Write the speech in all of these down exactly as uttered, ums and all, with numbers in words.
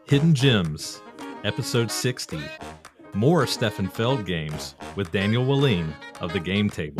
Hidden Gems, Episode sixty. More Stefan Feld games with Daniel Willeen of The Game Table.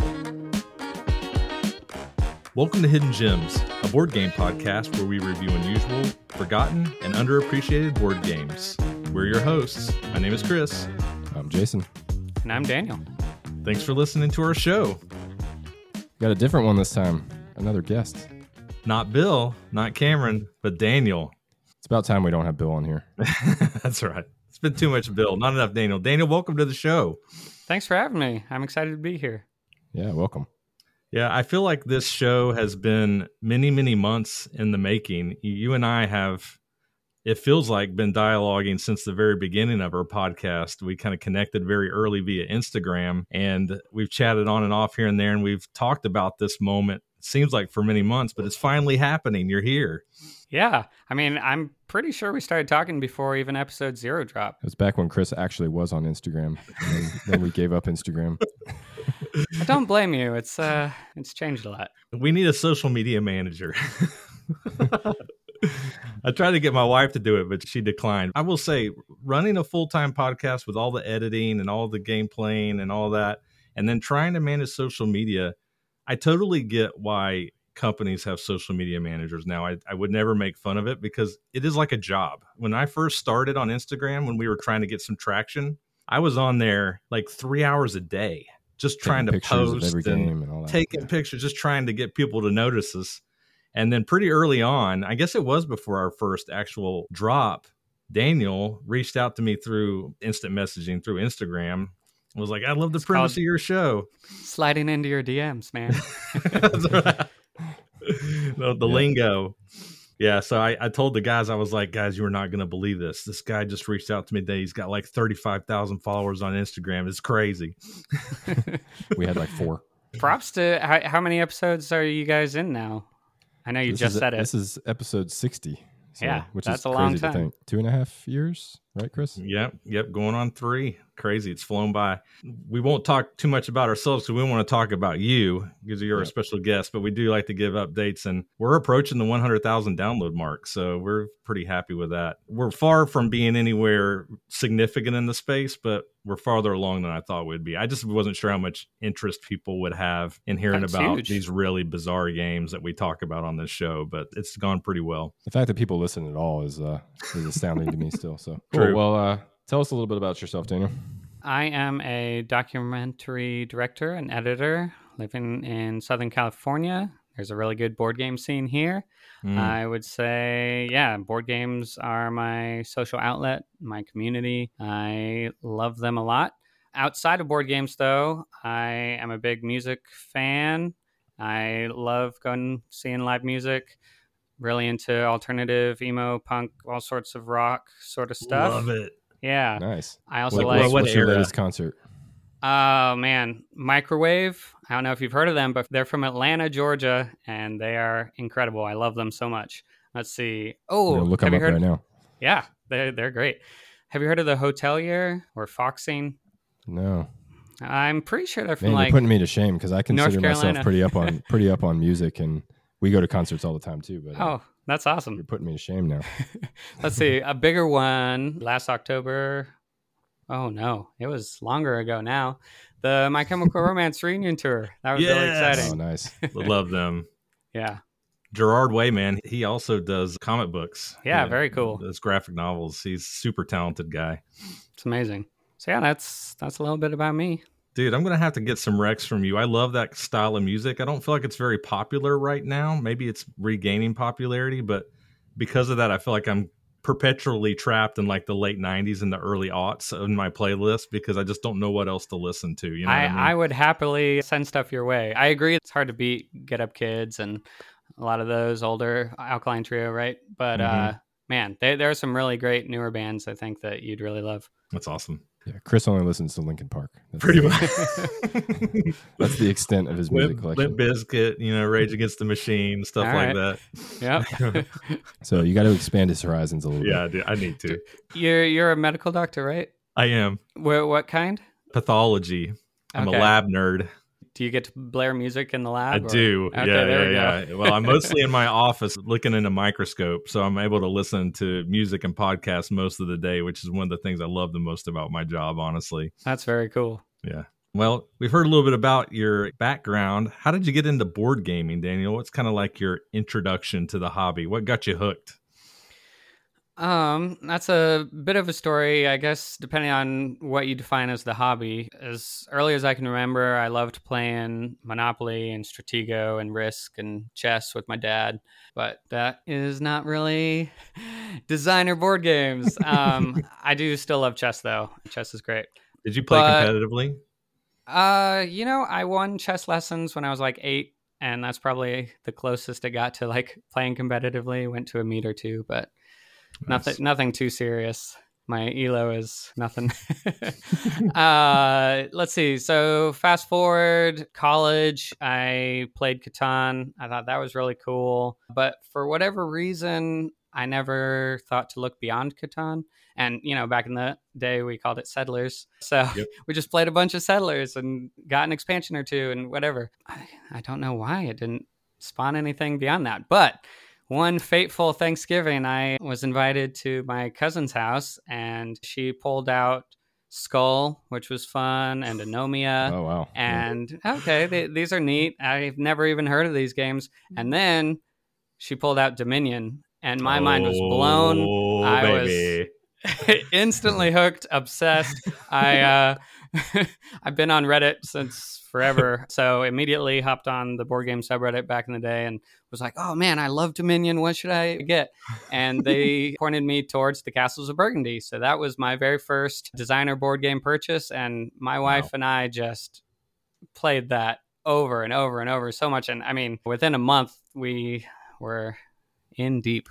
Welcome to Hidden Gems, a board game podcast where we review unusual, forgotten, and underappreciated board games. We're your hosts. My name is Chris. I'm Jason. And I'm Daniel. Thanks for listening to our show. Got a different one this time. Another guest. Not Bill, not Cameron, but Daniel. It's about time we don't have Bill on here. That's right. It's been too much Bill, not enough Daniel. Daniel, welcome to the show. Thanks for having me. I'm excited to be here. Yeah, welcome. Yeah, I feel like this show has been many, many months in the making. You and I have, it feels like, been dialoguing since the very beginning of our podcast. We kind of connected very early via Instagram, and we've chatted on and off here and there, and we've talked about this moment, it seems like for many months, but it's finally happening. You're here. Yeah. I mean, I'm pretty sure we started talking before even episode zero dropped. It was back when Chris actually was on Instagram. And then, then we gave up Instagram. I don't blame you. It's uh, it's changed a lot. We need a social media manager. I tried to get my wife to do it, but she declined. I will say, running a full-time podcast with all the editing and all the game playing and all that, and then trying to manage social media, I totally get why companies have social media managers now. I, I would never make fun of it because it is like a job. When I first started on Instagram, when we were trying to get some traction, I was on there like three hours a day, just trying taking to post of every and game and all that. taking yeah. pictures, just trying to get people to notice us. And then pretty early on, I guess it was before our first actual drop, Daniel reached out to me through instant messaging through Instagram. I was like, I love the It's premise called of your show. Sliding into your D Ms, man. That's right. the the Yeah. lingo. Yeah, so I, I told the guys, I was like, guys, you are not going to believe this. This guy just reached out to me today. He's got like thirty-five thousand followers on Instagram. It's crazy. We had like four. Props to how, how many episodes are you guys in now? I know you This just is, said it. This is episode sixty. So, Yeah, which that's is a crazy long to time. think. Two and a half years, right, Chris? Yep, yep, going on three. Crazy. It's flown by. We won't talk too much about ourselves because we want to talk about you because you're Yep. a special guest, but we do like to give updates, and we're approaching the one hundred thousand download mark, so we're pretty happy with that. We're far from being anywhere significant in the space, but we're farther along than I thought we'd be. I just wasn't sure how much interest people would have in hearing That's about huge. these really bizarre games that we talk about on this show, but it's gone pretty well. The fact that people listen at all is uh, is astounding to me still. So cool. True. Well, uh, tell us a little bit about yourself, Daniel. I am a documentary director and editor living in Southern California. There's a really good board game scene here. Mm. I would say, yeah, board games are my social outlet, my community. I love them a lot. Outside of board games, though, I am a big music fan. I love going seeing live music. Really into alternative, emo, punk, all sorts of rock sort of stuff. Love it. Yeah. Nice. I also What- like, what's, what what's your era? latest concert? oh man, Microwave. I don't know if you've heard of them, but they're from Atlanta, Georgia, and they are incredible. I love them so much. Let's see. I'm Oh, gonna look have them you up heard? right now. Yeah, they're they're great. Have you heard of the Hotelier or Foxing? No, I'm pretty sure they're from man, like you're putting me to shame because I consider myself Carolina. pretty up on pretty up on music, and we go to concerts all the time too. But uh, oh, that's awesome. you're putting me to shame now. Let's see, a bigger one last October. Oh no, it was longer ago now. The My Chemical Romance reunion tour. That was really Yes. Oh, exciting. nice. Love them. Yeah, Gerard Way, man, he also does comic books. Yeah, very cool. Does graphic novels. He's a super talented guy. it's amazing. So yeah, that's that's a little bit about me. Dude, I'm going to have to get some recs from you. I love that style of music. I don't feel like it's very popular right now. Maybe it's regaining popularity, but because of that, I feel like I'm perpetually trapped in like the late nineties and the early aughts in my playlist because I just don't know what else to listen to. You know I, what I mean? I would happily send stuff your way. I agree it's hard to beat Get Up Kids and a lot of those older Alkaline Trio, right? But uh, man, there, there are some really great newer bands I think that you'd really love. That's awesome. Yeah, Chris only listens to Linkin Park. That's Pretty the, much. That's the extent of his music Limp, collection. Limp Bizkit, you know, Rage Against the Machine, stuff All like right. that. Yep. So you got to expand his horizons a little Yeah, I, bit. do. I need to. you're you're a medical doctor, right? I am. Where, what kind? Pathology. I'm Okay. a lab nerd. Do you get to blare music in the lab? I or? do. Okay, yeah, there yeah, we yeah. Well, I'm mostly in my office looking in a microscope, so I'm able to listen to music and podcasts most of the day, which is one of the things I love the most about my job, honestly. That's very cool. Yeah. Well, we've heard a little bit about your background. How did you get into board gaming, Daniel? What's kind of like your introduction to the hobby? What got you hooked? Um, that's a bit of a story, I guess, depending on what you define as the hobby. As early as I can remember, I loved playing Monopoly and Stratego and Risk and chess with my dad, but that is not really designer board games. Um, I do still love chess, though. Chess is great. Did you play But- competitively? Uh, you know, I won chess lessons when I was like eight, and that's probably the closest it got to like playing competitively. Went to a meet or two, but Nice. nothing, nothing too serious. My E L O is nothing. uh, let's see. So fast forward, college, I played Catan. I thought that was really cool, but for whatever reason, I never thought to look beyond Catan. And, you know, back in the day, we called it Settlers. So Yep. we just played a bunch of Settlers and got an expansion or two and whatever. I, I don't know why it didn't spawn anything beyond that. But one fateful Thanksgiving, I was invited to my cousin's house, and she pulled out Skull, which was fun, and Anomia. Oh, wow. Yeah. And okay, they, these are neat. I've never even heard of these games. And then she pulled out Dominion, and my mind was blown. Oh, I was- baby. Instantly hooked, obsessed. I uh, I've been on Reddit since forever, so immediately hopped on the board game subreddit back in the day and was like, "Oh man, I love Dominion. What should I get?" And they pointed me towards the Castles of Burgundy. So that was my very first designer board game purchase, and my wife and I just played that over and over and over so much. And I mean, within a month, we were in deep.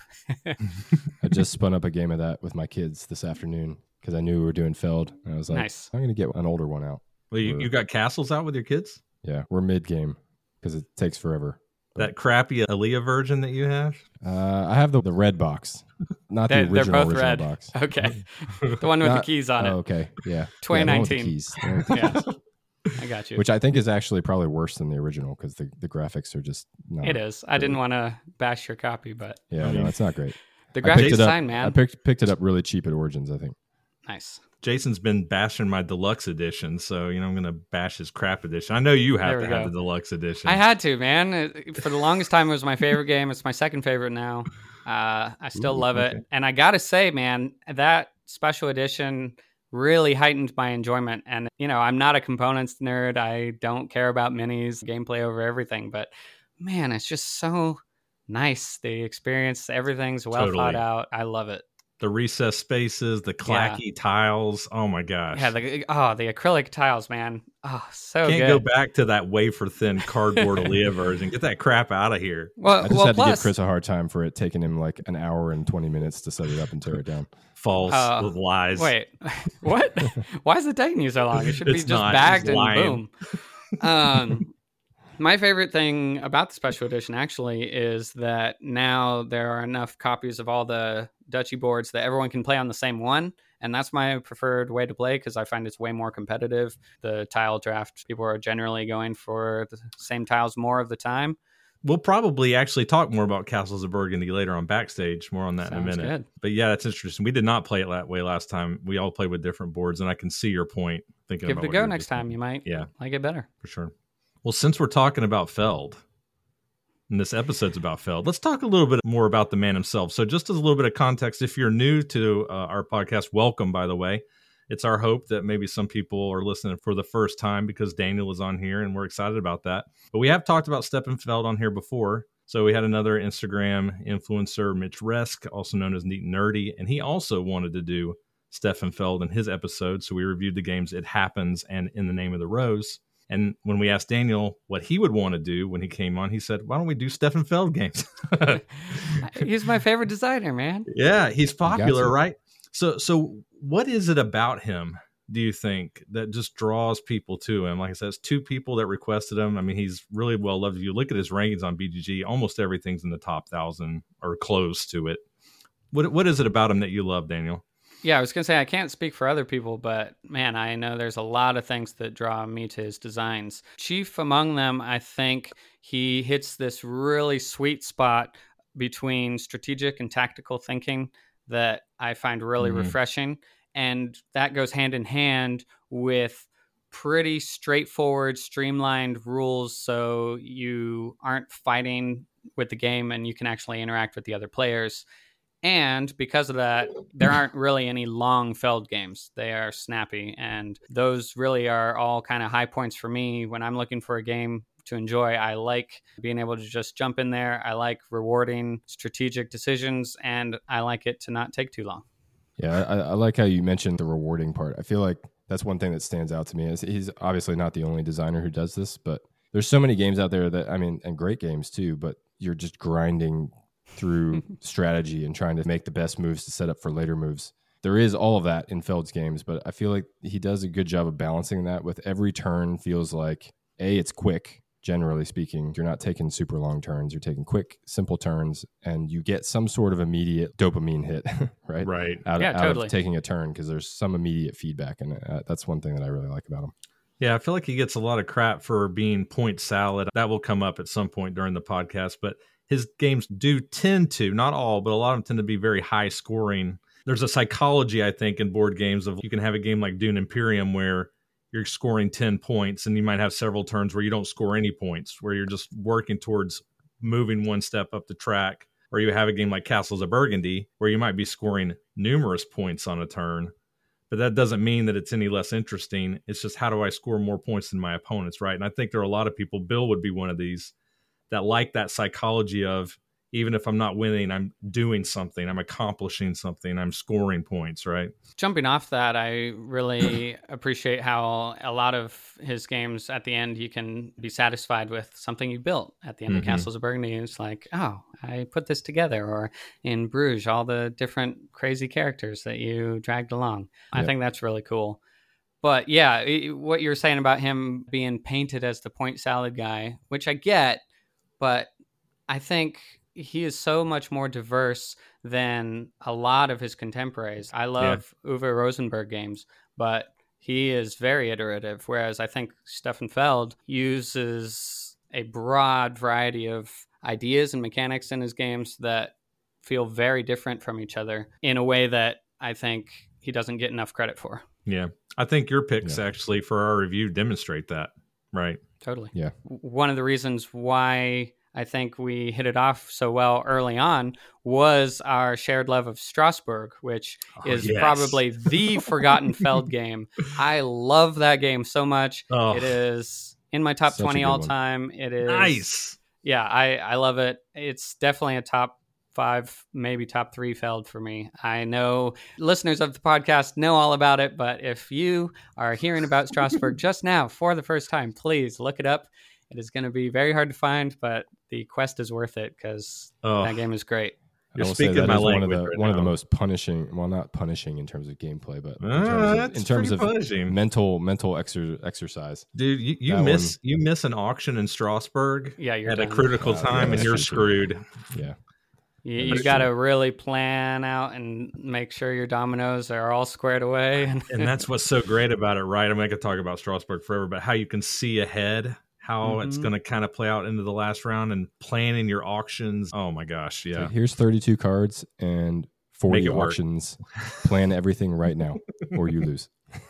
I just spun up a game of that with my kids this afternoon because I knew we were doing Feld. And I was like, Nice. I'm going to get an older one out. Well, you, you got castles out with your kids? Yeah, we're mid game because it takes forever. That crappy Aaliyah version that you have? Uh, I have the, the red box, not They're- the they're original, both original red. box. Okay. The one with Not- the keys on Oh, it. okay. Yeah. twenty Yeah, the one with the nineteen. keys. The one with the Yeah. keys. I got you. Which I think is actually probably worse than the original because the, the graphics are just not. It is. I didn't want to bash your copy, but Yeah, I mean, no, it's not great. the I graphic picked it up- design, I man. picked picked it up really cheap at Origins, I think. Nice. Jason's been bashing my deluxe edition, so you know I'm going to bash his crap edition. I know you have There to we have go. the deluxe edition. I had to, man. It- For the longest time, it was my favorite game. It's my second favorite now. Uh, I still Ooh, love okay. it. And I got to say, man, that special edition really heightened my enjoyment. And, you know, I'm not a components nerd. I don't care about minis, gameplay over everything. But, man, it's just so nice. The experience, everything's well Totally. thought out. I love it. the recess spaces, the clacky tiles. Oh my gosh! Yeah, the, oh, the acrylic tiles, man. Oh, so Can't good. go back to that wafer thin cardboard Aaliyah version. Get that crap out of here. Well, I just well, had to plus, give Chris a hard time for it taking him like an hour and twenty minutes to set it up and tear it down. False Uh, with lies. Wait, what? Why is it taking you so long? It should be It's just not. bagged He's and lying. boom. Um, my favorite thing about the special edition actually is that now there are enough copies of all the Duchy boards that everyone can play on the same one. And that's my preferred way to play because I find it's way more competitive. The tile draft, people are generally going for the same tiles more of the time. We'll probably actually talk more about Castles of Burgundy later on backstage. More on that in a Sounds minute. good. But yeah, that's interesting. We did not play it that way last time. We all played with different boards, and I can see your point. Thinking Give about it a what go you're next just time. saying. You might Yeah, like it better. for sure. Well, since we're talking about Feld, and this episode's about Feld, let's talk a little bit more about the man himself. So just as a little bit of context, if you're new to uh, our podcast, welcome, by the way. It's our hope that maybe some people are listening for the first time because Daniel is on here, and we're excited about that. But we have talked about Stephen Feld on here before. So we had another Instagram influencer, Mitch Resk, also known as Neat and Nerdy, and he also wanted to do Stefan Feld in his episode. So we reviewed the games It Happens and In the Name of the Rose. And when we asked Daniel what he would want to do when he came on, he said, why don't we do Stefan Feld games? He's my favorite designer, man. Yeah, he's popular, to. right? So so what is it about him, do you think, that just draws people to him? Like I said, it's two people that requested him. I mean, he's really well loved. If you look at his rankings on B G G, almost everything's in the top thousand or close to it. What What is it about him that you love, Daniel? Yeah, I was going to say, I can't speak for other people, but man, I know there's a lot of things that draw me to his designs. Chief among them, I think he hits this really sweet spot between strategic and tactical thinking that I find really mm-hmm. refreshing. And that goes hand in hand with pretty straightforward, streamlined rules, so you aren't fighting with the game and you can actually interact with the other players. And because of that, there aren't really any long Feld games. They are snappy, and those really are all kind of high points for me when I'm looking for a game to enjoy. I like being able to just jump in there. I like rewarding strategic decisions, and I like it to not take too long. Yeah, I, I like how you mentioned the rewarding part. I feel like that's one thing that stands out to me. Is he's obviously not the only designer who does this, but there's so many games out there that, I mean, and great games too, but you're just grinding through strategy and trying to make the best moves to set up for later moves. There is all of that in Feld's games, but I feel like he does a good job of balancing that. With every turn feels like, A, it's quick, generally speaking. You're not taking super long turns. You're taking quick, simple turns, and you get some sort of immediate dopamine hit, right? Right. Out, yeah, out totally. of taking a turn, because there's some immediate feedback, and uh, that's one thing that I really like about him. Yeah, I feel like he gets a lot of crap for being point salad. That will come up at some point during the podcast, but his games do tend to, not all, but a lot of them tend to be very high scoring. There's a psychology, I think, in board games of you can have a game like Dune Imperium where you're scoring ten points, and you might have several turns where you don't score any points, where you're just working towards moving one step up the track. Or you have a game like Castles of Burgundy where you might be scoring numerous points on a turn. But that doesn't mean that it's any less interesting. It's just, how do I score more points than my opponents, right? And I think there are a lot of people, Bill would be one of these, that like that psychology of, even if I'm not winning, I'm doing something, I'm accomplishing something, I'm scoring points, right? Jumping off that, I really appreciate how a lot of his games at the end, you can be satisfied with something you built at the end mm-hmm. of Castles of Burgundy. It's like, oh, I put this together. Or in Bruges, all the different crazy characters that you dragged along. Yep. I think that's really cool. But yeah, it, what you're saying about him being painted as the point salad guy, which I get, but I think he is so much more diverse than a lot of his contemporaries. I love yeah. Uwe Rosenberg games, but he is very iterative, whereas I think Stefan Feld uses a broad variety of ideas and mechanics in his games that feel very different from each other in a way that I think he doesn't get enough credit for. Yeah. I think your picks yeah. actually for our review demonstrate that, right? Totally. Yeah. One of the reasons why I think we hit it off so well early on was our shared love of Strasbourg, which oh, is yes. probably the forgotten Feld game. I love that game so much. Oh, it is in my top twenty all time. It is nice. Yeah, I, I love it. It's definitely a top five, maybe top three Feld for me. I know listeners of the podcast know all about it, but if you are hearing about Strasbourg just now for the first time, please look it up. It is going to be very hard to find, but the quest is worth it because oh, that game is great. You're speaking my language. One of the right one now. of the most punishing, well, not punishing in terms of gameplay, but in uh, terms that's of, in terms of punishing. mental mental exer- exercise. Dude, you, you miss one, you miss an auction in Strasbourg yeah, you're at done. a critical uh, time, yeah, and you're true. screwed. Yeah. You, you got to really plan out and make sure your dominoes are all squared away. And that's what's so great about it, right? I mean, I could talk about Strasbourg forever, but how you can see ahead, how mm-hmm. it's going to kind of play out into the last round and planning your auctions. Oh my gosh, yeah. So here's thirty-two cards and forty auctions. Plan everything right now or you lose.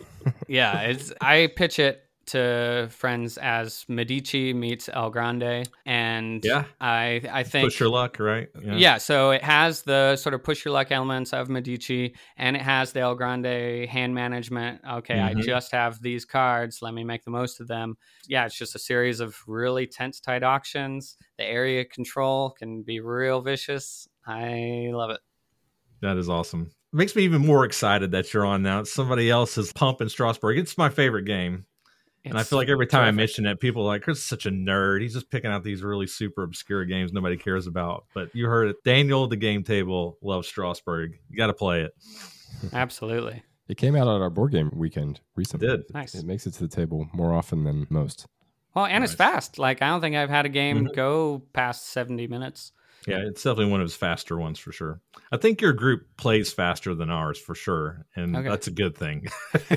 Yeah, it's I pitch it to friends as Medici meets El Grande, and yeah, I I think push your luck, right? Yeah. yeah, so it has the sort of push your luck elements of Medici, and it has the El Grande hand management. Okay, mm-hmm. I just have these cards, let me make the most of them. Yeah, it's just a series of really tense, tight auctions. The area control can be real vicious. I love it. That is awesome. It makes me even more excited that you're on now. It's somebody else's pump in Strasbourg. It's my favorite game. It's and I feel like every time terrific. I mention it, people are like, Chris is such a nerd. He's just picking out these really super obscure games nobody cares about. But you heard it. Daniel at the game table loves Strasbourg. You got to play it. Absolutely. It came out at our board game weekend recently. It did. Nice. It makes it to the table more often than most. Well, and nice. It's fast. Like, I don't think I've had a game mm-hmm. go past seventy minutes. Yeah, it's definitely one of his faster ones for sure. I think your group plays faster than ours for sure, and Okay. that's a good thing.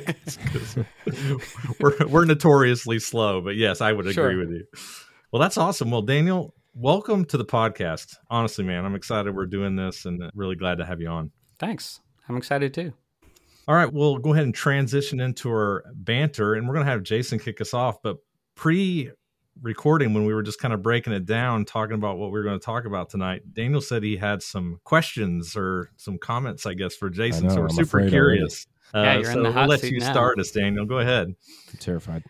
we're we're notoriously slow, but yes, I would agree Sure. with you. Well, that's awesome. Well, Daniel, welcome to the podcast. Honestly, man, I'm excited we're doing this, and really glad to have you on. Thanks. I'm excited too. All right, we'll go ahead and transition into our banter, and we're going to have Jason kick us off. But pre-recording, when we were just kind of breaking it down, talking about what we were going to talk about tonight, Daniel said he had some questions or some comments, I guess, for Jason. I know, so we're I'm super afraid curious. Yeah, Uh, you're so in the hot we'll let seat you now. start us, Daniel. Go ahead. I'm terrified.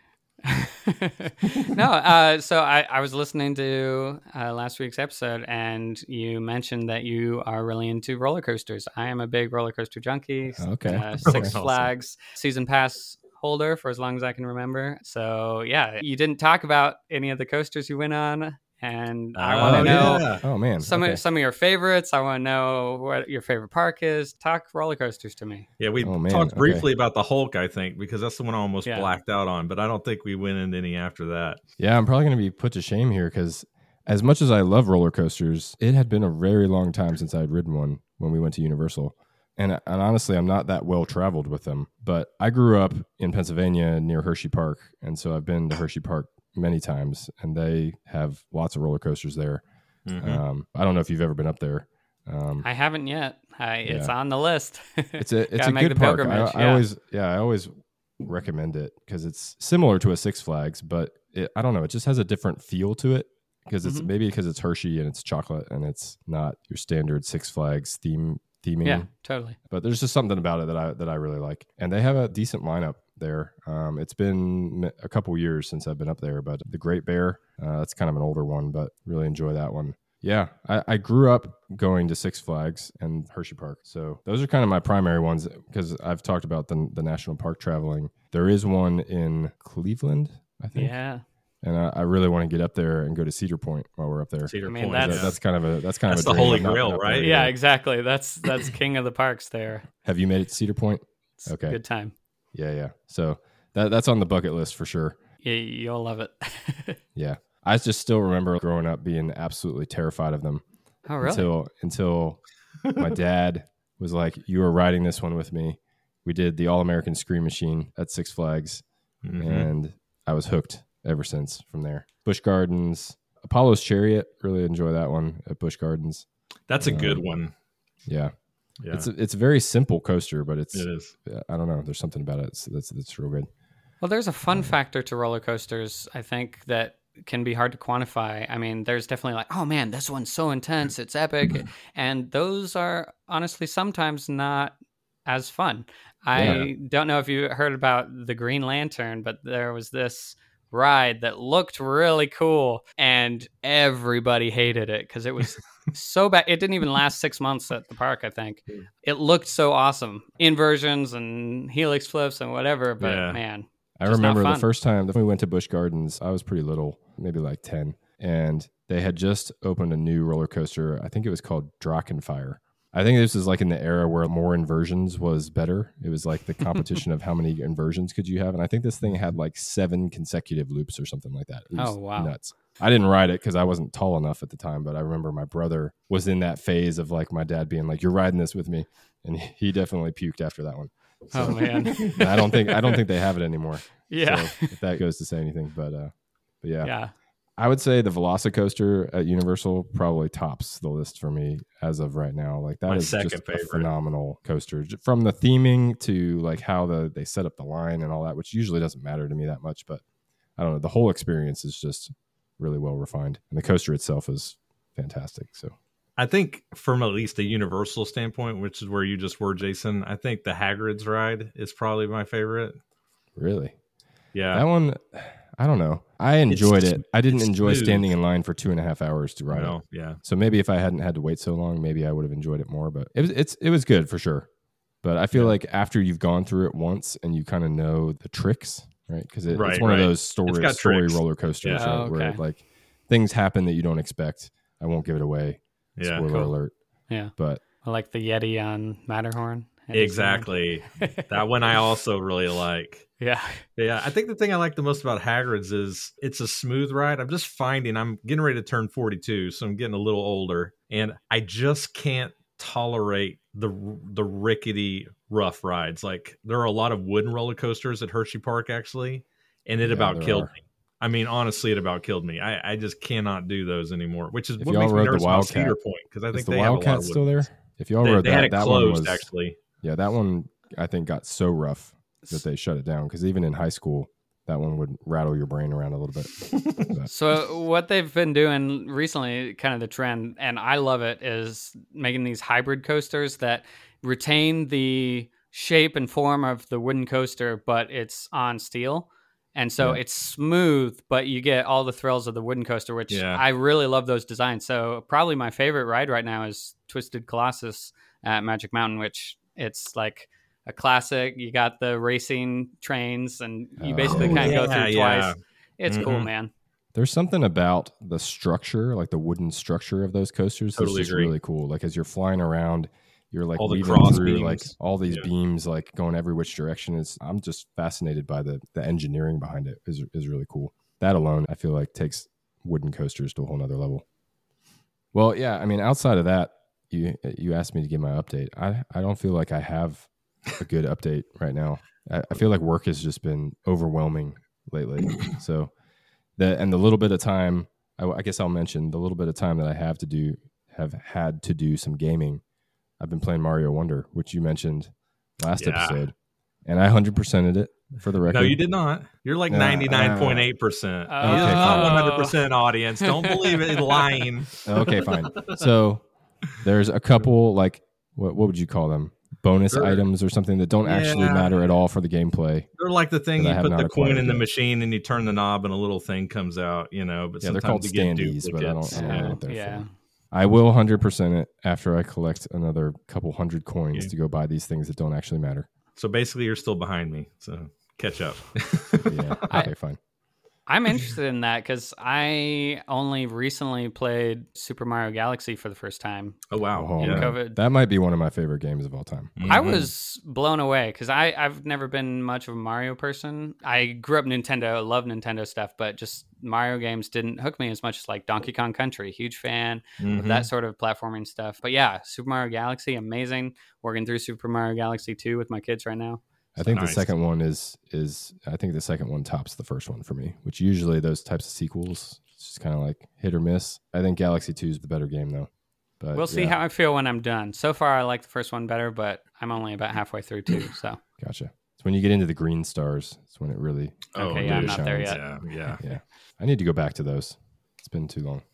no, uh, so I, I was listening to uh, last week's episode, and you mentioned that you are really into roller coasters. I am a big roller coaster junkie. Okay. Uh, Six Awesome. Flags season pass holder for as long as I can remember. So yeah, you didn't talk about any of the coasters you went on, and I Oh, want to know yeah. Oh man. some okay. of, some of your favorites. I want to know what your favorite park is. Talk roller coasters to me. Yeah, we Oh, man, talked okay. briefly about the Hulk, I think, because that's the one I almost Yeah. blacked out on, but I don't think we went into any after that. Yeah, I'm probably going to be put to shame here because as much as I love roller coasters, it had been a very long time since I had ridden one when we went to Universal. And, and honestly, I'm not that well traveled with them. But I grew up in Pennsylvania near Hershey Park. And so I've been to Hershey Park many times, and they have lots of roller coasters there. Mhm. Um, I don't know if you've ever been up there. Um, I haven't yet. I, It's Yeah. on the list. it's a it's Gotta a make good the park. I, pilgrimage, I yeah. always yeah I always recommend it because it's similar to a Six Flags, but it, I don't know, it just has a different feel to it because it's Mhm. maybe because it's Hershey and it's chocolate and it's not your standard Six Flags theme theming. Yeah, totally. But there's just something about it that I that I really like, and they have a decent lineup there. Um, it's been a couple years since I've been up there, but the Great Bear, uh, that's kind of an older one, but really enjoy that one. Yeah, I, I grew up going to Six Flags and Hershey Park. So those are kind of my primary ones because I've talked about the, the national park traveling. There is one in Cleveland, I think. Yeah. And I, I really want to get up there and go to Cedar Point while we're up there. Cedar I mean, Point. That- that's- yeah. that's kind of a that's kind That's of a the dream. Holy I've not Grail, been up there right? Yeah, yet. exactly. That's that's king of the parks there. Have you made it to Cedar Point? It's Okay. a good time. Yeah, yeah. So that that's on the bucket list for sure. Yeah, you'll love it. Yeah. I just still remember growing up being absolutely terrified of them. Oh, really? Until until my dad was like, "You are riding this one with me." We did the All American Scream Machine at Six Flags, Mhm. and I was hooked ever since from there. Busch Gardens, Apollo's Chariot, really enjoy that one at Busch Gardens. That's a good Um, one. Yeah, Yeah, it's a, it's a very simple coaster, but it's it is. I don't know. There's something about it that's that's, that's real good. Well, there's a fun factor to roller coasters, I think, that can be hard to quantify. I mean, there's definitely like, oh man, this one's so intense, it's epic. And those are honestly sometimes not as fun. I Yeah. don't know if you heard about the Green Lantern, but there was this ride that looked really cool and everybody hated it because it was so bad. It didn't even last six months at the park, I think. It looked so awesome. Inversions and helix flips and whatever, but Yeah. man. I Just not remember the fun. first time that we went to Busch Gardens, I was pretty little, maybe like ten, and they had just opened a new roller coaster. I think it was called Drachenfire. I think this is like in the era where more inversions was better. It was like the competition of how many inversions could you have. And I think this thing had like seven consecutive loops or something like that. It was Oh, wow. nuts. I didn't ride it because I wasn't tall enough at the time, but I remember my brother was in that phase of like my dad being like, "You're riding this with me." And he definitely puked after that one. Oh man. I don't think I don't think they have it anymore. Yeah. So if that goes to say anything, but uh, but yeah. Yeah. I would say the Velocicoaster at Universal probably tops the list for me as of right now. Like that My is second just favorite. a phenomenal coaster, J- from the theming to like how the they set up the line and all that, which usually doesn't matter to me that much. But I don't know, the whole experience is just really well refined, and the coaster itself is fantastic. So I think from at least a Universal standpoint, which is where you just were, Jason, I think the Hagrid's ride is probably my favorite. really, Yeah. that one, I don't know. I enjoyed It's- it. I didn't it's enjoy smooth. standing in line for two and a half hours to ride it. Well, yeah. So maybe if I hadn't had to wait so long, maybe I would have enjoyed it more. But it was it's it was good for sure. But I feel Yeah. like after you've gone through it once and you kind of know the tricks, right? Because it, Right, it's one right. of those story It's got story tricks. roller coasters, Yeah. right? Oh, Where okay. like things happen that you don't expect. I won't give it away. Yeah. Spoiler cool. alert. Yeah. But I like the Yeti on Matterhorn. Exactly. That one I also really like. Yeah. Yeah, I think the thing I like the most about Hagrid's is it's a smooth ride. I'm just finding I'm getting ready to turn forty-two, so I'm getting a little older, and I just can't tolerate the the rickety rough rides. Like there are a lot of wooden roller coasters at Hershey Park actually, and it Yeah, about there killed are. me. I mean, honestly, it about killed me. I, I just cannot do those anymore, which is If what y'all makes me rode the nervous about Wildcat, Cedar Point because I Is think the they have a lot Wildcat of still wooden there? ones. If y'all They, rode they that, had it that closed one was actually. yeah, that one I think got so rough that they shut it down because even in high school, that one would rattle your brain around a little bit. But So what they've been doing recently, kind of the trend, and I love it, is making these hybrid coasters that retain the shape and form of the wooden coaster, but it's on steel. And so Yeah. it's smooth, but you get all the thrills of the wooden coaster, which Yeah. I really love those designs. So probably my favorite ride right now is Twisted Colossus at Magic Mountain, which it's like a classic. You got the racing trains, and you Oh, basically yeah, kind of yeah. go through Yeah, twice. It's cool, Mhm. man. there's something about the structure, like the wooden structure of those coasters, that's Totally just agree. really cool. Like as you're flying around, you're like All the weaving cross through like beams. all these Yeah. beams, like going every which direction. It's I'm just fascinated by the the engineering behind it. is is really cool. That alone, I feel like takes wooden coasters to a whole nother level. Well, yeah, I mean, outside of that, you you asked me to give my update. I I don't feel like I have a good update right now. I, I feel like work has just been overwhelming lately. So the and the little bit of time, I, I guess I'll mention the little bit of time that I have to do have had to do some gaming. I've been playing Mario Wonder, which you mentioned last Yeah. episode, and I one hundred percented it for the record. No, you did not. You're like Nah, ninety-nine point eight percent. uh, He's okay, not fine. one hundred percent audience. Don't believe it. He's lying. Okay, fine. So there's a couple like what what would you call them? Bonus Sure. items or something that don't actually Yeah. matter at all for the gameplay. They're like the thing That I you have put not the coin acquired in the yet. machine and you turn the knob and a little thing comes out, you know. But Yeah, they're sometimes called you get standees, but I don't, duplicates. I don't know Yeah. what they're Yeah. for. I will one hundred percent it after I collect another couple hundred coins Yeah. to go buy these things that don't actually matter. So basically, you're still behind me. So catch up. Yeah. I- Okay, fine. I'm interested in that because I only recently played Super Mario Galaxy for the first time. Oh wow. Oh, In yeah. man. COVID. That might be one of my favorite games of all time. I Mhm. was blown away because I I've never been much of a Mario person. I grew up Nintendo, love Nintendo stuff, but just Mario games didn't hook me as much as like Donkey Kong Country. Huge fan of Mhm. that sort of platforming stuff. But yeah, Super Mario Galaxy, amazing. Working through Super Mario Galaxy two with my kids right now. I think Nice. the second one is is I think the second one tops the first one for me, which usually those types of sequels it's just kind of like hit or miss. I think Galaxy two is the better game though. But We'll see yeah, how I feel when I'm done. So far, I like the first one better, but I'm only about halfway through too. So Gotcha. It's when you get into the green stars. It's when it really. Oh, okay, yeah, I'm really not there shines. yet. Yeah. Yeah. Yeah, I need to go back to those. It's been too long.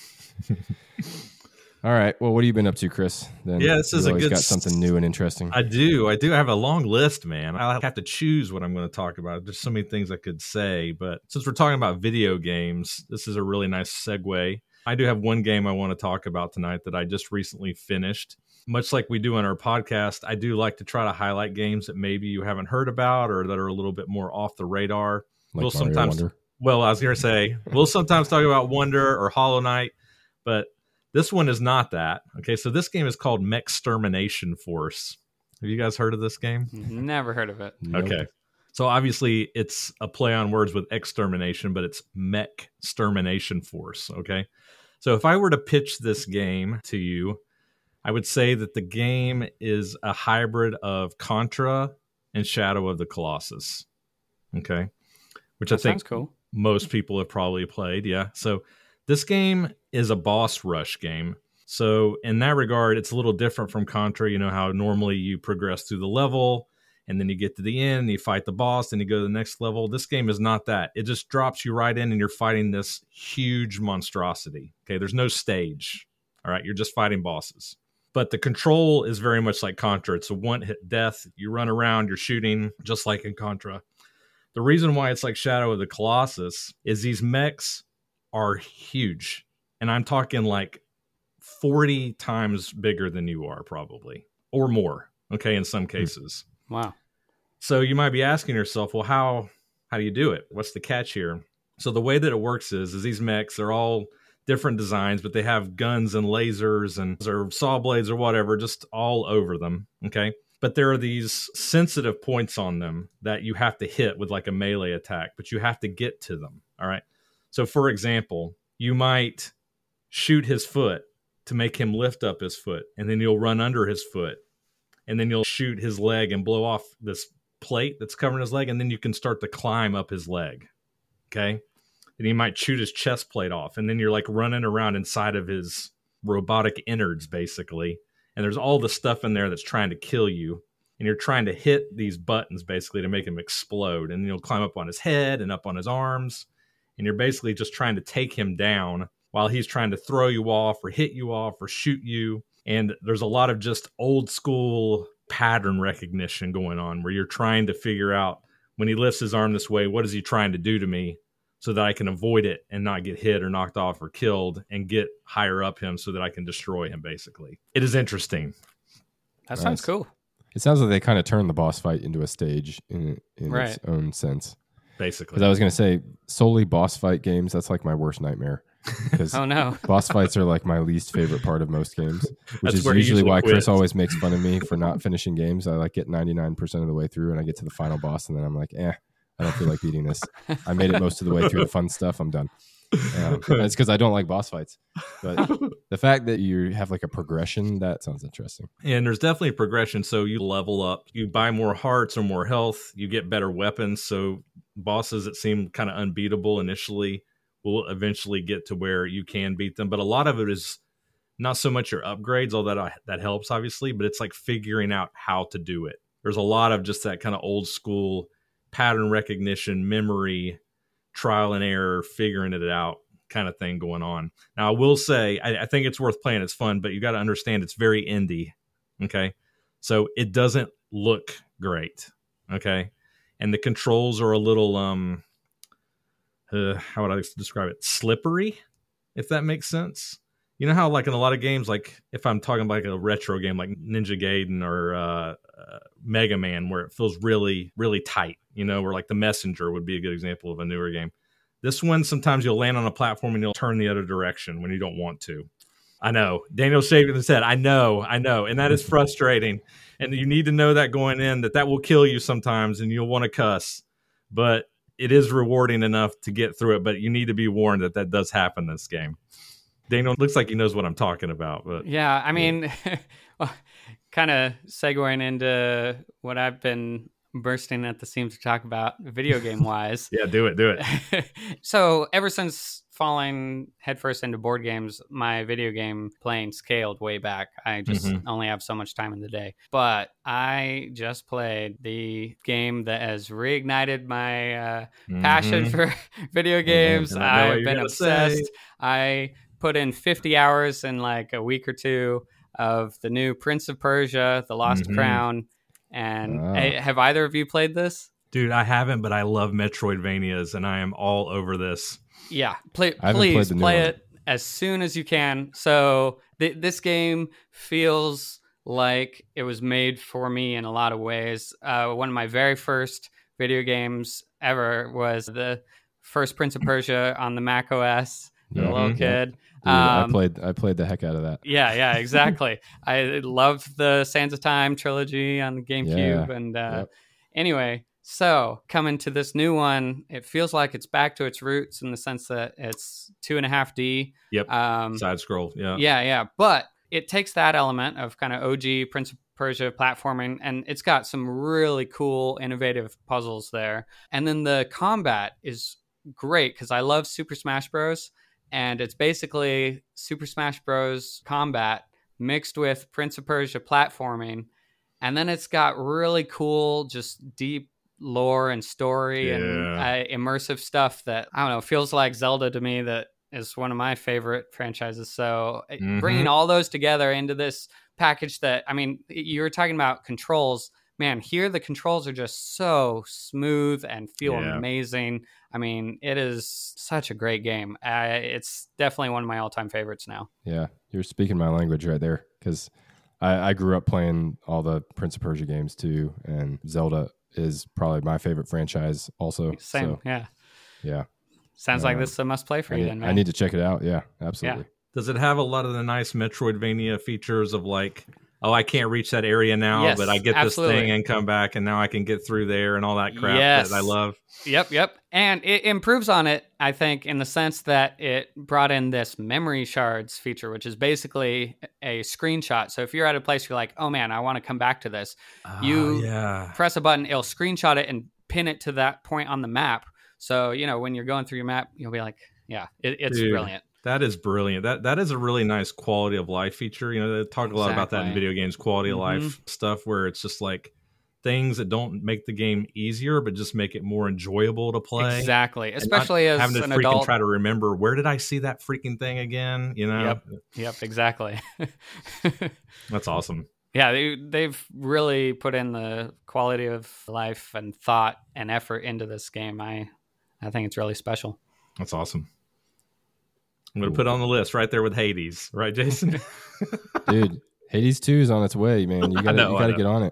All right. Well, what have you been up to, Chris? Then Yeah, this you is a always good got s- something new and interesting. I do. I do have a long list, man. I have to choose what I'm going to talk about. There's so many things I could say, but since we're talking about video games, this is a really nice segue. I do have one game I want to talk about tonight that I just recently finished. Much like we do on our podcast, I do like to try to highlight games that maybe you haven't heard about or that are a little bit more off the radar. like we'll Mario sometimes Wonder. Well, I was going to say, we'll sometimes talk about Wonder or Hollow Knight, but this one is not that. Okay, so this game is called Mechstermination Force. Have you guys heard of this game? Never heard of it. Nope. Okay. So obviously it's a play on words with extermination, but it's Mechstermination Force. Okay. So if I were to pitch this game to you, I would say that the game is a hybrid of Contra and Shadow of the Colossus. Okay. Which That I think sounds cool. most people have probably played. Yeah. So this game is a boss rush game. So in that regard, it's a little different from Contra. You know how normally you progress through the level and then you get to the end, you fight the boss, and you go to the next level. This game is not that. It just drops you right in and you're fighting this huge monstrosity. Okay. There's no stage. All right. You're just fighting bosses. But the control is very much like Contra. It's a one hit death. You run around, you're shooting just like in Contra. The reason why it's like Shadow of the Colossus is these mechs are huge. And I'm talking like forty times bigger than you are probably, or more. Okay, in some cases. Wow. So you might be asking yourself, well, how how do you do it? What's the catch here? So the way that it works is, is these mechs, they're all different designs, but they have guns and lasers and or saw blades or whatever, just all over them. Okay. but there are these sensitive points on them that you have to hit with like a melee attack, but you have to get to them. All right. So for example, you might shoot his foot to make him lift up his foot, and then you'll run under his foot, and then you'll shoot his leg and blow off this plate that's covering his leg, and then you can start to climb up his leg. Okay. And you might shoot his chest plate off, and then you're like running around inside of his robotic innards, basically. And there's all the stuff in there that's trying to kill you. And you're trying to hit these buttons, basically, to make him explode. And you'll climb up on his head and up on his arms. And you're basically just trying to take him down while he's trying to throw you off or hit you off or shoot you. And there's a lot of just old school pattern recognition going on where you're trying to figure out, when he lifts his arm this way, what is he trying to do to me, so that I can avoid it and not get hit or knocked off or killed, and get higher up him so that I can destroy him, basically. It is interesting. That sounds Nice. cool. It sounds like they kind of turned the boss fight into a stage in, in Right. its own sense. Basically. Because I was going to say, solely boss fight games, that's like my worst nightmare. Because Oh no. boss fights are like my least favorite part of most games, which That's is where he usually usually why Chris quits. always makes fun of me for not finishing games. I like get ninety-nine percent of the way through, and I get to the final boss, and then I'm like, eh, I don't feel like beating this. I made it most of the way through the fun stuff. I'm done. Um, it's because I don't like boss fights. But the fact that you have like a progression, that sounds interesting. And there's definitely a progression. So you level up, you buy more hearts or more health, you get better weapons. So bosses that seem kind of unbeatable initially will eventually get to where you can beat them. But a lot of it is not so much your upgrades, although that, that helps, obviously, but it's like figuring out how to do it. There's a lot of just that kind of old school pattern recognition, memory, trial and error, figuring it out kind of thing going on. Now, I will say, I, I think it's worth playing. It's fun, but you got to understand it's very indie. Okay. So it doesn't look great. Okay. And the controls are a little, um, uh, how would I describe it? Slippery, if that makes sense. You know how, like, in a lot of games, like if I'm talking about like a retro game like Ninja Gaiden or uh, uh, Mega Man, where it feels really, really tight, you know, where like The Messenger would be a good example of a newer game. This one, sometimes you'll land on a platform and you'll turn the other direction when you don't want to. I know. Daniel shaking his head. I know. I know. And that is frustrating. And you need to know that going in, that that will kill you sometimes and you'll want to cuss. But it is rewarding enough to get through it. But you need to be warned that that does happen in this game. Daniel looks like he knows what I'm talking about. But Yeah, I mean, well, kind of segueing into what I've been bursting at the seams to talk about video game wise. yeah, do it. Do it. So ever since falling headfirst into board games, my video game playing scaled way back. I just Mhm. only have so much time in the day. But I just played the game that has reignited my uh, passion Mhm. for video games. And I know what I've you're been gonna say. obsessed. I put in fifty hours in like a week or two of the new Prince of Persia, The Lost Mhm. Crown. And Wow. hey, have either of you played this? Dude, I haven't, but I love Metroidvanias, and I am all over this. Yeah, play, I haven't played please the new play one. it as soon as you can. So th- this game feels like it was made for me in a lot of ways. Uh, one of my very first video games ever was the first Prince of Persia on the Mac O S. as a little Mhm. kid. Dude, I Um, played I played the heck out of that. Yeah, yeah, exactly. I loved the Sands of Time trilogy on the GameCube. Yeah. And uh, Yep. anyway, so coming to this new one, it feels like it's back to its roots in the sense that it's two and a half D. Yep. Um, Side scroll. Yeah. yeah, yeah. But it takes that element of kind of O G Prince of Persia platforming, and it's got some really cool, innovative puzzles there. And then the combat is great because I love Super Smash Bros. And it's basically Super Smash Bros. Combat mixed with Prince of Persia platforming. And then it's got really cool, just deep lore and story and Yeah. uh, immersive stuff that, I don't know, feels like Zelda to me, that is one of my favorite franchises. So uh, Mhm. bringing all those together into this package that, I mean, you were talking about controls. Man, here the controls are just so smooth and feel Yeah. amazing. I mean, it is such a great game. Uh, it's definitely one of my all-time favorites now. Yeah, you're speaking my language right there because I, I grew up playing all the Prince of Persia games too, and Zelda is probably my favorite franchise also. Same, So, yeah. yeah, Sounds like Um, this is a must-play for I you need, then, man. I need to check it out. Yeah, absolutely. Does it have a lot of the nice Metroidvania features of like oh, I can't reach that area now, Yes, but I get absolutely. this thing and come back, and now I can get through there and all that crap Yes. that I love. Yep, yep. And it improves on it, I think, in the sense that it brought in this memory shards feature, which is basically a screenshot. So if you're at a place you're like, oh man, I want to come back to this, Oh, you yeah. press a button, it'll screenshot it and pin it to that point on the map. So, you know, when you're going through your map, you'll be like, yeah, it, it's Dude, brilliant. That is brilliant. That That is a really nice quality of life feature. You know, they talk a lot about that in Exactly. video games, quality of Mhm. life stuff, where it's just like things that don't make the game easier, but just make it more enjoyable to play. Exactly. And not Especially as having to an freaking adult. try to remember, where did I see that freaking thing again? You know, Yep. Yep, exactly. that's awesome. Yeah, they, they've really put in the quality of life and thought and effort into this game. I, I think it's really special. That's awesome. I'm going to put it on the list right there with Hades, right, Jason? Dude, Hades two is on its way, man. You gotta know, you I gotta know. get on it.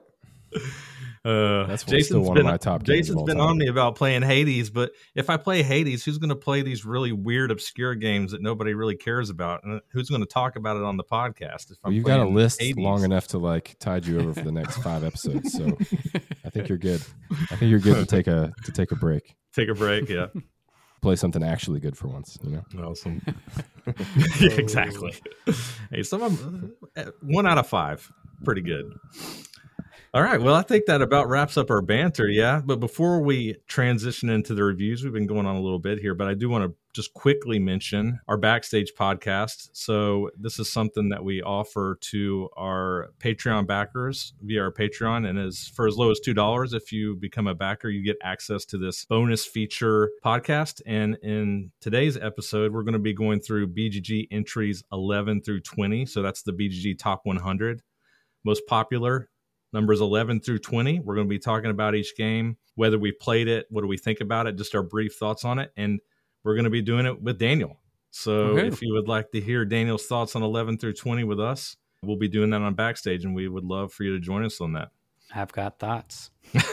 Uh, That's Jason's still one been, of my top games Jason's of all been time. on me about playing Hades, but if I play Hades, who's going to play these really weird, obscure games that nobody really cares about? And who's going to talk about it on the podcast? If I'm Well, you've got a playing list Hades? long enough to like tide you over for the next five episodes. So I think you're good. I think you're good to take a to take a break. Take a break, yeah. Play something actually good for once, you know. Awesome. Yeah, exactly. Hey, some of them, uh, one out of five, pretty good. All right. Well, I think that about wraps up our banter. Yeah. But before we transition into the reviews, we've been going on a little bit here, but I do want to just quickly mention our Backstage podcast. So this is something that we offer to our Patreon backers via our Patreon. And as for as low as two dollars, if you become a backer, you get access to this bonus feature podcast. And in today's episode, we're going to be going through B G G entries eleven through twenty. So that's the B G G top one hundred most popular. Numbers eleven through twenty, we're going to be talking about each game, whether we played it, what do we think about it, just our brief thoughts on it. And we're going to be doing it with Daniel. So Okay. if you would like to hear Daniel's thoughts on eleven through twenty with us, we'll be doing that on Backstage, and we would love for you to join us on that. I've got thoughts.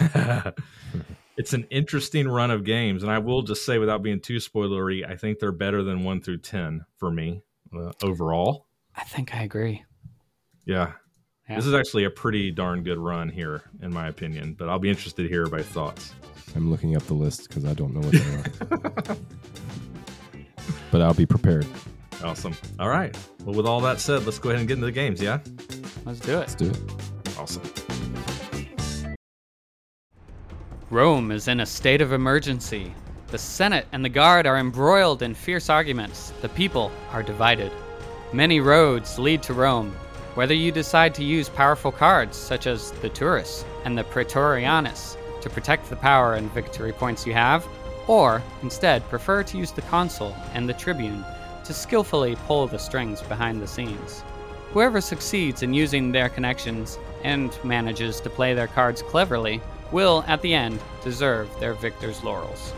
It's an interesting run of games. And I will just say, without being too spoilery, I think they're better than one through ten for me uh, overall. I think I agree. Yeah. Yeah. This is actually a pretty darn good run here, in my opinion, but I'll be interested to hear everybody's thoughts. I'm looking up the list because I don't know what they are. But I'll be prepared. Awesome. All right. Well, with all that said, let's go ahead and get into the games, yeah? Let's do it. Let's do it. Awesome. Rome is in a state of emergency. The Senate and the Guard are embroiled in fierce arguments. The people are divided. Many roads lead to Rome. Whether you decide to use powerful cards such as the Turris and the Praetorianus to protect the power and victory points you have, or instead prefer to use the consul and the tribune to skillfully pull the strings behind the scenes. Whoever succeeds in using their connections and manages to play their cards cleverly will, at the end, deserve their victor's laurels.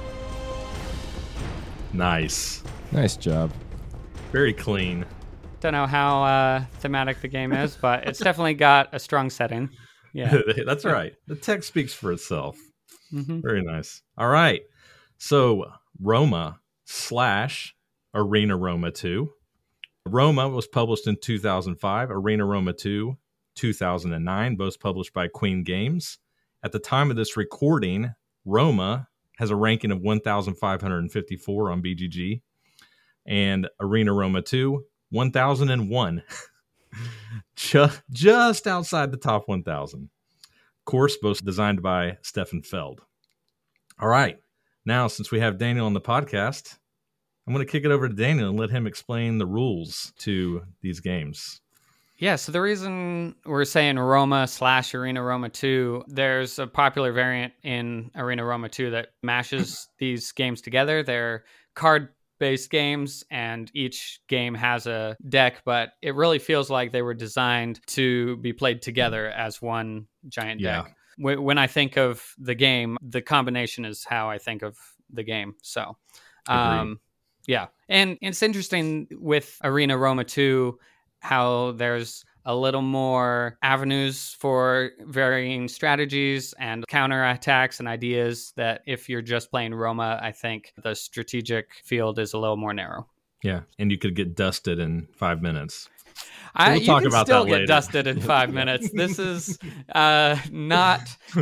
Nice. Nice job. Very clean. Don't know how uh, thematic the game is, but it's definitely got a strong setting. Yeah. That's right. The text speaks for itself. Mm-hmm. Very nice. All right. So, Roma slash Arena Roma two. Roma was published in two thousand five. Arena Roma two, two thousand nine, both published by Queen Games. At the time of this recording, Roma has a ranking of one thousand five hundred fifty-four on B G G. And Arena Roma two, one thousand one. just, just outside the top one thousand. Of course, both designed by Stefan Feld. All right. Now, since we have Daniel on the podcast, I'm going to kick it over to Daniel and let him explain the rules to these games. Yeah, so the reason we're saying Roma slash Arena Roma two, there's a popular variant in Arena Roma two that mashes these games together. They're card-based games, and each game has a deck, but it really feels like they were designed to be played together as one giant Yeah. deck. When I think of the game, the combination is how I think of the game. So, um, yeah. And it's interesting with Arena Roma two, how there's a little more avenues for varying strategies and counterattacks and ideas that if you're just playing Roma, I think the strategic field is a little more narrow. Yeah. And you could get dusted in five minutes. I, we'll you talk can about still that get later. dusted in five minutes. This is uh, not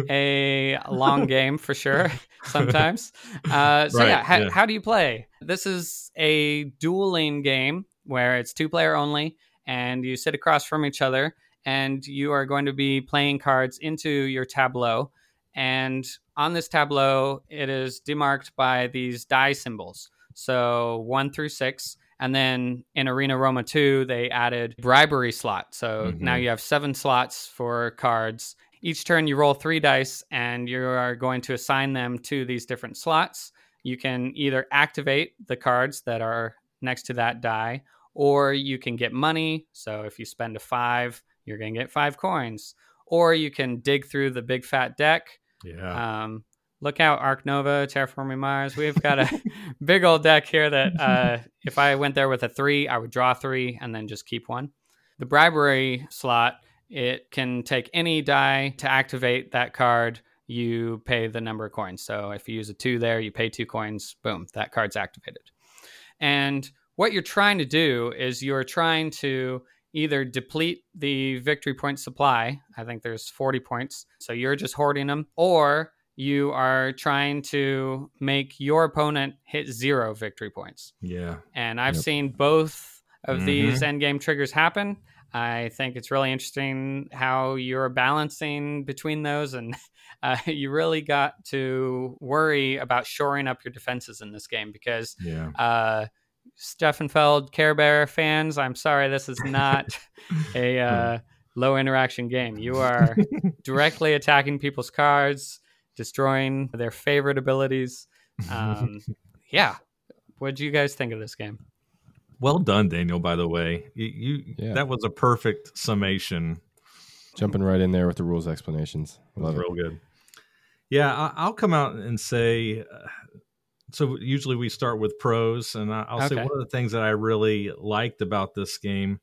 a long game for sure. Sometimes. Uh, so Right, yeah, ha- yeah. how do you play? This is a dueling game where it's two player only, and you sit across from each other, and you are going to be playing cards into your tableau. And on this tableau, it is demarked by these die symbols. So one through six. And then in Arena Roma two, they added bribery slot. So Mhm. now you have seven slots for cards. Each turn you roll three dice and you are going to assign them to these different slots. You can either activate the cards that are next to that die, or you can get money. So if you spend a five, you're going to get five coins. Or you can dig through the big fat deck. Yeah. Um, look out, Ark Nova, Terraforming Mars. We've got a big old deck here that uh, if I went there with a three, I would draw three and then just keep one. The bribery slot, it can take any die to activate that card. You pay the number of coins. So if you use a two there, you pay two coins. Boom, that card's activated. And what you're trying to do is you're trying to either deplete the victory point supply. I think there's forty points. So you're just hoarding them. Or you are trying to make your opponent hit zero victory points. Yeah. And I've Yep. seen both of Mhm. these endgame triggers happen. I think it's really interesting how you're balancing between those. And uh, you really got to worry about shoring up your defenses in this game because Yeah. uh, Steffenfeld Care Bear fans, I'm sorry, this is not a uh, low interaction game. You are directly attacking people's cards, destroying their favorite abilities. Um, yeah. What do you guys think of this game? Well done, Daniel, by the way. You, you Yeah. that was a perfect summation. Jumping right in there with the rules explanations. That was Love it. real good. Yeah, I, I'll come out and say, uh, so usually we start with pros, and I, I'll say Okay. one of the things that I really liked about this game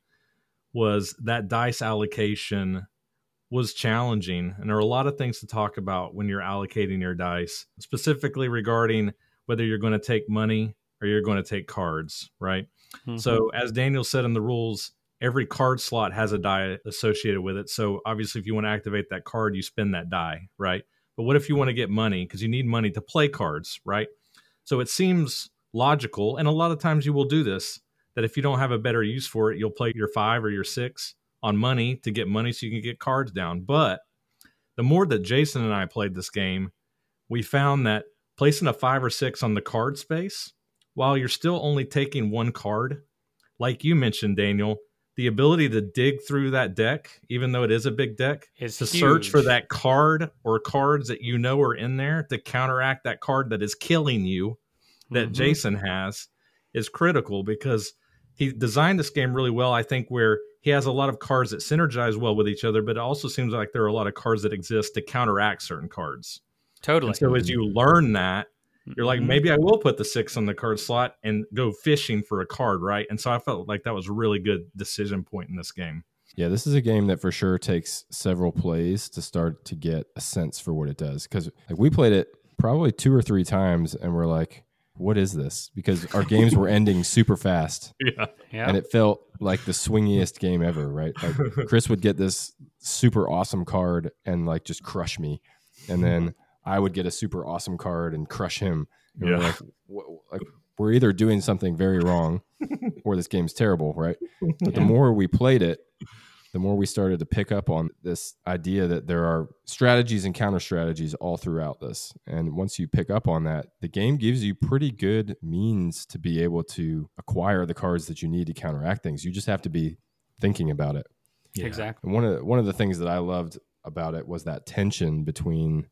was that dice allocation was challenging. And there are a lot of things to talk about when you're allocating your dice, specifically regarding whether you're going to take money or you're going to take cards, right? Mhm. So as Daniel said in the rules, every card slot has a die associated with it. So obviously if you want to activate that card, you spend that die, right? But what if you want to get money? Because you need money to play cards, right? So it seems logical, and a lot of times you will do this, that if you don't have a better use for it, you'll play your five or your six on money to get money so you can get cards down. But the more that Jason and I played this game, we found that placing a five or six on the card space, while you're still only taking one card, like you mentioned, Daniel, the ability to dig through that deck, even though it is a big deck, Is to search for huge. that card or cards that you know are in there to counteract that card that is killing you, that Mhm. Jason has, is critical because he designed this game really well, I think, where he has a lot of cards that synergize well with each other, but it also seems like there are a lot of cards that exist to counteract certain cards. Totally. And so as you learn that, you're like, Mhm. maybe I will put the six on the card slot and go fishing for a card, right? And so I felt like that was a really good decision point in this game. Yeah, this is a game that for sure takes several plays to start to get a sense for what it does. Because like we played it probably two or three times, and we're like, "What is this?" Because our games were ending super fast, Yeah. Yeah. and it felt like the swingiest game ever. Right? Like Chris would get this super awesome card and like just crush me, and then I would get a super awesome card and crush him. And Yeah. we're like, w- like we're either doing something very wrong or this game's terrible, right? But the more we played it, the more we started to pick up on this idea that there are strategies and counter strategies all throughout this. And once you pick up on that, the game gives you pretty good means to be able to acquire the cards that you need to counteract things. You just have to be thinking about it. Yeah. Exactly. And one of one of the things that I loved about it was that tension between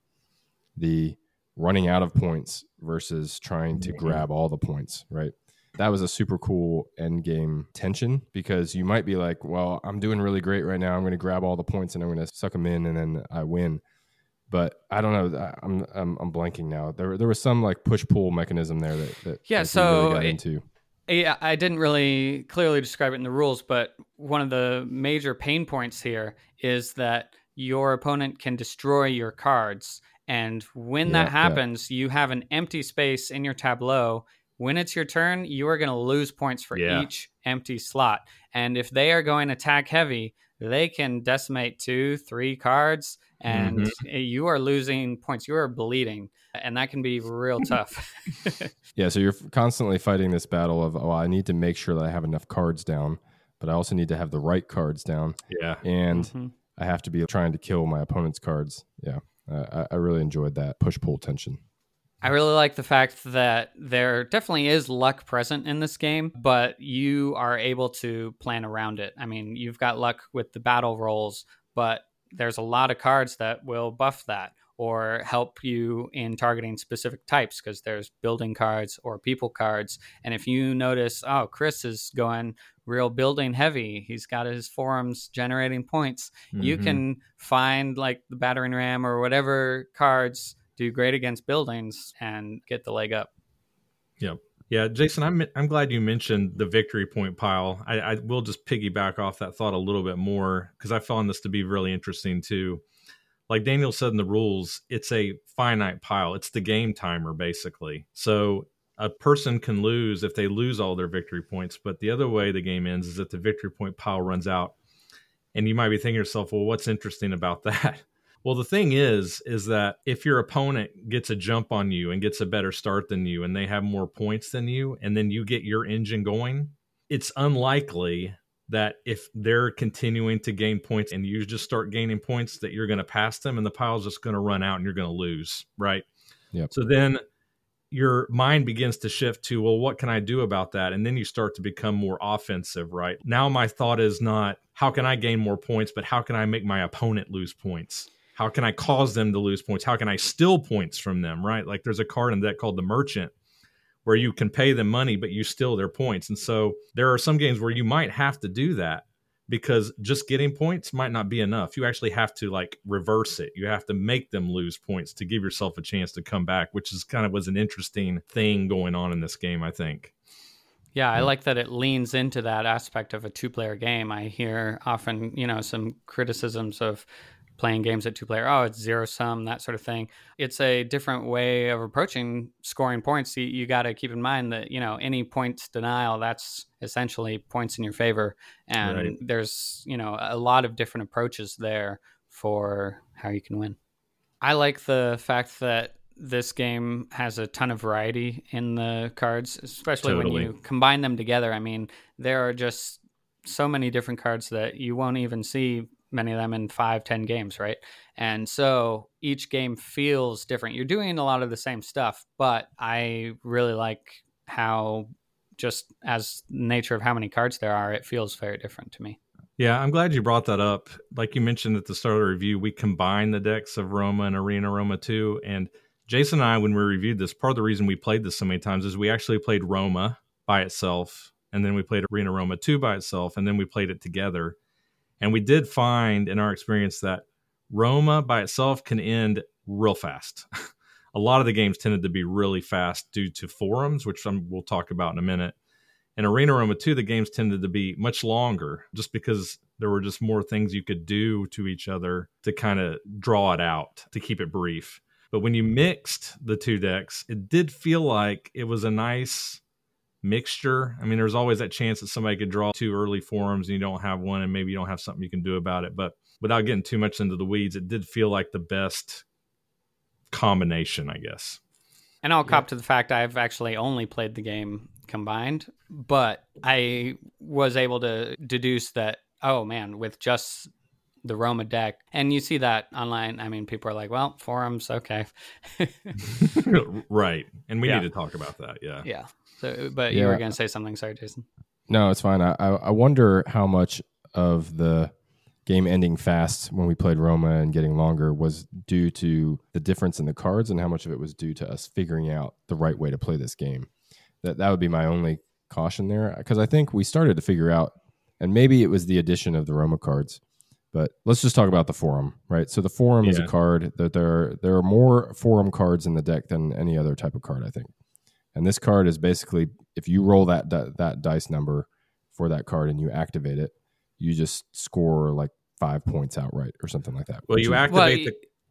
the running out of points versus trying to Mhm. grab all the points, right? That was a super cool end game tension because you might be like, well, I'm doing really great right now. I'm going to grab all the points and I'm going to suck them in and then I win. But I don't know. I- I'm I'm, I'm blanking now. There there was some like push pull mechanism there that, that Yeah, like, we so really got it- into. Yeah, I didn't really clearly describe it in the rules, but one of the major pain points here is that your opponent can destroy your cards. And when Yeah, that yeah. happens, you have an empty space in your tableau when it's your turn, you are going to lose points for Yeah. each empty slot. And if they are going attack heavy, they can decimate two, three cards, and Mhm. you are losing points. You are bleeding, and that can be real tough. Yeah, so you're constantly fighting this battle of, oh, I need to make sure that I have enough cards down, but I also need to have the right cards down. Yeah. And Mhm. I have to be trying to kill my opponent's cards. Yeah, uh, I, I really enjoyed that push-pull tension. I really like the fact that there definitely is luck present in this game, but you are able to plan around it. I mean, you've got luck with the battle rolls, but there's a lot of cards that will buff that or help you in targeting specific types, because there's building cards or people cards. And if you notice, oh, Chris is going real building heavy, he's got his forums generating points, you Mhm. can find like the battering ram or whatever cards do great against buildings and get the leg up. Yep. Yeah, Jason, I'm I'm glad you mentioned the victory point pile. I, I will just piggyback off that thought a little bit more, because I found this to be really interesting too. Like Daniel said in the rules, it's a finite pile. It's the game timer, basically. So a person can lose if they lose all their victory points, but the other way the game ends is that the victory point pile runs out. And you might be thinking to yourself, well, what's interesting about that? Well, the thing is, is that if your opponent gets a jump on you and gets a better start than you, and they have more points than you, and then you get your engine going, it's unlikely that if they're continuing to gain points and you just start gaining points, that you're going to pass them and the pile's just going to run out and you're going to lose, right? Yep. So then your mind begins to shift to, well, what can I do about that? And then you start to become more offensive, right? Now my thought is not, how can I gain more points, but how can I make my opponent lose points? How can I cause them to lose points? How can I steal points from them, right? Like there's a card in the deck called the Merchant where you can pay them money, but you steal their points. And so there are some games where you might have to do that, because just getting points might not be enough. You actually have to like reverse it. You have to make them lose points to give yourself a chance to come back, which is kind of was an interesting thing going on in this game, I think. Yeah, I like that it leans into that aspect of a two-player game. I hear often, you know, some criticisms of playing games at two-player. Oh, it's zero-sum, that sort of thing. It's a different way of approaching scoring points. You, you got to keep in mind that, you know, any points denial, that's essentially points in your favor. And Right. there's, you know, a lot of different approaches there for how you can win. I like the fact that this game has a ton of variety in the cards, especially Totally. when you combine them together. I mean, there are just so many different cards that you won't even see many of them in five, ten games, right? And so each game feels different. You're doing a lot of the same stuff, but I really like how, just as nature of how many cards there are, it feels very different to me. Yeah, I'm glad you brought that up. Like you mentioned at the start of the review, we combined the decks of Roma and Arena Roma two. And Jason and I, when we reviewed this, part of the reason we played this so many times is we actually played Roma by itself, and then we played Arena Roma two by itself, and then we played it together. And we did find in our experience that Roma by itself can end real fast. A lot of the games tended to be really fast due to forums, which I'm, we'll talk about in a minute. In Arena Roma two, the games tended to be much longer just because there were just more things you could do to each other to kind of draw it out, to keep it brief. But when you mixed the two decks, it did feel like it was a nice mixture. I mean, there's always that chance that somebody could draw two early forums and you don't have one, and maybe you don't have something you can do about it. But without getting too much into the weeds, it did feel like the best combination, I guess. And I'll cop to the fact I've actually only played the game combined, but I was able to deduce that, oh man, with just the Roma deck, and you see that online, I mean, people are like, well, forums, okay. Right. And we Yeah. need to talk about that. Yeah. Yeah. So, but you Yeah. were going to say something. Sorry, Jason. No, it's fine. I, I I wonder how much of the game ending fast when we played Roma and getting longer was due to the difference in the cards, and how much of it was due to us figuring out the right way to play this game. That that would be my only caution there, because I think we started to figure out, and maybe it was the addition of the Roma cards. But let's just talk about the forum, right? So the forum is a Yeah. card that there there are more forum cards in the deck than any other type of card, I think. And this card is basically, if you roll that that dice number for that card and you activate it, you just score like five points outright or something like that. Well, which you is- activate Well, the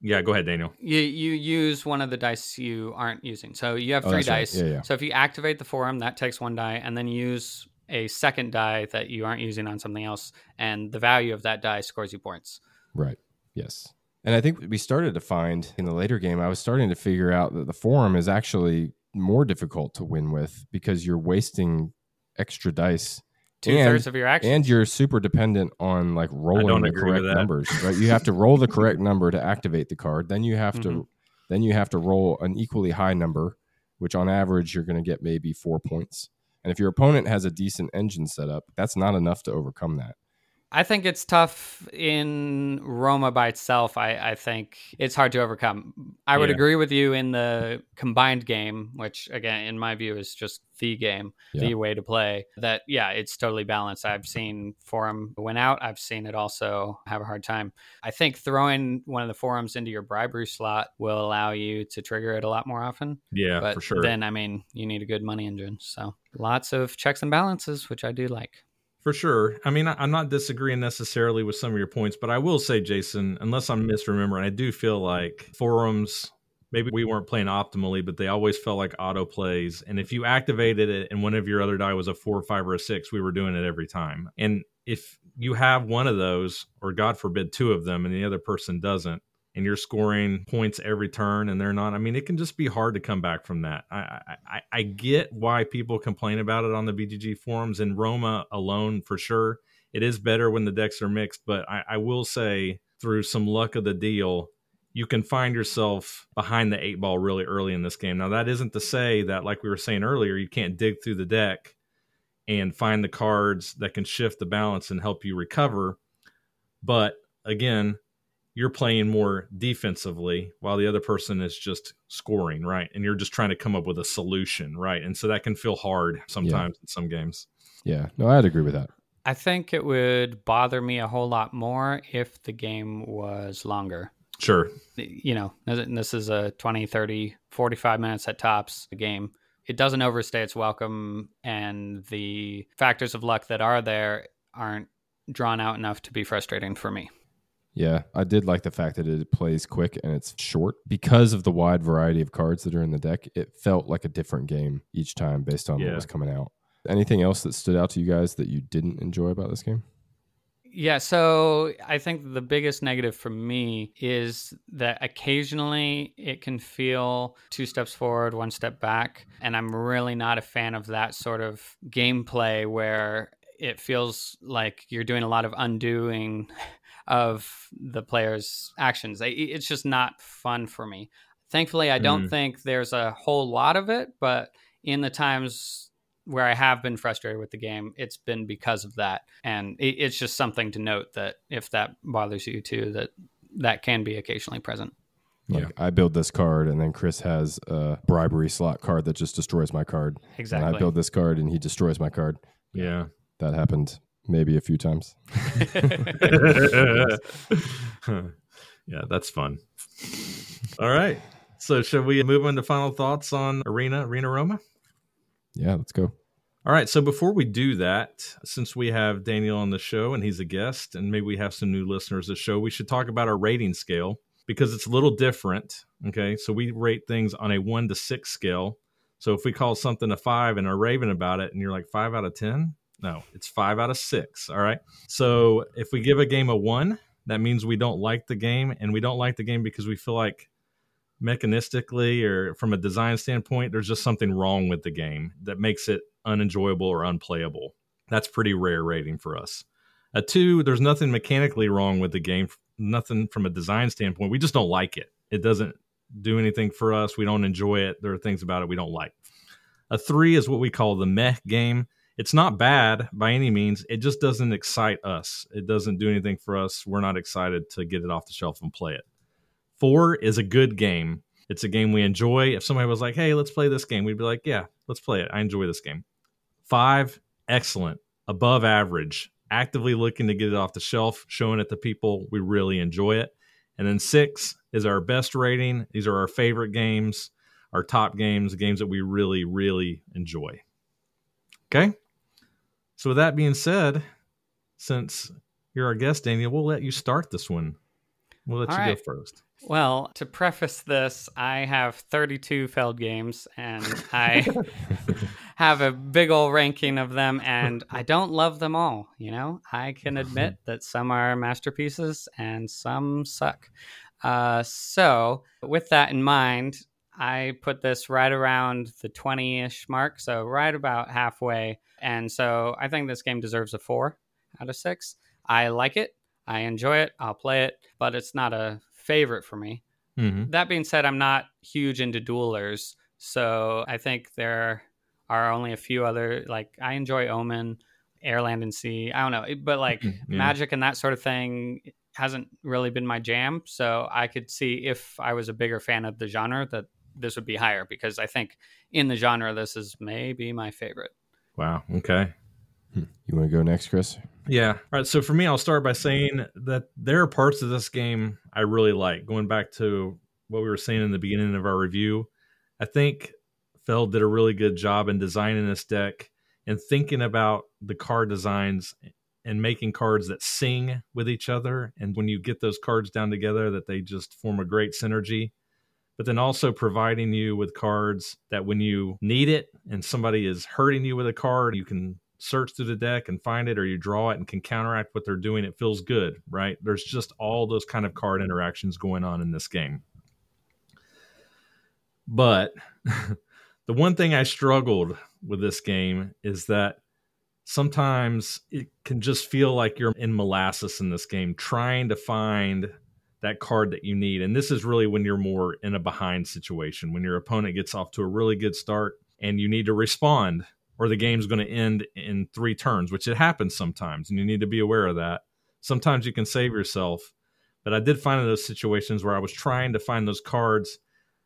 Yeah, go ahead, Daniel. You you use one of the dice you aren't using. So you have Oh, three that's right. dice. Yeah, yeah. So if you activate the forum, that takes one die, and then you use a second die that you aren't using on something else, and the value of that die scores you points. Right. Yes. And I think we started to find in the later game, I was starting to figure out that the forum is actually more difficult to win with because you're wasting extra dice. Two thirds of your actions. And you're super dependent on like rolling the correct numbers, right? You have to roll the correct number to activate the card. Then you have to mm-hmm. then you have to roll an equally high number, which on average you're going to get maybe four points. And if your opponent has a decent engine setup, that's not enough to overcome that. I think it's tough in Roma by itself. I, I think it's hard to overcome. I would yeah. agree with you in the combined game, which again, in my view, is just the game, yeah. the way to play. That, yeah, it's totally balanced. I've seen Forum win out. I've seen it also have a hard time. I think throwing one of the forums into your bribery slot will allow you to trigger it a lot more often. Yeah, but for sure. Then, I mean, you need a good money engine. So lots of checks and balances, which I do like. For sure. I mean, I'm not disagreeing necessarily with some of your points, but I will say, Jason, unless I'm misremembering, I do feel like forums, maybe we weren't playing optimally, but they always felt like auto plays. And if you activated it and one of your other die was a four, five, or a six, we were doing it every time. And if you have one of those, or God forbid, two of them, and the other person doesn't, and you're scoring points every turn and they're not, I mean, it can just be hard to come back from that. I, I, I get why people complain about it on the B G G forums, and Roma alone for sure. It is better when the decks are mixed, but I, I will say through some luck of the deal, you can find yourself behind the eight ball really early in this game. Now, that isn't to say that, like we were saying earlier, you can't dig through the deck and find the cards that can shift the balance and help you recover. But again, you're playing more defensively while the other person is just scoring, right? And you're just trying to come up with a solution, right? And so that can feel hard sometimes yeah. in some games. Yeah, no, I'd agree with that. I think it would bother me a whole lot more if the game was longer. Sure. You know, this is a twenty, thirty, forty-five minutes at tops game. It doesn't overstay its welcome, and the factors of luck that are there aren't drawn out enough to be frustrating for me. Yeah, I did like the fact that it plays quick and it's short. Because of the wide variety of cards that are in the deck, it felt like a different game each time based on yeah. what was coming out. Anything else that stood out to you guys that you didn't enjoy about this game? Yeah, so I think the biggest negative for me is that occasionally it can feel two steps forward, one step back. And I'm really not a fan of that sort of gameplay where it feels like you're doing a lot of undoing of the player's actions. It's just not fun for me. Thankfully, I don't mm. think there's a whole lot of it, but in the times where I have been frustrated with the game, it's been because of that. And it's just something to note that if that bothers you too, that that can be occasionally present. Like yeah. I build this card and then Chris has a bribery slot card that just destroys my card. Exactly. And I build this card and he destroys my card. Yeah. That happened maybe a few times. Yeah, that's fun. All right. So should we move on to final thoughts on Arena, Arena Roma? Yeah, let's go. All right. So before we do that, since we have Daniel on the show and he's a guest, and maybe we have some new listeners to the show, we should talk about our rating scale because it's a little different. Okay. So we rate things on a one to six scale. So if we call something a five and are raving about it and you're like five out of ten, no, it's five out of six. All right. So if we give a game a one, that means we don't like the game, and we don't like the game because we feel like mechanistically or from a design standpoint, there's just something wrong with the game that makes it unenjoyable or unplayable. That's pretty rare rating for us. A two, there's nothing mechanically wrong with the game, nothing from a design standpoint. We just don't like it. It doesn't do anything for us. We don't enjoy it. There are things about it we don't like. A three is what we call the meh game. It's not bad by any means. It just doesn't excite us. It doesn't do anything for us. We're not excited to get it off the shelf and play it. Four is a good game. It's a game we enjoy. If somebody was like, hey, let's play this game, we'd be like, yeah, let's play it. I enjoy this game. Five, excellent, above average, actively looking to get it off the shelf, showing it to people. We really enjoy it. And then six is our best rating. These are our favorite games, our top games, games that we really, really enjoy. Okay? So with that being said, since you're our guest, Daniel, we'll let you start this one. We'll let All you right. go first. Well, to preface this, I have thirty-two failed games, and I have a big old ranking of them, and I don't love them all. You know, I can admit that some are masterpieces and some suck. Uh, so, with that in mind, I put this right around the twenty-ish mark, so right about halfway. And so I think this game deserves a four out of six. I like it. I enjoy it. I'll play it, but it's not a favorite for me. Mm-hmm. That being said, I'm not huge into duelers, so I think there are only a few other, like, I enjoy Omen, Air, Land, and Sea. I don't know, but like Yeah. Magic and that sort of thing hasn't really been my jam. So I could see if I was a bigger fan of the genre that this would be higher, because I think in the genre, this is maybe my favorite. Wow. Okay. You want to go next, Chris? Yeah. All right. So for me, I'll start by saying that there are parts of this game I really like. Going back to what we were saying in the beginning of our review, I think Feld did a really good job in designing this deck and thinking about the card designs and making cards that sing with each other. And when you get those cards down together, that they just form a great synergy. But then also providing you with cards that when you need it and somebody is hurting you with a card, you can search through the deck and find it, or you draw it and can counteract what they're doing. It feels good, right? There's just all those kind of card interactions going on in this game. But the one thing I struggled with this game is that sometimes it can just feel like you're in molasses in this game, trying to find that card that you need. And this is really when you're more in a behind situation, when your opponent gets off to a really good start and you need to respond, or the game's going to end in three turns, which it happens sometimes, and you need to be aware of that. Sometimes you can save yourself, but I did find in those situations where I was trying to find those cards.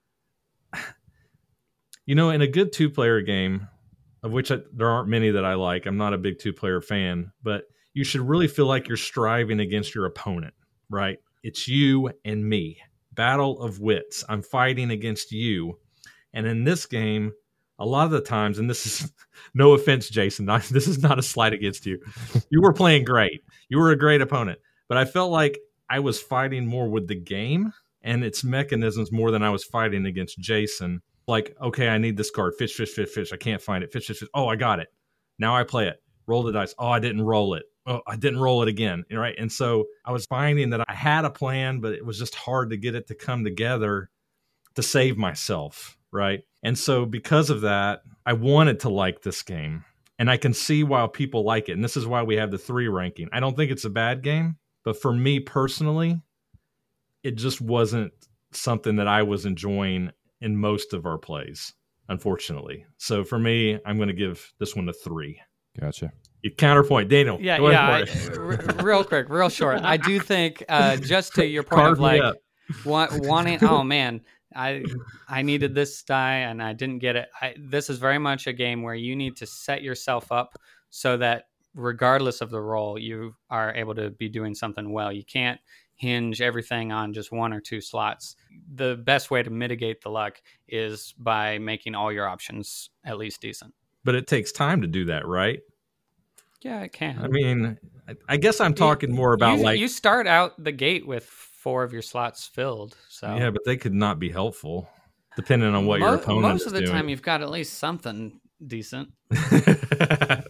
You know, in a good two-player game, of which I, there aren't many that I like, I'm not a big two-player fan, but you should really feel like you're striving against your opponent, right? It's you and me. Battle of wits. I'm fighting against you. And in this game, a lot of the times, and this is no offense, Jason, not, this is not a slight against you. You were playing great. You were a great opponent. But I felt like I was fighting more with the game and its mechanisms more than I was fighting against Jason. Like, okay, I need this card. Fish, fish, fish, fish. I can't find it. Fish, fish, fish. Oh, I got it. Now I play it. Roll the dice. Oh, I didn't roll it. Oh, I didn't roll it again. Right. And so I was finding that I had a plan, but it was just hard to get it to come together to save myself. Right. And so because of that, I wanted to like this game, and I can see why people like it. And this is why we have the three ranking. I don't think it's a bad game, but for me personally, it just wasn't something that I was enjoying in most of our plays, unfortunately. So for me, I'm going to give this one a three. Gotcha. You counterpoint, Daniel. Yeah, yeah. I, r- real quick, real short. I do think, uh, just to your point Carve of like wa- wanting, oh man, I I needed this die and I didn't get it. I, this is very much a game where you need to set yourself up so that regardless of the role, you are able to be doing something well. You can't hinge everything on just one or two slots. The best way to mitigate the luck is by making all your options at least decent. But it takes time to do that, right? Yeah, it can. I mean, I guess I'm talking more about you, like... You start out the gate with four of your slots filled. So Yeah, but they could not be helpful, depending on what Mo- your opponent Most is of the doing. time, you've got at least something decent. We're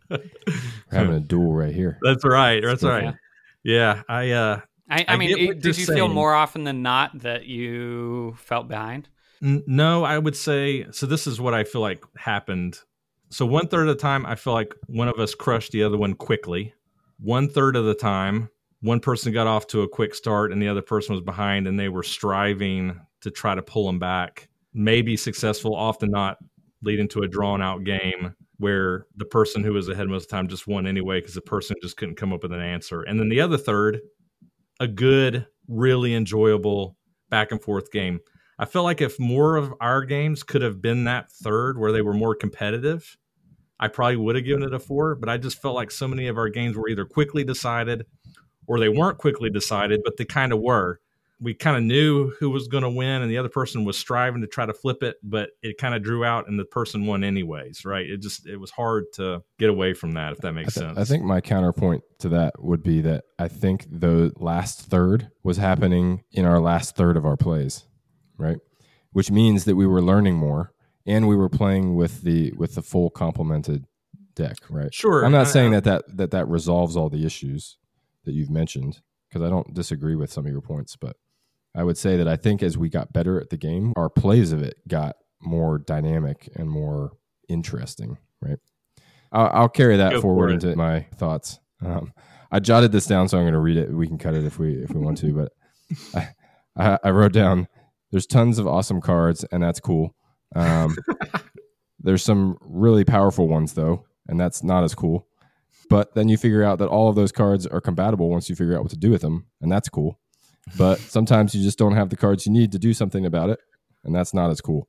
having a duel right here. That's right. That's Yeah. right. Yeah, I... uh I, I, I mean, get it- what did you're you feel saying. more often than not that you felt behind? N- No, I would say, so this is what I feel like happened. So one third of the time, I feel like one of us crushed the other one quickly. One third of the time, one person got off to a quick start and the other person was behind, and they were striving to try to pull them back. Maybe successful, often not, leading to a drawn out game where the person who was ahead most of the time just won anyway because the person just couldn't come up with an answer. And then the other third, a good, really enjoyable back and forth game. I feel like if more of our games could have been that third where they were more competitive, I probably would have given it a four, but I just felt like so many of our games were either quickly decided or they weren't quickly decided, but they kind of were. we kind of knew who was going to win, and the other person was striving to try to flip it, but it kind of drew out and the person won anyways, right? It just, it was hard to get away from that, if that makes I th- sense. I think my counterpoint to that would be that I think the last third was happening in our last third of our plays, right? Which means that we were learning more and we were playing with the with the full complemented deck, right? Sure. I'm not I, saying I, that, that that that resolves all the issues that you've mentioned, because I don't disagree with some of your points, but I would say that I think as we got better at the game, our plays of it got more dynamic and more interesting, right? I'll, I'll carry that Go forward for into my thoughts. Um, I jotted this down, so I'm going to read it. We can cut it if we if we want to, but I, I, I wrote down, there's tons of awesome cards, and that's cool. Um, there's some really powerful ones, though, and that's not as cool. But then you figure out that all of those cards are compatible once you figure out what to do with them, and that's cool. But sometimes you just don't have the cards you need to do something about it, and that's not as cool.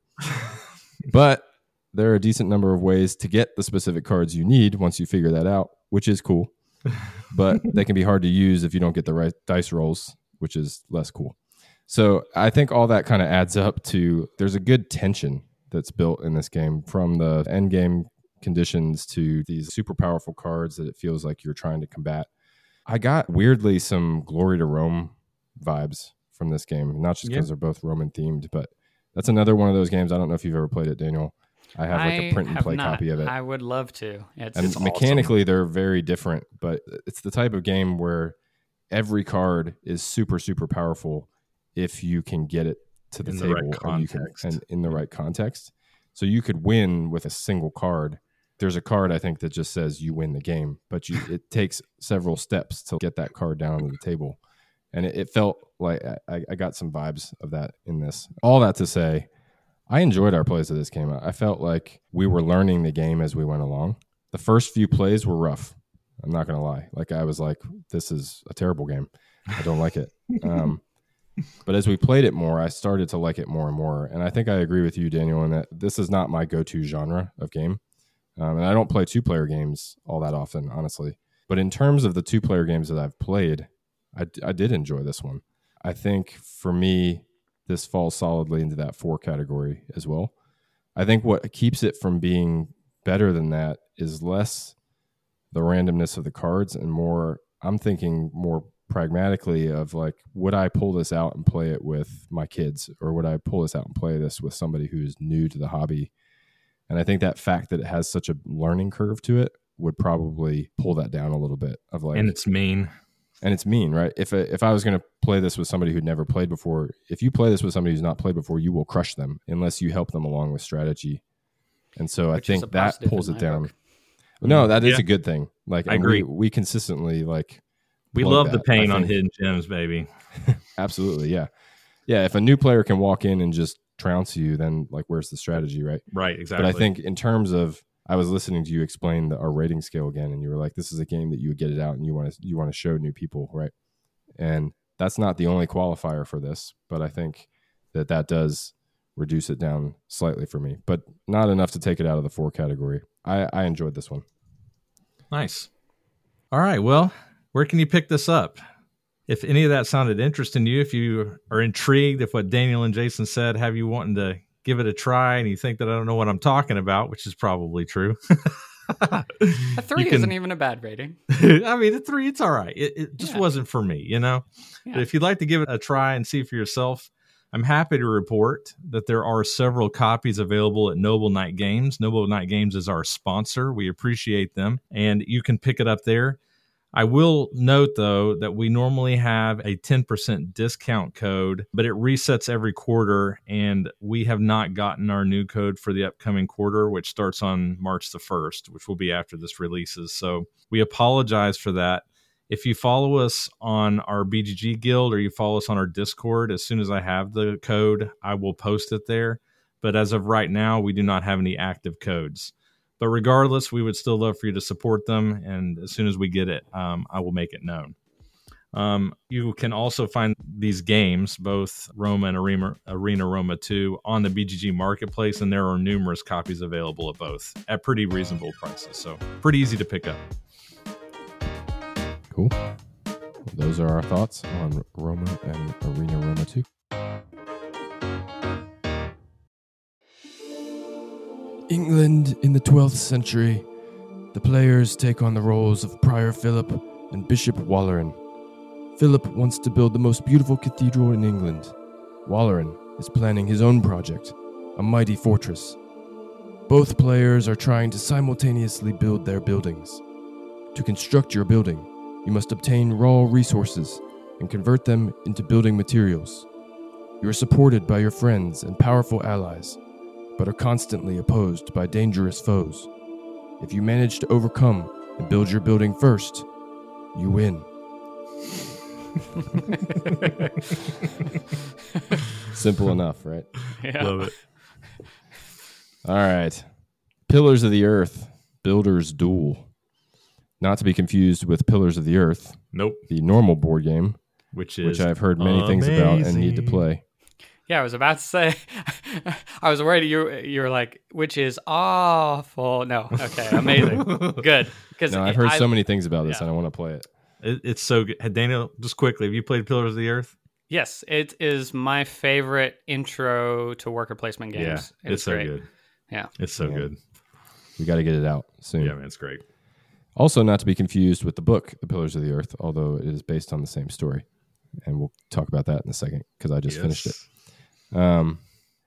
But there are a decent number of ways to get the specific cards you need once you figure that out, which is cool. But they can be hard to use if you don't get the right dice rolls, which is less cool. So I think all that kind of adds up to there's a good tension that's built in this game, from the end game conditions to these super powerful cards that it feels like you're trying to combat. I got weirdly some Glory to Rome vibes from this game, not just because yeah. they're both Roman themed, but that's another one of those games. I don't know if you've ever played it, Daniel. I have like a print and play not. copy of it. I would love to. It's, and it's mechanically, awesome. They're very different, but it's the type of game where every card is super, super powerful if you can get it to the in table the right and, you can, context. and in the right context. So you could win with a single card. There's a card, I think, that just says you win the game, but you, it takes several steps to get that card down to the table. And it, it felt like I, I got some vibes of that in this. All that to say, I enjoyed our plays of this game. I felt like we were learning the game as we went along. The first few plays were rough. I'm not going to lie. Like, I was like, this is a terrible game. I don't like it. Um, but as we played it more, I started to like it more and more. And I think I agree with you, Daniel, in that this is not my go-to genre of game. Um, and I don't play two-player games all that often, honestly. But in terms of the two-player games that I've played, I, I did enjoy this one. I think for me, this falls solidly into that four category as well. I think what keeps it from being better than that is less the randomness of the cards and more, I'm thinking more pragmatically of like, would I pull this out and play it with my kids, or would I pull this out and play this with somebody who's new to the hobby? And I think that fact that it has such a learning curve to it would probably pull that down a little bit of like, and it's mean. And it's mean, right? If if I was going to play this with somebody who'd never played before, if you play this with somebody who's not played before, you will crush them unless you help them along with strategy. And so Which I think that pulls it down. Book. No, that is yeah. a good thing. Like, I agree. We, we consistently like we love that, the pain on hidden gems, baby. Absolutely, yeah, yeah. If a new player can walk in and just trounce you, then like, where's the strategy, right? Right, exactly. But I think in terms of, I was listening to you explain the, our rating scale again, and you were like, "This is a game that you would get it out, and you want to you want to show new people, right?" And that's not the only qualifier for this, but I think that that does reduce it down slightly for me, but not enough to take it out of the four category. I, I enjoyed this one. Nice. All right. Well, where can you pick this up? If any of that sounded interesting to you, if you are intrigued, if what Daniel and Jason said have you wanting to give it a try, and you think that I don't know what I'm talking about, which is probably true. A three can, isn't even a bad rating. I mean, a three, it's all right. It, it just yeah. wasn't for me, you know? Yeah. But if you'd like to give it a try and see for yourself, I'm happy to report that there are several copies available at Noble Knight Games. Noble Knight Games is our sponsor. We appreciate them, and you can pick it up there. I will note, though, that we normally have a ten percent discount code, but it resets every quarter, and we have not gotten our new code for the upcoming quarter, which starts on March the first, which will be after this releases. So we apologize for that. If you follow us on our B G G Guild, or you follow us on our Discord, as soon as I have the code, I will post it there. But as of right now, we do not have any active codes. But regardless, we would still love for you to support them. And as soon as we get it, um, I will make it known. Um, you can also find these games, both Roma and Arena, Arena Roma two, on the B G G Marketplace. And there are numerous copies available of both at pretty reasonable prices. So pretty easy to pick up. Cool. those are our thoughts on Roma and Arena Roma two. England in the twelfth century. The players take on the roles of Prior Philip and Bishop Walleran. Philip wants to build the most beautiful cathedral in England. Walleran is planning his own project, a mighty fortress. Both players are trying to simultaneously build their buildings. To construct your building, you must obtain raw resources and convert them into building materials. You are supported by your friends and powerful allies, but are constantly opposed by dangerous foes. If you manage to overcome and build your building first, you win. Simple enough, right? Yeah. Love it. All right. Pillars of the Earth, Builder's Duel. Not to be confused with Pillars of the Earth, Nope. the normal board game, Which is which I've heard many things about and need to amazing. play. Yeah, I was about to say, I was worried you you were like, which is awful. No, okay, amazing, good. Because No, I've heard I, so many things about this, yeah. and I want to play it. It, it's so good. Hey, Daniel, just quickly, have you played Pillars of the Earth? Yes, it is my favorite intro to worker placement games. Yeah, it's so great. good. Yeah, It's so Yeah. good. We got to get it out soon. Yeah, man, it's great. Also, not to be confused with the book, The Pillars of the Earth, although it is based on the same story. And we'll talk about that in a second because I just Yes. finished it. Um,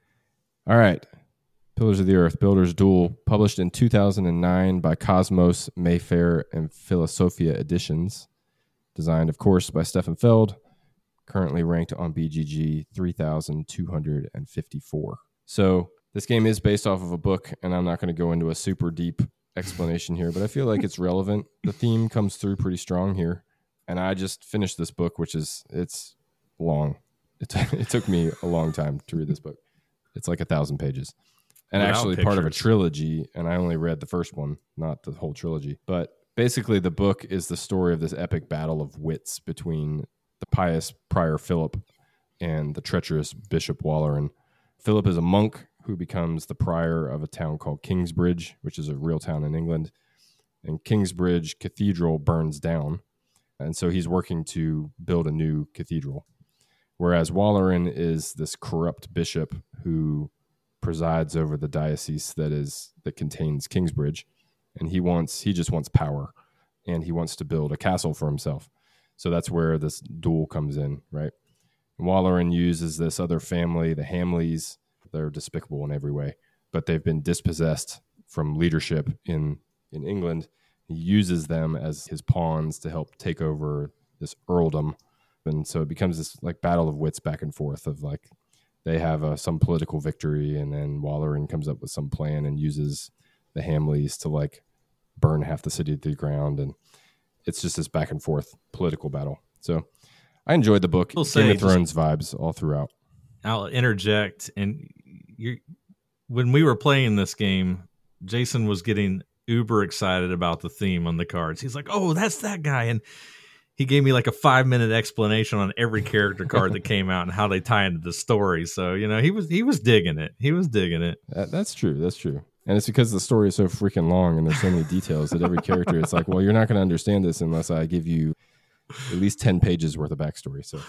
all right. Pillars of the Earth, Builder's Duel, published in two thousand nine by Cosmos, Mayfair, and Philosophia Editions. Designed, of course, by Stefan Feld. Currently ranked on B G G three thousand two hundred fifty-four. So this game is based off of a book, and I'm not going to go into a super deep explanation here, but I feel like it's relevant. The theme comes through pretty strong here. And I just finished this book, which is, it's long. It, t- it took me a long time to read this book. It's like a thousand pages. And Without actually part of a pictures. trilogy, and I only read the first one, not the whole trilogy. But basically the book is the story of this epic battle of wits between the pious Prior Philip and the treacherous Bishop Walleran. Philip is a monk who becomes the prior of a town called Kingsbridge, which is a real town in England. And Kingsbridge Cathedral burns down. And so he's working to build a new cathedral. Whereas Walleran is this corrupt bishop who presides over the diocese that is that contains Kingsbridge, and he wants he just wants power, and he wants to build a castle for himself. So that's where this duel comes in, right? And Walleran uses this other family, the Hamleys. They're despicable in every way, but they've been dispossessed from leadership in in England. He uses them as his pawns to help take over this earldom. And so it becomes this like battle of wits back and forth of like they have uh, some political victory, and then Walleran comes up with some plan and uses the Hamleys to like burn half the city to the ground. And it's just this back and forth political battle. So I enjoyed the book. We'll Game say of just- Thrones vibes all throughout. I'll interject. And you, when we were playing this game, Jason was getting uber excited about the theme on the cards. He's like, "Oh, that's that guy," and he gave me like a five minute explanation on every character card that came out and how they tie into the story. So you know, he was he was digging it. He was digging it. That, that's true. That's true. And it's because the story is so freaking long and there's so many details that every character, it's like, well, you're not going to understand this unless I give you at least ten pages worth of backstory. So,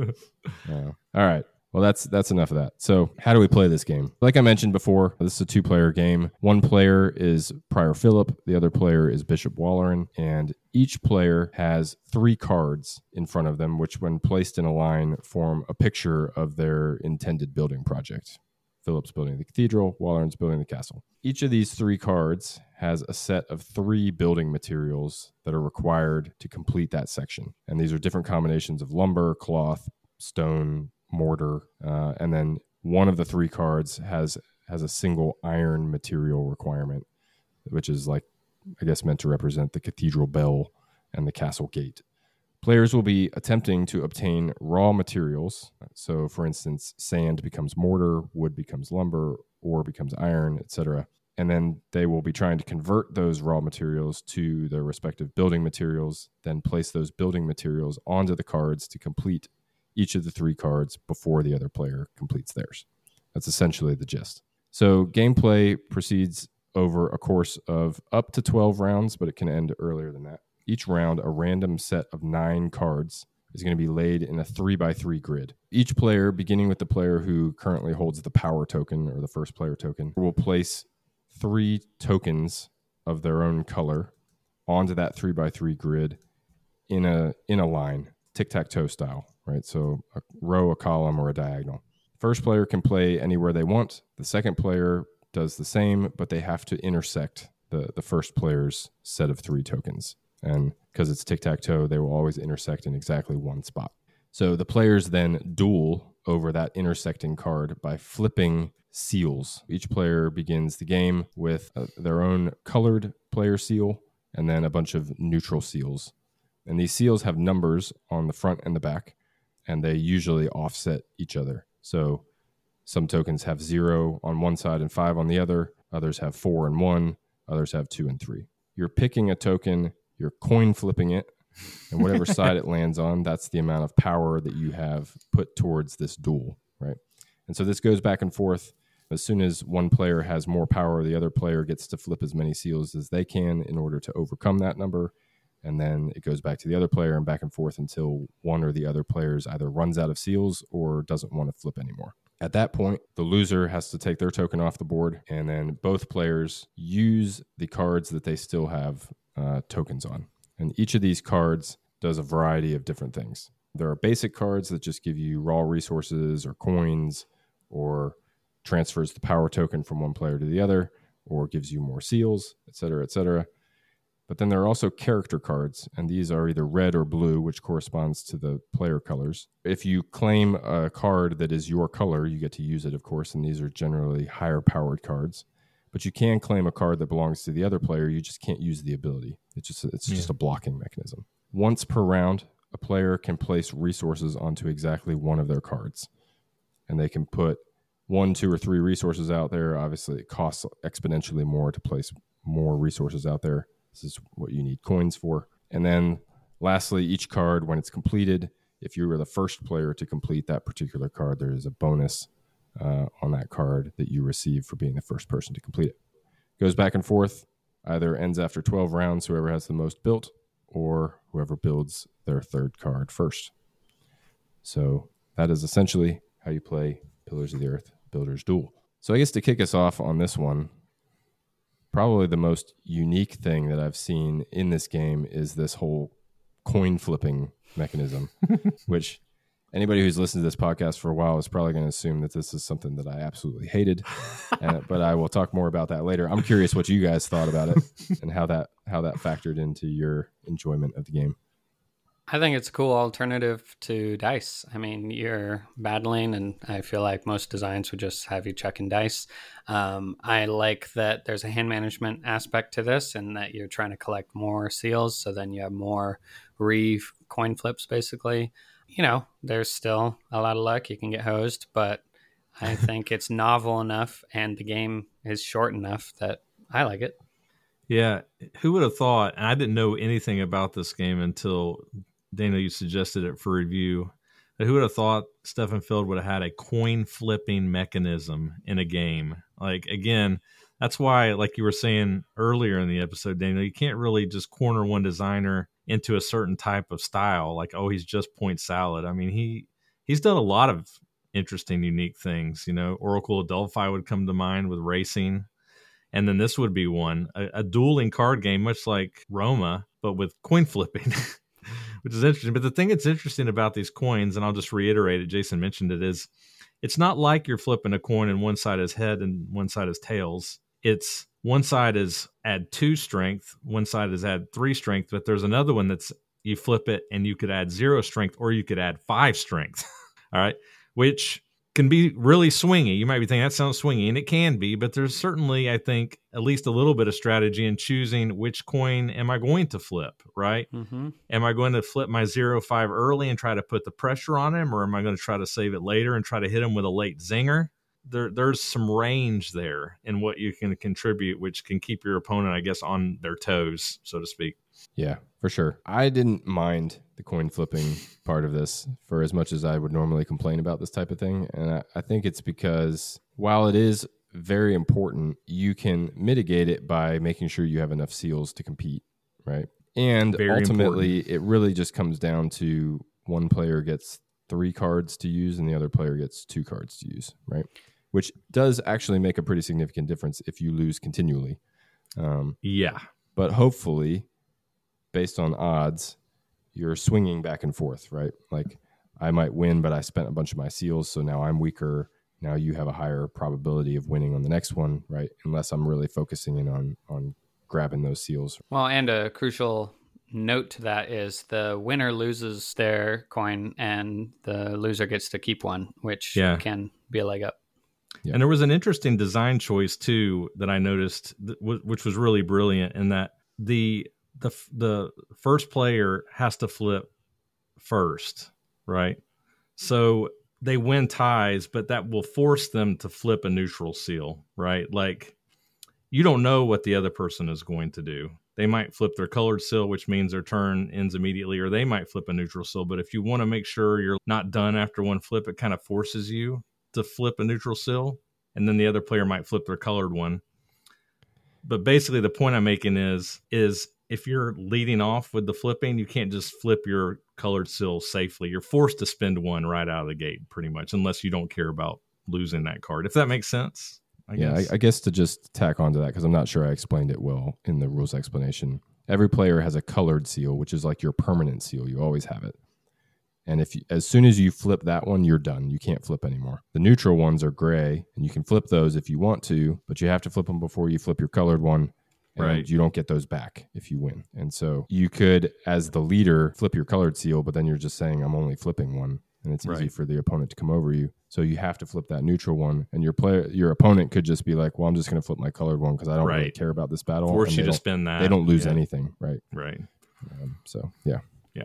uh, all right. Well, that's that's enough of that. So how do we play this game? Like I mentioned before, this is a two-player game. One player is Prior Philip. The other player is Bishop Walleran. And each player has three cards in front of them, which when placed in a line form a picture of their intended building project. Philip's building the cathedral, Walleran's building the castle. Each of these three cards has a set of three building materials that are required to complete that section. And these are different combinations of lumber, cloth, stone, mortar, uh, and then one of the three cards has has a single iron material requirement, which is like, I guess, meant to represent the cathedral bell and the castle gate. Players will be attempting to obtain raw materials. So, for instance, sand becomes mortar, wood becomes lumber, ore becomes iron, et cetera. And then they will be trying to convert those raw materials to their respective building materials, then place those building materials onto the cards to complete each of the three cards before the other player completes theirs. That's essentially the gist. So gameplay proceeds over a course of up to twelve rounds, but it can end earlier than that. Each round, a random set of nine cards is going to be laid in a three by three grid. Each player, beginning with the player who currently holds the power token or the first player token, will place three tokens of their own color onto that three by three grid in a in a line, tic-tac-toe style, right? So a row, a column, or a diagonal. First player can play anywhere they want. The second player does the same, but they have to intersect the, the first player's set of three tokens. And because it's tic-tac-toe, they will always intersect in exactly one spot. So the players then duel over that intersecting card by flipping seals. Each player begins the game with uh, their own colored player seal and then a bunch of neutral seals. And these seals have numbers on the front and the back, and they usually offset each other. So some tokens have zero on one side and five on the other. Others have four and one. Others have two and three. You're picking a token, you're coin flipping it, and whatever side it lands on, that's the amount of power that you have put towards this duel, right? And so this goes back and forth. As soon as one player has more power, the other player gets to flip as many seals as they can in order to overcome that number. And then it goes back to the other player and back and forth until one or the other players either runs out of seals or doesn't want to flip anymore. At that point, the loser has to take their token off the board, and then both players use the cards that they still have uh, tokens on. And each of these cards does a variety of different things. There are basic cards that just give you raw resources or coins, or transfers the power token from one player to the other, or gives you more seals, et cetera, et cetera. But then there are also character cards, and these are either red or blue, which corresponds to the player colors. If you claim a card that is your color, you get to use it, of course, and these are generally higher-powered cards. But you can claim a card that belongs to the other player. You just can't use the ability. It's just it's just yeah. a blocking mechanism. Once per round, a player can place resources onto exactly one of their cards. And they can put one, two, or three resources out there. Obviously, it costs exponentially more to place more resources out there. This is what you need coins for. And then lastly, each card, when it's completed, if you were the first player to complete that particular card, there is a bonus uh, on that card that you receive for being the first person to complete it. Goes back and forth, either ends after twelve rounds, whoever has the most built, or whoever builds their third card first. So that is essentially how you play Pillars of the Earth Builders Duel. So I guess to kick us off on this one, probably the most unique thing that I've seen in this game is this whole coin flipping mechanism, which anybody who's listened to this podcast for a while is probably going to assume that this is something that I absolutely hated, uh, but I will talk more about that later. I'm curious what you guys thought about it and how that how that factored into your enjoyment of the game. I think it's a cool alternative to dice. I mean, you're battling, and I feel like most designs would just have you checking dice. Um, I like that there's a hand management aspect to this, and that you're trying to collect more seals, so then you have more re-coin flips, basically. You know, there's still a lot of luck. You can get hosed, but I think it's novel enough, and the game is short enough that I like it. Yeah, who would have thought? And I didn't know anything about this game until Dana, you suggested it for review. But who would have thought Stefan Feld would have had a coin flipping mechanism in a game? Like, again, that's why, like you were saying earlier in the episode, Dana, you can't really just corner one designer into a certain type of style. Like, oh, he's just point salad. I mean, he he's done a lot of interesting, unique things. You know, Oracle of Delphi would come to mind with racing. And then this would be one, a, a dueling card game, much like Roma, but with coin flipping. Which is interesting. But the thing that's interesting about these coins, and I'll just reiterate it, Jason mentioned it, is it's not like you're flipping a coin and one side is head and one side is tails. It's one side is add two strength, one side is add three strength, but there's another one that's you flip it and you could add zero strength or you could add five strength. All right. Which can be really swingy. You might be thinking that sounds swingy, and it can be, but there's certainly, I think, at least a little bit of strategy in choosing which coin am I going to flip, right? Mm-hmm. Am I going to flip my zero five early and try to put the pressure on him, or am I going to try to save it later and try to hit him with a late zinger? There, there's some range there in what you can contribute, which can keep your opponent, I guess, on their toes, so to speak. Yeah, for sure. I didn't mind the coin flipping part of this for as much as I would normally complain about this type of thing. And I, I think it's because while it is very important, you can mitigate it by making sure you have enough seals to compete, right? And Very ultimately, important. it really just comes down to one player gets three cards to use and the other player gets two cards to use, right? Which does actually make a pretty significant difference if you lose continually. Um, Yeah. but hopefully, based on odds, you're swinging back and forth, right? Like I might win, but I spent a bunch of my seals, so now I'm weaker. Now you have a higher probability of winning on the next one, right? Unless I'm really focusing in on on grabbing those seals. Well, and a crucial note to that is the winner loses their coin and the loser gets to keep one, which Yeah. can be a leg up. Yeah. And there was an interesting design choice too that I noticed, which was really brilliant, in that the the the first player has to flip first, right? So they win ties, but that will force them to flip a neutral seal, right? Like you don't know what the other person is going to do. They might flip their colored seal, which means their turn ends immediately, or they might flip a neutral seal. But if you want to make sure you're not done after one flip, it kind of forces you to flip a neutral seal, and then the other player might flip their colored one. But basically the point I'm making is, is if you're leading off with the flipping, you can't just flip your colored seal safely. You're forced to spend one right out of the gate, pretty much, unless you don't care about losing that card. If that makes sense. I yeah, guess. I, I guess to just tack onto that, because I'm not sure I explained it well in the rules explanation. Every player has a colored seal, which is like your permanent seal. You always have it. And if you, as soon as you flip that one, you're done. You can't flip anymore. The neutral ones are gray, and you can flip those if you want to, but you have to flip them before you flip your colored one. And Right. you don't get those back if you win. And so you could, as the leader, flip your colored seal, but then you're just saying, I'm only flipping one. And it's easy Right. for the opponent to come over you. So you have to flip that neutral one. And your player, your opponent could just be like, well, I'm just going to flip my colored one because I don't really Right. care about this battle. Force And you they to don't- spend that. They don't lose Yeah. anything, right? Right. Um, so, yeah.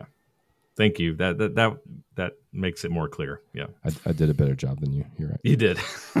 Thank you. That that that that makes it more clear. Yeah, I, I did a better job than you. You're right. you did.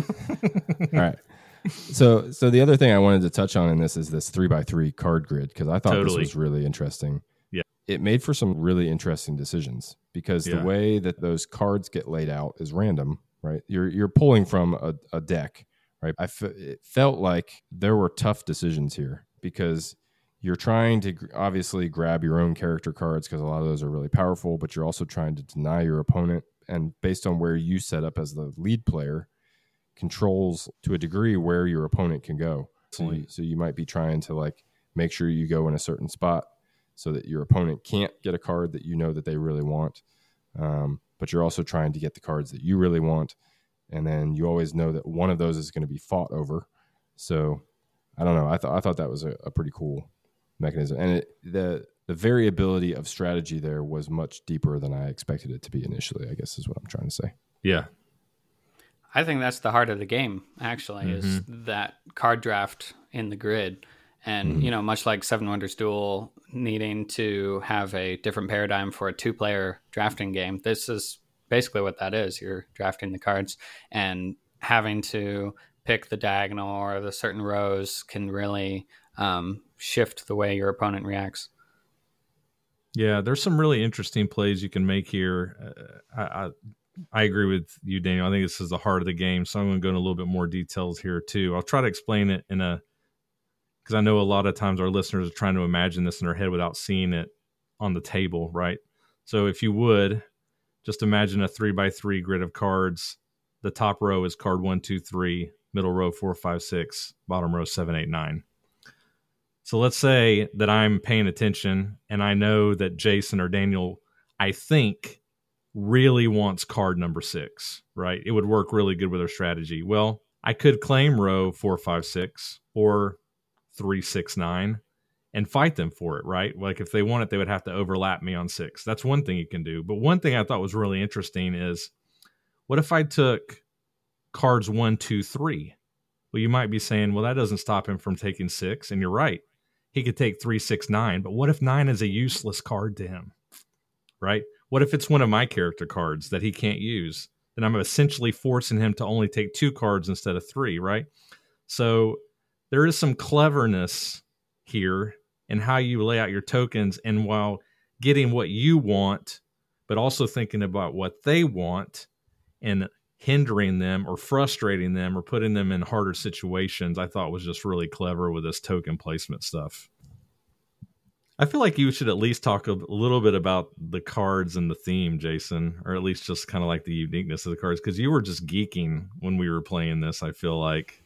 All right. So, so the other thing I wanted to touch on in this is this three by three card grid, because I thought Totally. this was really interesting. Yeah. It made for some really interesting decisions because Yeah. the way that those cards get laid out is random, right? You're you're pulling from a, a deck, right? I f- it felt like there were tough decisions here because you're trying to gr- obviously grab your own character cards because a lot of those are really powerful, but you're also trying to deny your opponent. And based on where you set up as the lead player, controls to a degree where your opponent can go. So you, so you might be trying to like make sure you go in a certain spot so that your opponent can't get a card that you know that they really want. Um, but you're also trying to get the cards that you really want. And then you always know that one of those is going to be fought over. So I don't know. I thought I thought that was a, a pretty cool mechanism. And it, the the variability of strategy there was much deeper than I expected it to be initially, I guess is what I'm trying to say. Yeah. I think that's the heart of the game, actually, is that card draft in the grid. And, you know, much like Seven Wonders Duel needing to have a different paradigm for a two-player drafting game, this is basically what that is. You're drafting the cards, and having to pick the diagonal or the certain rows can really um, shift the way your opponent reacts. Yeah, there's some really interesting plays you can make here. Uh, I, I I agree with you, Daniel. I think this is the heart of the game, so I'm going to go into a little bit more details here too. I'll try to explain it in a because I know a lot of times our listeners are trying to imagine this in their head without seeing it on the table, right? So if you would just imagine a three by three grid of cards. The top row is card one, two, three. Middle row four, five, six. Bottom row seven, eight, nine. So let's say that I'm paying attention and I know that Jason or Daniel, I think, really wants card number six, right? It would work really good with our strategy. Well, I could claim row four, five, six or three, six, nine and fight them for it, right? Like if they want it, they would have to overlap me on six. That's one thing you can do. But one thing I thought was really interesting is what if I took cards one, two, three? Well, you might be saying, well, that doesn't stop him from taking six. And you're right. He could take three, six, nine. But what if nine is a useless card to him, right? What if it's one of my character cards that he can't use? Then I'm essentially forcing him to only take two cards instead of three, right? So there is some cleverness here in how you lay out your tokens, and while getting what you want, but also thinking about what they want and hindering them or frustrating them or putting them in harder situations, I thought was just really clever with this token placement stuff. I feel like you should at least talk a little bit about the cards and the theme, Jason, or at least just kind of like the uniqueness of the cards, because you were just geeking when we were playing this, I feel like.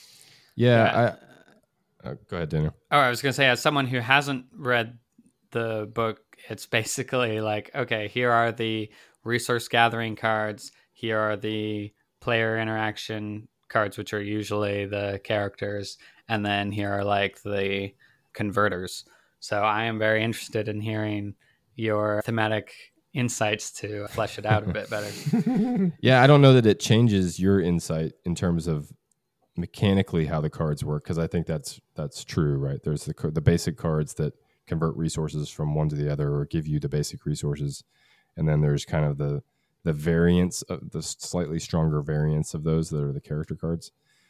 Yeah. Yeah. I, uh, go ahead, Daniel. Oh, I was going to say, as someone who hasn't read the book, it's basically like, okay, here are the resource gathering cards. Here are the player interaction cards, which are usually the characters. And then here are like the converters. So I am very interested in hearing your thematic insights to flesh it out a bit better. Yeah, I don't know that it changes your insight in terms of mechanically how the cards work, because I think that's that's true, right? There's the the basic cards that convert resources from one to the other or give you the basic resources, and then there's kind of the the variants of the slightly stronger variants of those that are the character cards.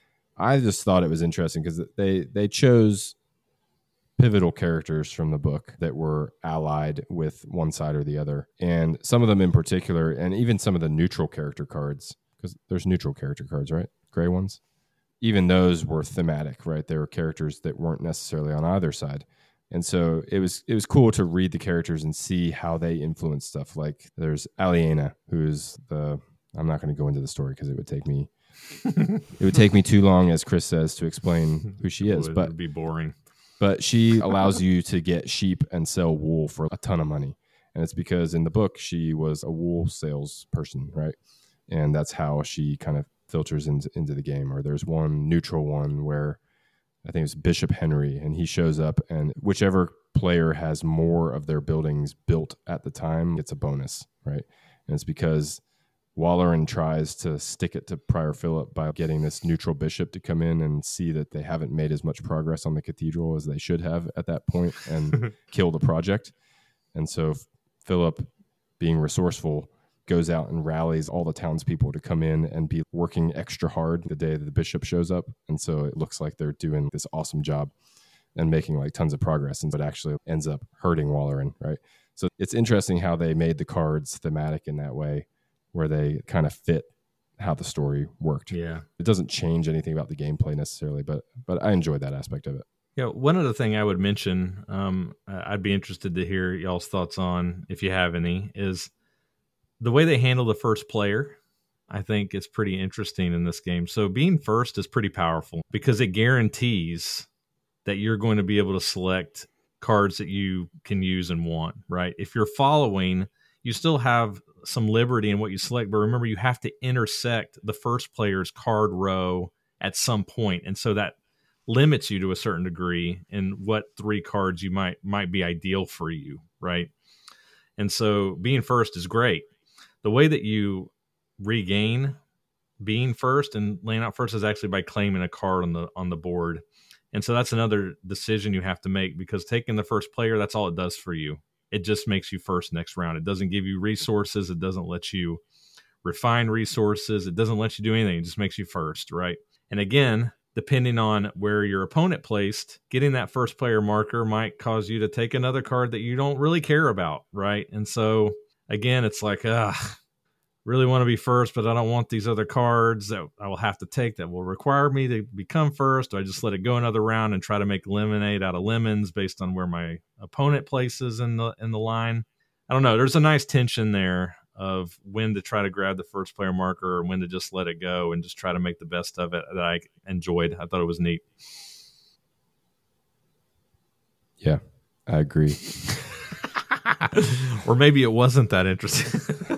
I just thought it was interesting because they they chose pivotal characters from the book that were allied with one side or the other, and some of them in particular, and even some of the neutral character cards, because there's neutral character cards, right? Gray ones. Even those were thematic, right? They were characters that weren't necessarily on either side. And so it was it was cool to read the characters and see how they influence stuff. Like there's Aliena, who's the I'm not going to go into the story because it would take me it would take me too long, as Chris says, to explain who she is. It but would be boring. But she allows you to get sheep and sell wool for a ton of money. And it's because in the book she was a wool salesperson, right? And that's how she kind of filters into, into the game. Or there's one neutral one where I think it's Bishop Henry, and he shows up, and whichever player has more of their buildings built at the time gets a bonus, right? And it's because Walleran tries to stick it to Prior Philip by getting this neutral bishop to come in and see that they haven't made as much progress on the cathedral as they should have at that point and kill the project. And so Philip, being resourceful, goes out and rallies all the townspeople to come in and be working extra hard the day that the bishop shows up. And so it looks like they're doing this awesome job and making like tons of progress, and but actually ends up hurting Walleran, right? So it's interesting how they made the cards thematic in that way, where they kind of fit how the story worked. Yeah. It doesn't change anything about the gameplay necessarily, but but I enjoyed that aspect of it. Yeah, one other thing I would mention, um, I'd be interested to hear y'all's thoughts on, if you have any, is the way they handle the first player. I think is pretty interesting in this game. So being first is pretty powerful because it guarantees that you're going to be able to select cards that you can use and want, right? If you're following, you still have some liberty in what you select, but remember, you have to intersect the first player's card row at some point, and so that limits you to a certain degree in what three cards you might might be ideal for you, right? And so being first is great. The way that you regain being first and laying out first is actually by claiming a card on the on the board. And so that's another decision you have to make, because taking the first player, that's all it does for you. It just makes you first next round. It doesn't give you resources. It doesn't let you refine resources. It doesn't let you do anything. It just makes you first, right? And again, depending on where your opponent placed, getting that first player marker might cause you to take another card that you don't really care about, right? And so again, it's like, ah, really want to be first, but I don't want these other cards that I will have to take that will require me to become first. Do I just let it go another round and try to make lemonade out of lemons based on where my opponent places in the in the line? I don't know. There's a nice tension there of when to try to grab the first player marker or when to just let it go and just try to make the best of it that I enjoyed. I thought it was neat. Yeah, I agree. Or maybe it wasn't that interesting.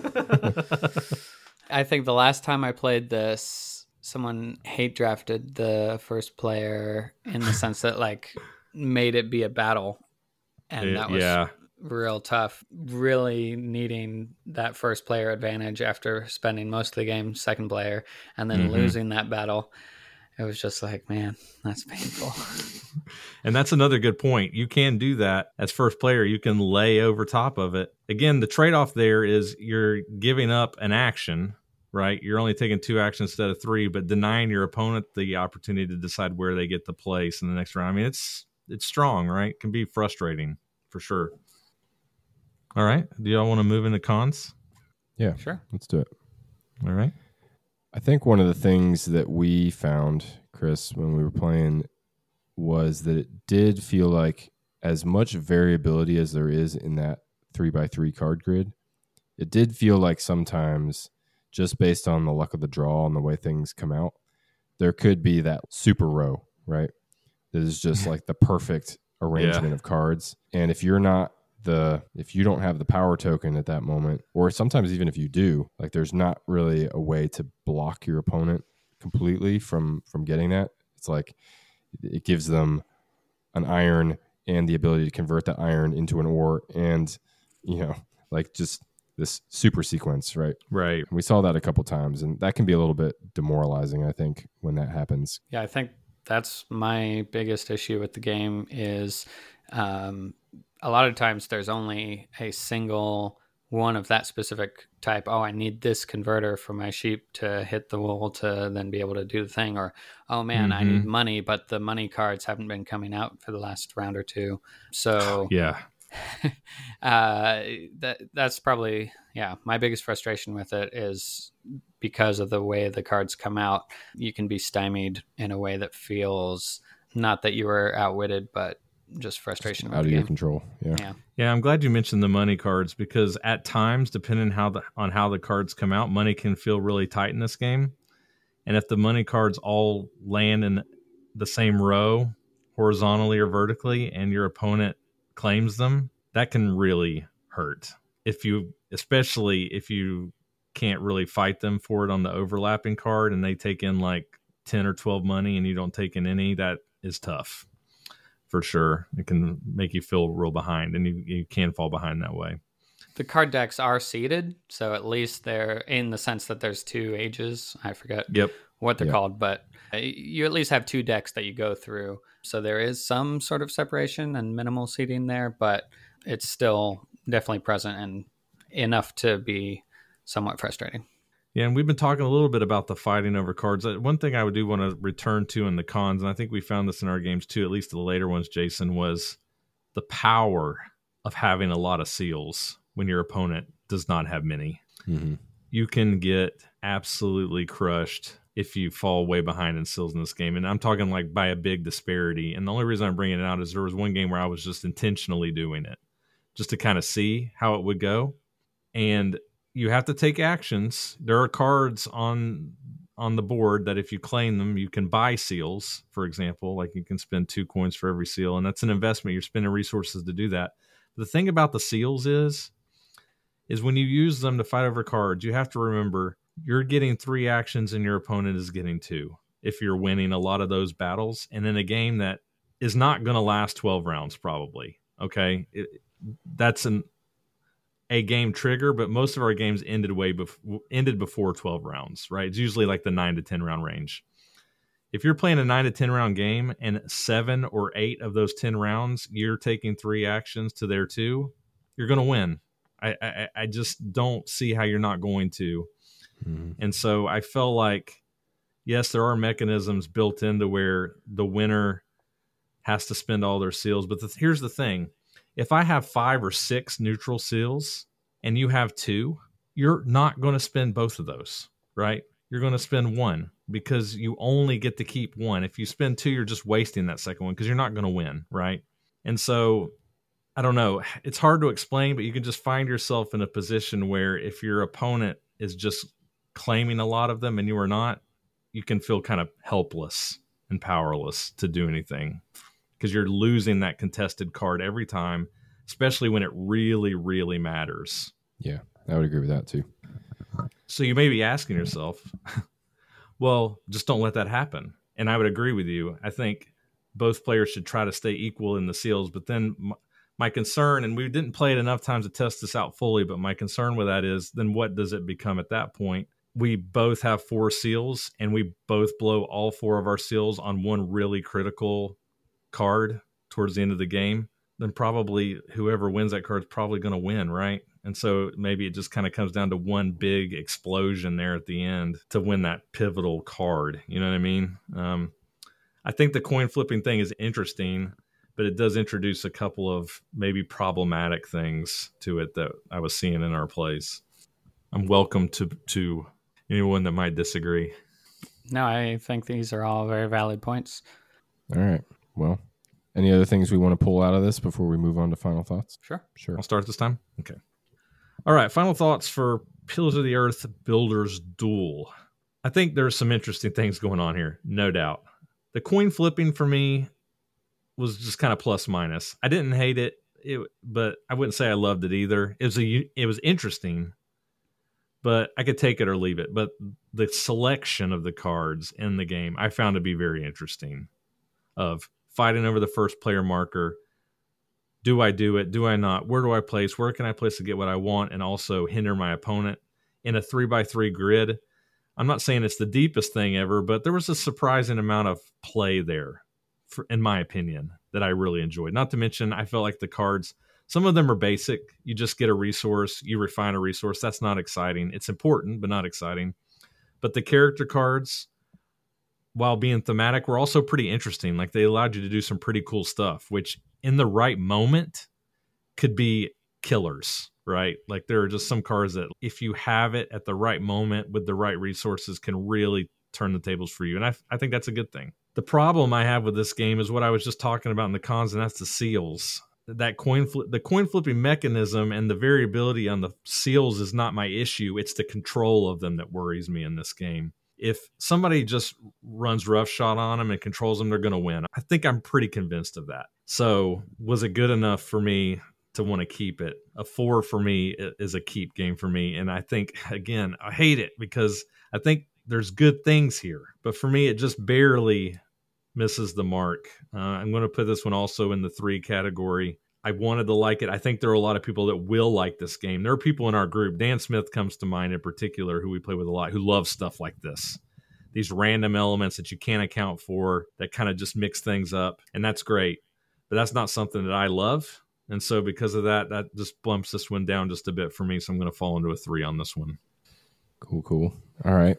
I think the last time I played this, someone hate drafted the first player in the sense that like made it be a battle. And It- that was yeah. real tough. Really needing that first player advantage after spending most of the game second player and then Mhm. losing that battle. It was just like, man, that's painful. And that's another good point. You can do that as first player. You can lay over top of it. Again, the trade-off there is you're giving up an action, right? You're only taking two actions instead of three, but denying your opponent the opportunity to decide where they get to place in the next round. I mean, it's it's strong, right? It can be frustrating for sure. All right. Do y'all want to move into cons? Yeah, Sure. let's do it. All right. I think one of the things that we found, Chris, when we were playing was that it did feel like as much variability as there is in that three by three card grid, it did feel like sometimes, just based on the luck of the draw and the way things come out, there could be that super row, right? That is just like the perfect arrangement yeah. of cards. And if you're not the, if you don't have the power token at that moment, or sometimes even if you do, like there's not really a way to block your opponent completely from, from getting that. It's like it gives them an iron and the ability to convert that iron into an ore and, you know, like just this super sequence, right? Right. And we saw that a couple times, and that can be a little bit demoralizing, I think, when that happens. Yeah, I think that's my biggest issue with the game is um, a lot of times there's only a single one of that specific type. Oh, I need this converter for my sheep to hit the wool to then be able to do the thing. Or, oh man, mm-hmm. I need money, but the money cards haven't been coming out for the last round or two. So yeah. uh, that that's probably, yeah, my biggest frustration with it is because of the way the cards come out, you can be stymied in a way that feels not that you were outwitted, but just frustration out of your control. Yeah. yeah. Yeah. I'm glad you mentioned the money cards, because at times, depending how the, on how the cards come out, money can feel really tight in this game. And if the money cards all land in the same row, horizontally or vertically, and your opponent claims them, that can really hurt. If you, especially if you can't really fight them for it on the overlapping card and they take in like ten or twelve money and you don't take in any, that is tough. For sure. It can make you feel real behind, and you, you can fall behind that way. The card decks are seeded, so at least they're in the sense that there's two ages. I forget yep. what they're yep. called, but you at least have two decks that you go through. So there is some sort of separation and minimal seeding there, but it's still definitely present and enough to be somewhat frustrating. Yeah, and we've been talking a little bit about the fighting over cards. One thing I would do want to return to in the cons, and I think we found this in our games too, at least the later ones, Jason, was the power of having a lot of seals when your opponent does not have many. Mm-hmm. You can get absolutely crushed if you fall way behind in seals in this game. And I'm talking like by a big disparity. And the only reason I'm bringing it out is there was one game where I was just intentionally doing it just to kind of see how it would go. And you have to take actions. There are cards on on the board that if you claim them, you can buy seals, for example. Like you can spend two coins for every seal, and that's an investment. You're spending resources to do that. But the thing about the seals is, is when you use them to fight over cards, you have to remember you're getting three actions and your opponent is getting two if you're winning a lot of those battles. And in a game that is not going to last twelve rounds, probably, okay? It, that's an a game trigger, but most of our games ended way bef- ended before twelve rounds, right? It's usually like the nine to ten round range. If you're playing a nine to ten round game and seven or eight of those ten rounds, you're taking three actions to their two, you're going to win. I, I, I just don't see how you're not going to. Mm-hmm. And so I felt like, yes, there are mechanisms built into where the winner has to spend all their seals. But the, here's the thing. If I have five or six neutral seals and you have two, you're not going to spend both of those, right? You're going to spend one because you only get to keep one. If you spend two, you're just wasting that second one because you're not going to win, right? And so, I don't know. It's hard to explain, but you can just find yourself in a position where if your opponent is just claiming a lot of them and you are not, you can feel kind of helpless and powerless to do anything, because you're losing that contested card every time, especially when it really, really matters. Yeah, I would agree with that too. So you may be asking yourself, well, just don't let that happen. And I would agree with you. I think both players should try to stay equal in the seals. But then my, my concern, and we didn't play it enough times to test this out fully, but my concern with that is then what does it become at that point? We both have four seals and we both blow all four of our seals on one really critical card towards the end of the game, then probably whoever wins that card is probably going to win, right? And so maybe it just kind of comes down to one big explosion there at the end to win that pivotal card. You know what I mean? Um, I think the coin flipping thing is interesting, but it does introduce a couple of maybe problematic things to it that I was seeing in our plays. I'm welcome to to anyone that might disagree. No, I think these are all very valid points. All right. Well, Any other things we want to pull out of this before we move on to final thoughts? Sure. Sure. I'll start this time. Okay. All right. Final thoughts for Pillars of the Earth Builders Duel. I think there's some interesting things going on here, no doubt. The coin flipping for me was just kind of plus minus. I didn't hate it, it but I wouldn't say I loved it either. It was a, it was interesting, but I could take it or leave it. But the selection of the cards in the game I found to be very interesting. Of fighting over the first player marker. Do I do it? Do I not? Where do I place? Where can I place to get what I want and also hinder my opponent in a three by three grid? I'm not saying it's the deepest thing ever, but there was a surprising amount of play there, for, in my opinion, that I really enjoyed. Not to mention, I felt like the cards, some of them are basic. You just get a resource, you refine a resource. That's not exciting. It's important, but not exciting. But the character cards, while being thematic, were also pretty interesting. Like they allowed you to do some pretty cool stuff, which in the right moment could be killers. Right? Like there are just some cards that if you have it at the right moment with the right resources can really turn the tables for you. And I, I think that's a good thing. The problem I have with this game is what I was just talking about in the cons, and that's the seals. That coin flip, the coin flipping mechanism and the variability on the seals is not my issue. It's the control of them that worries me in this game. If somebody just runs roughshod on them and controls them, they're going to win. I think I'm pretty convinced of that. So was it good enough for me to want to keep it? A four for me is a keep game for me. And I think, again, I hate it because I think there's good things here. But for me, it just barely misses the mark. Uh, I'm going to put this one also in the three category. I wanted to like it. I think there are a lot of people that will like this game. There are people in our group. Dan Smith comes to mind in particular, who we play with a lot, who loves stuff like this. These random elements that you can't account for that kind of just mix things up. And that's great. But that's not something that I love. And so because of that, that just bumps this one down just a bit for me. So I'm going to fall into a three on this one. Cool, cool. All right.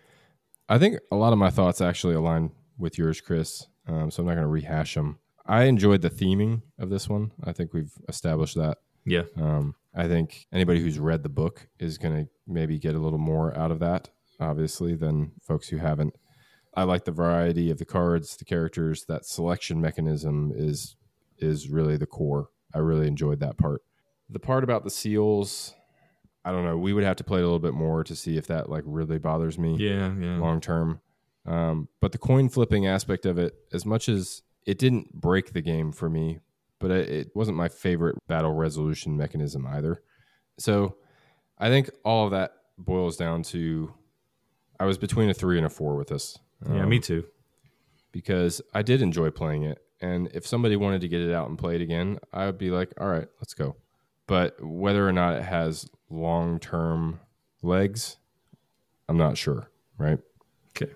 I think a lot of my thoughts actually align with yours, Chris. Um, so I'm not going to rehash them. I enjoyed the theming of this one. I think we've established that. Yeah. Um, I think anybody who's read the book is going to maybe get a little more out of that, obviously, than folks who haven't. I like the variety of the cards, the characters. That selection mechanism is is really the core. I really enjoyed that part. The part about the seals, I don't know. We would have to play it a little bit more to see if that like really bothers me. Yeah, yeah. Long term. Um, but the coin flipping aspect of it, as much as it didn't break the game for me, but it, it wasn't my favorite battle resolution mechanism either. So I think all of that boils down to I was between a three and a four with this. Yeah, um, me too. Because I did enjoy playing it. And if somebody wanted to get it out and play it again, I would be like, all right, let's go. But whether or not it has long-term legs, I'm not sure, right? Okay.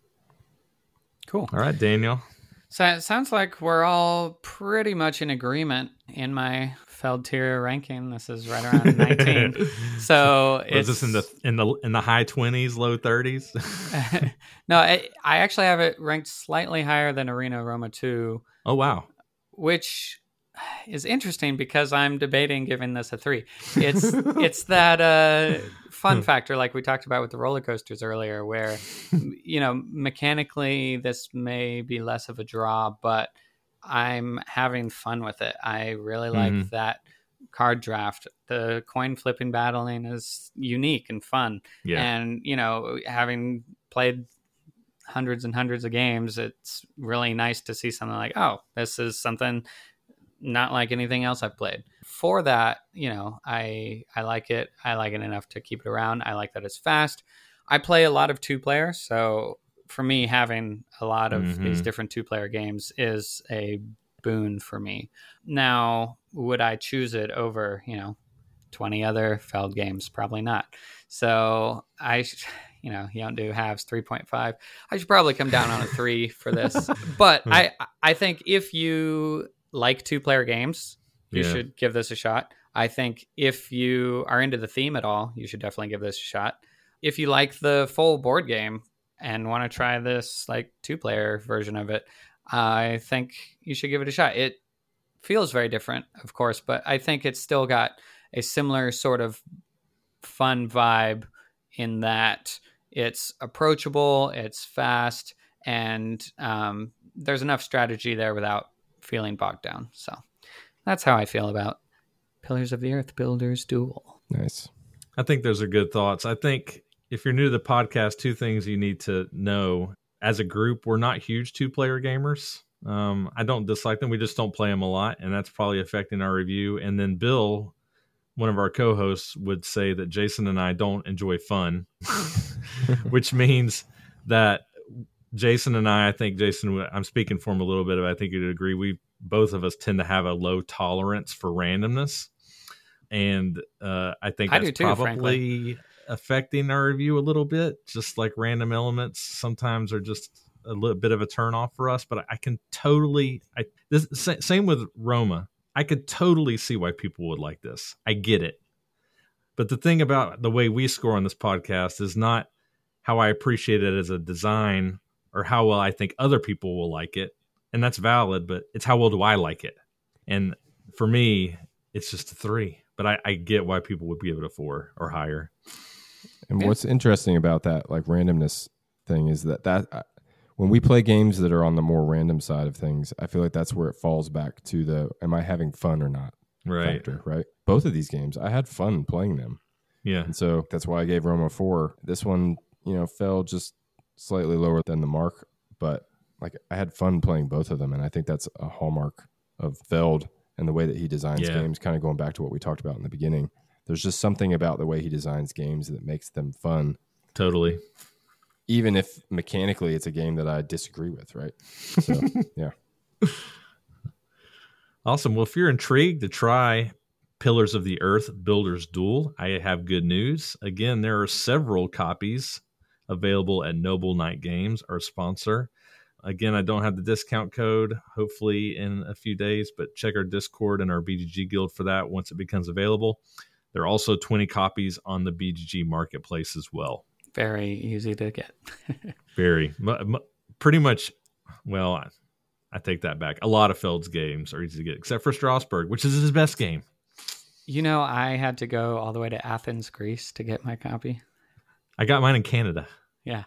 Cool. All right, Daniel. So it sounds like we're all pretty much in agreement in my Feld tier ranking. This is right around nineteen. So is this in the in the in the high twenties, low thirties? No, I, I actually have it ranked slightly higher than Arena Roma two. Oh wow! Which is interesting because I'm debating giving this a three. It's it's that uh, fun factor like we talked about with the roller coasters earlier, where you know mechanically this may be less of a draw, but I'm having fun with it. I really like mm-hmm. that card draft. The coin flipping battling is unique and fun. Yeah. And, you know, having played hundreds and hundreds of games, it's really nice to see something like, oh, this is something not like anything else I've played. For that, you know, I I like it. I like it enough to keep it around. I like that it's fast. I play a lot of two player, so for me, having a lot of mm-hmm. these different two-player games is a boon for me. Now, would I choose it over, you know, twenty other Feld games? Probably not. So I, you know, you don't do halves, three point five. I should probably come down on a three for this. But I, I think if you like two-player games, you yeah. should give this a shot. I think if you are into the theme at all, you should definitely give this a shot. If you like the full board game, and want to try this like two-player version of it, I think you should give it a shot. It feels very different, of course, but I think it's still got a similar sort of fun vibe in that it's approachable, it's fast, and um, there's enough strategy there without feeling bogged down. So that's how I feel about Pillars of the Earth Builders Duel. Nice. I think those are good thoughts. I think if you're new to the podcast, two things you need to know. As a group, we're not huge two-player gamers. Um, I don't dislike them. We just don't play them a lot, and that's probably affecting our review. And then Bill, one of our co-hosts, would say that Jason and I don't enjoy fun, which means that Jason and I, I think Jason, I'm speaking for him a little bit, but I think you'd agree, we both of us tend to have a low tolerance for randomness. And uh, I think I that's do too, probably frankly. affecting our review a little bit. Just like random elements sometimes are just a little bit of a turn off for us. But I can totally, I this same with Roma. I could totally see why people would like this. I get it. But the thing about the way we score on this podcast is not how I appreciate it as a design or how well I think other people will like it. And that's valid, but it's how well do I like it? And for me, it's just a three. But I, I get why people would give it a four or higher. And Yeah. what's interesting about that, like randomness thing, is that that uh, when we play games that are on the more random side of things, I feel like that's where it falls back to the am I having fun or not Right. factor, right? Both of these games, I had fun playing them. Yeah. And so that's why I gave Roma a four. This one, you know, fell just slightly lower than the mark, but like I had fun playing both of them. And I think that's a hallmark of Feld and the way that he designs Yeah. games, kind of going back to what we talked about in the beginning. There's just something about the way he designs games that makes them fun, Totally. even if mechanically it's a game that I disagree with, right? So, yeah. Awesome. Well, if you're intrigued to try Pillars of the Earth Builders Duel, I have good news. Again, there are several copies available at Noble Knight Games, our sponsor. Again, I don't have the discount code, hopefully in a few days, but check our Discord and our B G G guild for that once it becomes available. There are also twenty copies on the B G G marketplace as well. Very easy to get. Very, m- m- pretty much, well, I, I take that back. A lot of Feld's games are easy to get, except for Strasbourg, which is his best game. You know, I had to go all the way to Athens, Greece to get my copy. I got mine in Canada. Yeah.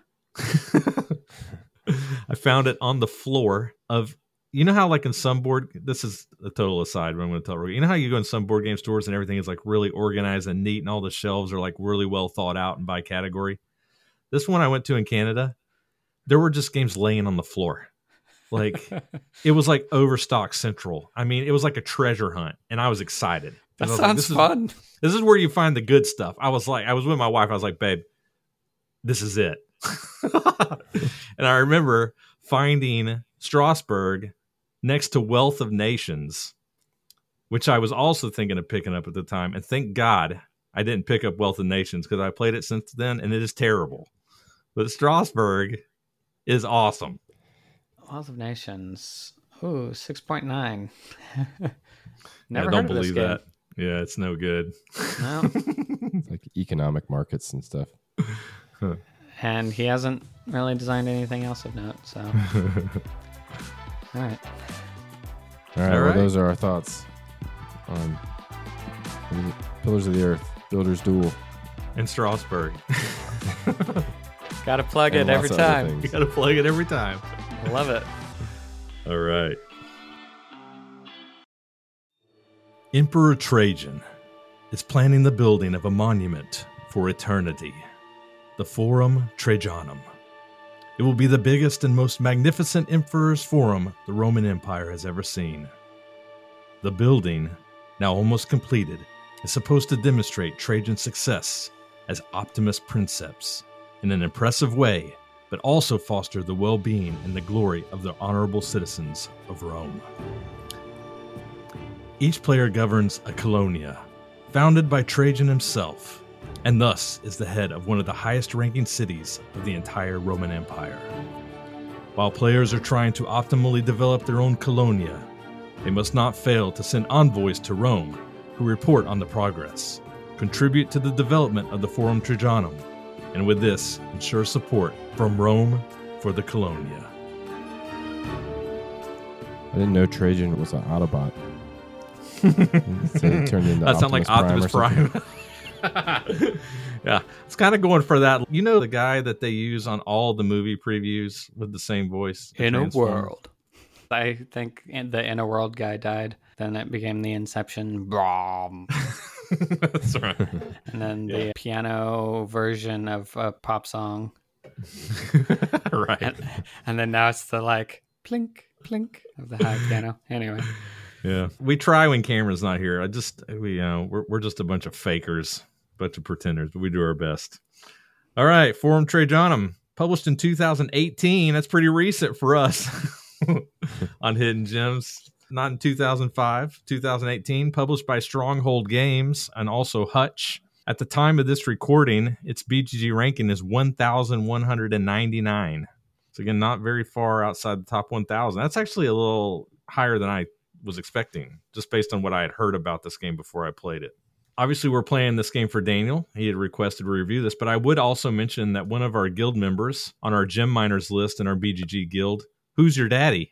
I found it on the floor of, you know how like in some board, this is a total aside, but I'm going to tell you, you know how you go in some board game stores and everything is like really organized and neat and all the shelves are like really well thought out and by category. This one I went to in Canada, there were just games laying on the floor. Like it was like Overstock Central. I mean, it was like a treasure hunt and I was excited. That I was sounds like, this is- fun. This is where you find the good stuff. I was like, I was with my wife. I was like, babe, this is it. And I remember finding Strasbourg next to Wealth of Nations, which I was also thinking of picking up at the time. And thank God I didn't pick up Wealth of Nations because I played it since then and it is terrible. But Strasbourg is awesome. Wealth of Nations. Ooh, six point nine. Yeah, Never heard don't of this believe game. that. Yeah, it's no good. No. It's like economic markets and stuff. And he hasn't really designed anything else of note. So, all right. All right, All well, right. those are our thoughts on Pillars of the Earth, Builders Duel. In Strasbourg. Got to plug it and every lots of other time. You things. got to plug it every time. Love it. All right. Emperor Trajan is planning the building of a monument for eternity, the Forum Trajanum. It will be the biggest and most magnificent emperor's forum the Roman Empire has ever seen. The building, now almost completed, is supposed to demonstrate Trajan's success as Optimus Princeps in an impressive way, but also foster the well-being and the glory of the honorable citizens of Rome. Each player governs a colonia, founded by Trajan himself, and thus is the head of one of the highest-ranking cities of the entire Roman Empire. While players are trying to optimally develop their own colonia, they must not fail to send envoys to Rome who report on the progress, contribute to the development of the Forum Trajanum, and with this, ensure support from Rome for the colonia. I didn't know Trajan was an Autobot. So he turned into That sounds like Optimus or something. Prime. Yeah, it's kind of going for that. You know the guy that they use on all the movie previews with the same voice? the In a Transformer? world. I think the Inner World guy died. Then it became the Inception. Brom. That's right. And then Yeah. the piano version of a pop song. Right. And, and then now it's the like plink, plink of the high piano. Anyway. Yeah. We try when Cameron's not here. I just, we, you know, we're, we're just a bunch of fakers, bunch of pretenders, but we do our best. All right. Forum Trajanum, published in two thousand eighteen. That's pretty recent for us on Hidden Gems. Not in two thousand five, two thousand eighteen, published by Stronghold Games and also Hutch. At the time of this recording, its B G G ranking is one thousand one hundred ninety-nine. So again, not very far outside the top one thousand. That's actually a little higher than I was expecting, just based on what I had heard about this game before I played it. Obviously, we're playing this game for Daniel. He had requested to review this, but I would also mention that one of our guild members on our Gem Miners list in our B G G guild, Who's Your Daddy,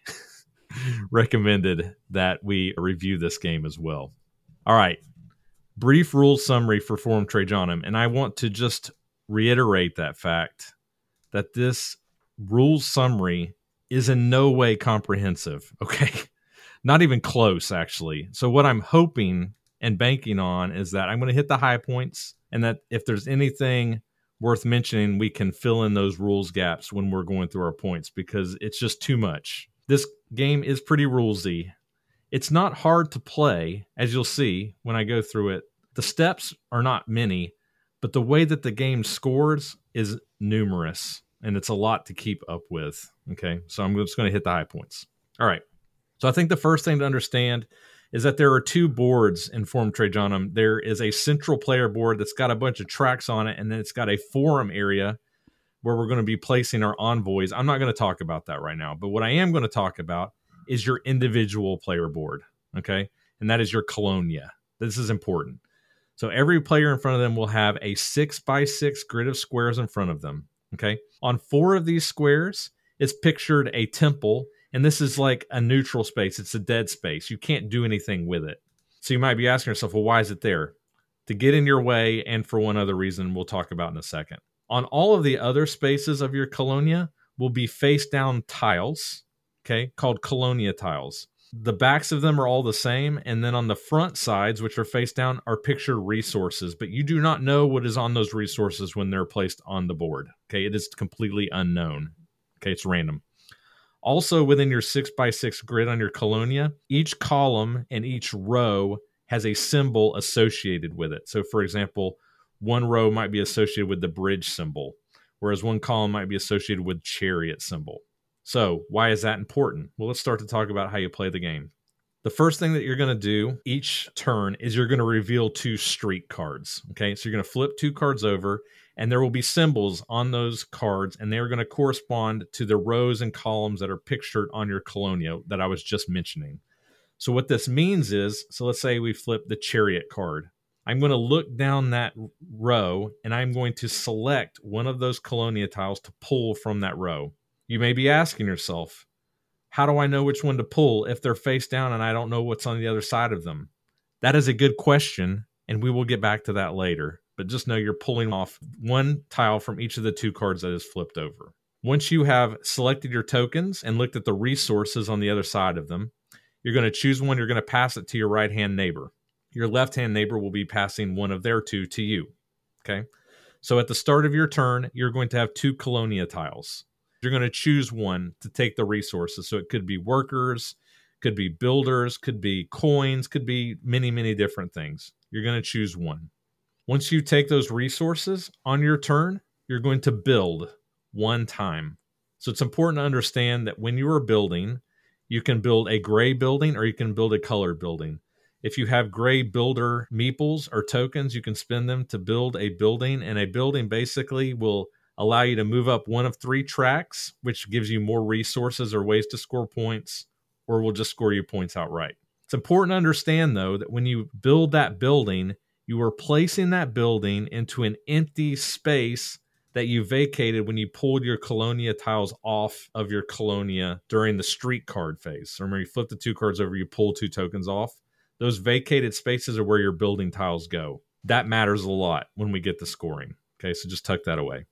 recommended that we review this game as well. All right. Brief rules summary for Forum Trajanum, and I want to just reiterate that fact that this rules summary is in no way comprehensive, okay? Not even close, actually. So what I'm hoping and banking on is that I'm going to hit the high points, and that if there's anything worth mentioning, we can fill in those rules gaps when we're going through our points, because it's just too much. This game is pretty rulesy. It's not hard to play, as you'll see when I go through it. The steps are not many, but the way that the game scores is numerous, and it's a lot to keep up with. Okay, so I'm just going to hit the high points. All right. So I think the first thing to understand is that there are two boards in Forum Trajanum. There is a central player board that's got a bunch of tracks on it, and then it's got a forum area where we're going to be placing our envoys. I'm not going to talk about that right now, but what I am going to talk about is your individual player board, okay? And that is your colonia. This is important. So every player in front of them will have a six by six grid of squares in front of them, okay? On four of these squares is pictured a temple, and this is like a neutral space. It's a dead space. You can't do anything with it. So you might be asking yourself, well, why is it there? To get in your way, and for one other reason we'll talk about in a second. On all of the other spaces of your colonia will be face-down tiles, okay, called colonia tiles. The backs of them are all the same, and then on the front sides, which are face down, are pictured resources, but you do not know what is on those resources when they're placed on the board. Okay, it is completely unknown. Okay, it's random. Also, within your six by six grid on your colonia, each column and each row has a symbol associated with it. So, for example, one row might be associated with the bridge symbol, whereas one column might be associated with chariot symbol. So why is that important? Well, let's start to talk about how you play the game. The first thing that you're going to do each turn is you're going to reveal two street cards. Okay, so you're going to flip two cards over, and there will be symbols on those cards, and they're going to correspond to the rows and columns that are pictured on your colonia that I was just mentioning. So what this means is, so let's say we flip the chariot card. I'm going to look down that row, and I'm going to select one of those colonia tiles to pull from that row. You may be asking yourself, how do I know which one to pull if they're face down and I don't know what's on the other side of them? That is a good question, and we will get back to that later. But just know you're pulling off one tile from each of the two cards that is flipped over. Once you have selected your tokens and looked at the resources on the other side of them, you're going to choose one. You're going to pass it to your right-hand neighbor. Your left-hand neighbor will be passing one of their two to you. Okay? So at the start of your turn, you're going to have two colonia tiles. You're going to choose one to take the resources. So it could be workers, could be builders, could be coins, could be many, many different things. You're going to choose one. Once you take those resources on your turn, you're going to build one time. So it's important to understand that when you are building, you can build a gray building or you can build a colored building. If you have gray builder meeples or tokens, you can spend them to build a building, and a building basically will allow you to move up one of three tracks, which gives you more resources or ways to score points, or will just score you points outright. It's important to understand, though, that when you build that building, you are placing that building into an empty space that you vacated when you pulled your colonia tiles off of your colonia during the street card phase. So remember, you flip the two cards over, you pull two tokens off. Those vacated spaces are where your building tiles go. That matters a lot when we get to scoring. Okay, so just tuck that away.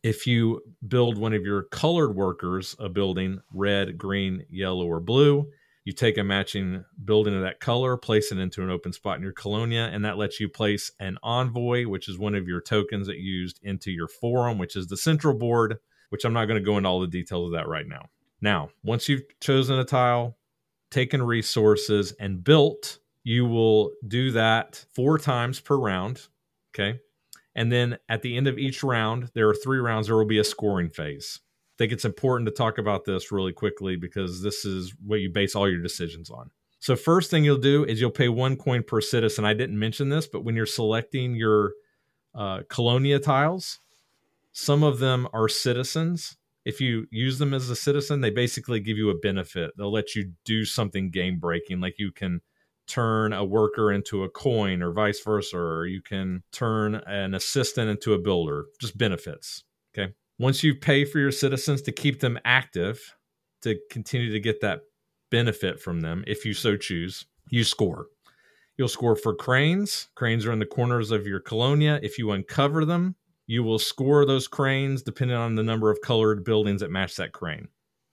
If you build one of your colored workers a building, red, green, yellow, or blue, you take a matching building of that color, place it into an open spot in your colonia, and that lets you place an envoy, which is one of your tokens that you used, into your forum, which is the central board, which I'm not going to go into all the details of that right now. Now, once you've chosen a tile, taken resources, and built, you will do that four times per round, okay? And then at the end of each round, there are three rounds, there will be a scoring phase. I think it's important to talk about this really quickly because this is what you base all your decisions on. So first thing you'll do is you'll pay one coin per citizen. I didn't mention this, but when you're selecting your uh, colonia tiles, some of them are citizens. If you use them as a citizen, they basically give you a benefit. They'll let you do something game breaking, like you can turn a worker into a coin or vice versa, or you can turn an assistant into a builder, just benefits. Okay. Once you pay for your citizens to keep them active, to continue to get that benefit from them, if you so choose, you score. You'll score for cranes. Cranes are in the corners of your colonia. If you uncover them, you will score those cranes depending on the number of colored buildings that match that crane.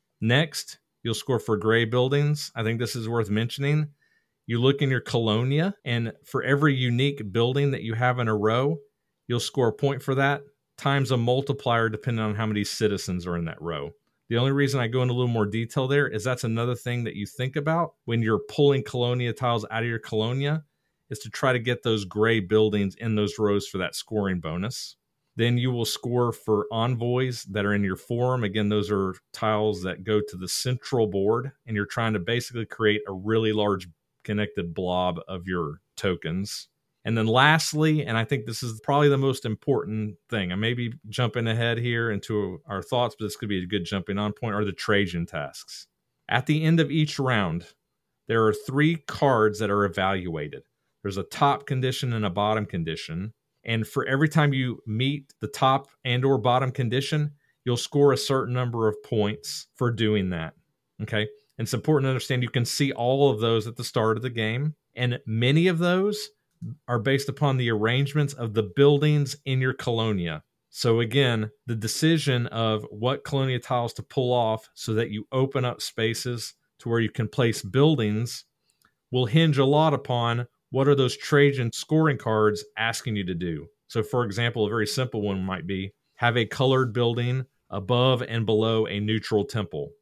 Next, you'll score for gray buildings. I think this is worth mentioning. You look in your colonia, and for every unique building that you have in a row, you'll score a point for that, times a multiplier depending on how many citizens are in that row. The only reason I go into a little more detail there is that's another thing that you think about when you're pulling colonia tiles out of your colonia, is to try to get those gray buildings in those rows for that scoring bonus. Then you will score for envoys that are in your forum. Again, those are tiles that go to the central board, and you're trying to basically create a really large connected blob of your tokens. And then lastly, and I think this is probably the most important thing, I may be jumping ahead here into our thoughts, but this could be a good jumping on point, are the Trajan tasks. At the end of each round, there are three cards that are evaluated. There's a top condition and a bottom condition. And for every time you meet the top and or bottom condition, you'll score a certain number of points for doing that. Okay. And it's important to understand you can see all of those at the start of the game. And many of those are based upon the arrangements of the buildings in your colonia. So again, the decision of what colonia tiles to pull off so that you open up spaces to where you can place buildings will hinge a lot upon what are those Trajan scoring cards asking you to do. So for example, a very simple one might be have a colored building above and below a neutral temple.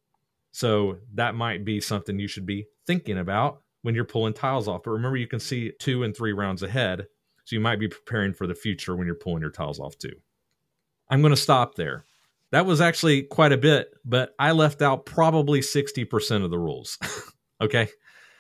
So that might be something you should be thinking about when you're pulling tiles off. But remember, you can see two and three rounds ahead. So you might be preparing for the future when you're pulling your tiles off too. I'm going to stop there. That was actually quite a bit, but I left out probably sixty percent of the rules. Okay.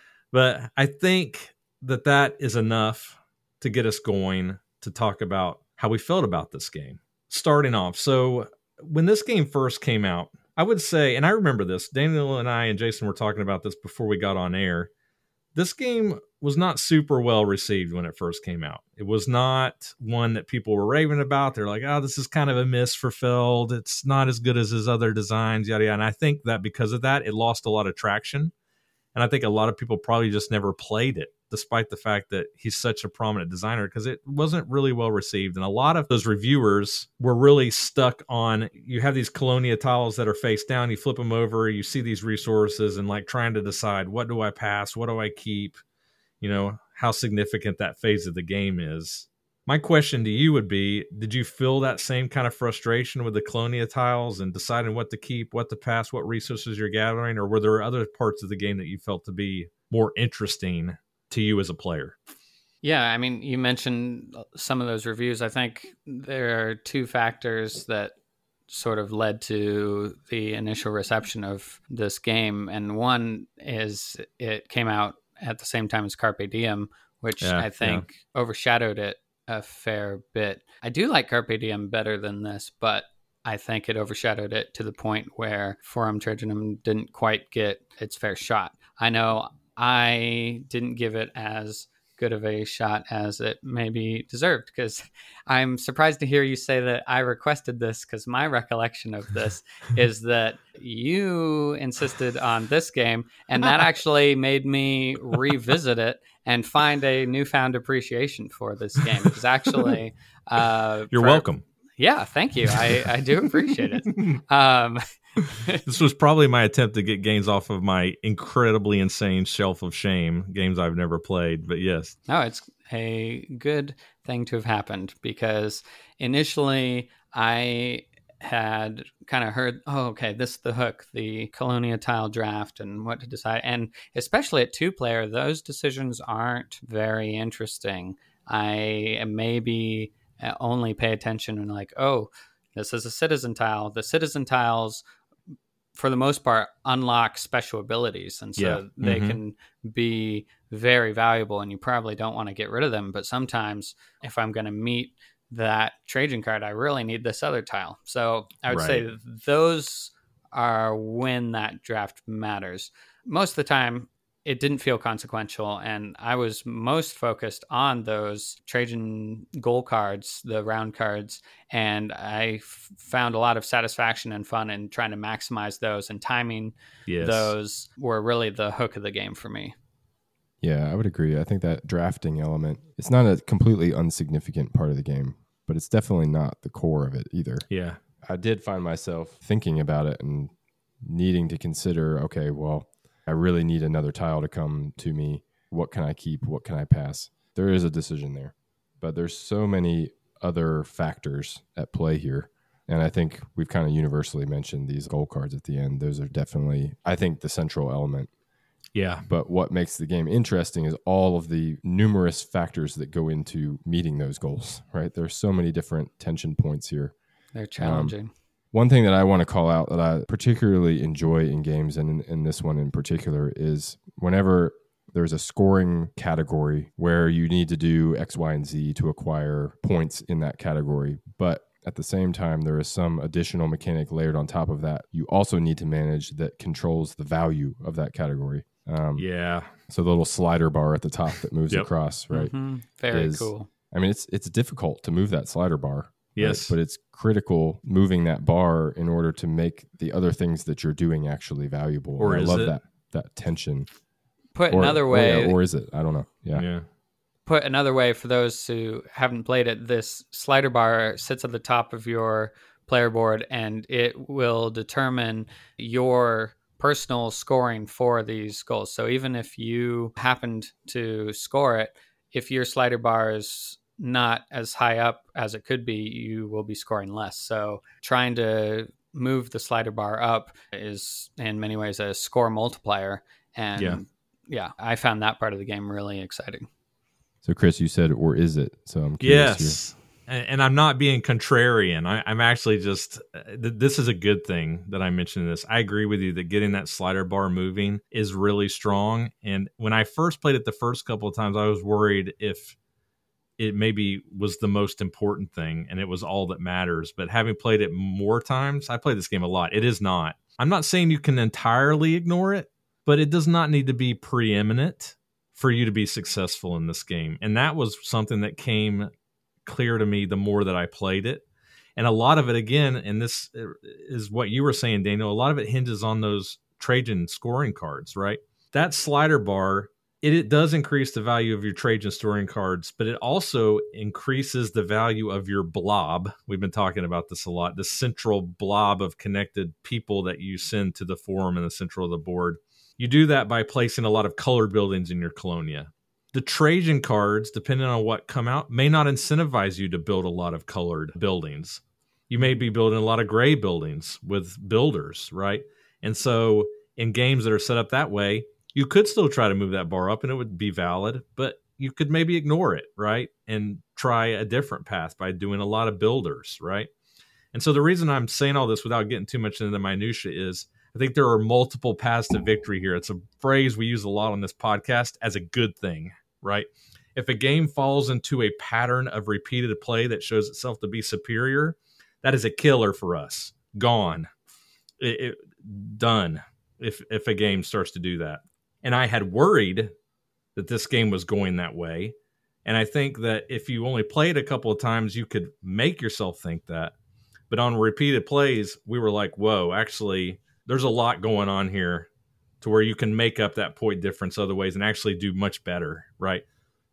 But I think that that is enough to get us going to talk about how we felt about this game. Starting off. So when this game first came out, I would say, and I remember this, Daniel and I and Jason were talking about this before we got on air. This game was not super well received when it first came out. It was not one that people were raving about. They're like, oh, this is kind of a miss for Feld. It's not as good as his other designs, yada, yada. And I think that because of that, it lost a lot of traction. And I think a lot of people probably just never played it, despite the fact that he's such a prominent designer, because it wasn't really well received. And a lot of those reviewers were really stuck on, you have these colonia tiles that are face down, you flip them over, you see these resources and like trying to decide, what do I pass? What do I keep? You know, how significant that phase of the game is. My question to you would be, did you feel that same kind of frustration with the colonia tiles and deciding what to keep, what to pass, what resources you're gathering, or were there other parts of the game that you felt to be more interesting to you as a player? Yeah, I mean, you mentioned some of those reviews. I think there are two factors that sort of led to the initial reception of this game. And one is it came out at the same time as Carpe Diem, which yeah, I think yeah. overshadowed it a fair bit. I do like Carpe Diem better than this, but I think it overshadowed it to the point where Forum Trajanum didn't quite get its fair shot. I know I didn't give it as good of a shot as it maybe deserved, because I'm surprised to hear you say that I requested this, because my recollection of this is that you insisted on this game, and that actually made me revisit it and find a newfound appreciation for this game. Because actually, uh, you're for, welcome. Yeah, thank you. I, I do appreciate it. Um, this was probably my attempt to get games off of my incredibly insane shelf of shame, games I've never played. But yes. No, it's a good thing to have happened because initially I had kind of heard, oh, okay, this is the hook, the Colonia tile draft and what to decide. And especially at two player, those decisions aren't very interesting. I maybe only pay attention and like, oh, this is a citizen tile. The citizen tiles, for the most part, unlock special abilities. And so yeah. they mm-hmm. can be very valuable and you probably don't want to get rid of them. But sometimes if I'm going to meet that Trajan card, I really need this other tile. So I would right. say those are when that draft matters. Most of the time, it didn't feel consequential, and I was most focused on those Trajan goal cards, the round cards, and I f- found a lot of satisfaction and fun in trying to maximize those, and timing yes. those were really the hook of the game for me. Yeah, I would agree. I think that drafting element, it's not a completely insignificant part of the game, but it's definitely not the core of it either. Yeah. I did find myself thinking about it and needing to consider, okay, well, I really need another tile to come to me. What can I keep? What can I pass? There is a decision there, but there's so many other factors at play here. And I think we've kind of universally mentioned these goal cards at the end. Those are definitely, I think, the central element. Yeah. But what makes the game interesting is all of the numerous factors that go into meeting those goals, right? There's so many different tension points here. They're challenging. Um, One thing that I want to call out that I particularly enjoy in games, and in, in this one in particular, is whenever there's a scoring category where you need to do X, Y, and Z to acquire points in that category, but at the same time, there is some additional mechanic layered on top of that you also need to manage that controls the value of that category. Um, yeah. So the little slider bar at the top that moves yep. across, right? Mm-hmm. Very is, cool. I mean, it's it's difficult to move that slider bar. Yes. Right? But it's critical moving that bar in order to make the other things that you're doing actually valuable. Or and is I love it? that that tension. Put or, another way. Or, yeah, or is it? I don't know. Yeah. Yeah. Put another way for those who haven't played it, this slider bar sits at the top of your player board and it will determine your personal scoring for these goals. So even if you happened to score it, if your slider bar is not as high up as it could be, you will be scoring less. So trying to move the slider bar up is in many ways a score multiplier. And yeah, yeah I found that part of the game really exciting. So Chris, you said, or is it? So I'm curious. Yes. And, and I'm not being contrarian. I, I'm actually just, th- this is a good thing that I mentioned this. I agree with you that getting that slider bar moving is really strong. And when I first played it the first couple of times, I was worried if it maybe was the most important thing and it was all that matters. But having played it more times, I play this game a lot. It is not. I'm not saying you can entirely ignore it, but it does not need to be preeminent for you to be successful in this game. And that was something that came clear to me the more that I played it. And a lot of it, again, and this is what you were saying, Daniel, a lot of it hinges on those Trajan scoring cards, right? That slider bar, It, it does increase the value of your Trajan scoring cards, but it also increases the value of your blob. We've been talking about this a lot, the central blob of connected people that you send to the forum in the central of the board. You do that by placing a lot of colored buildings in your Colonia. The Trajan cards, depending on what come out, may not incentivize you to build a lot of colored buildings. You may be building a lot of gray buildings with builders, right? And so in games that are set up that way, you could still try to move that bar up and it would be valid, but you could maybe ignore it, right? And try a different path by doing a lot of builders, right? And so the reason I'm saying all this without getting too much into the minutia is I think there are multiple paths to victory here. It's a phrase we use a lot on this podcast as a good thing, right? If a game falls into a pattern of repeated play that shows itself to be superior, that is a killer for us. Gone. It, it, done. If if a game starts to do that. And I had worried that this game was going that way. And I think that if you only played a couple of times, you could make yourself think that. But on repeated plays, we were like, whoa, actually, there's a lot going on here to where you can make up that point difference other ways and actually do much better, right?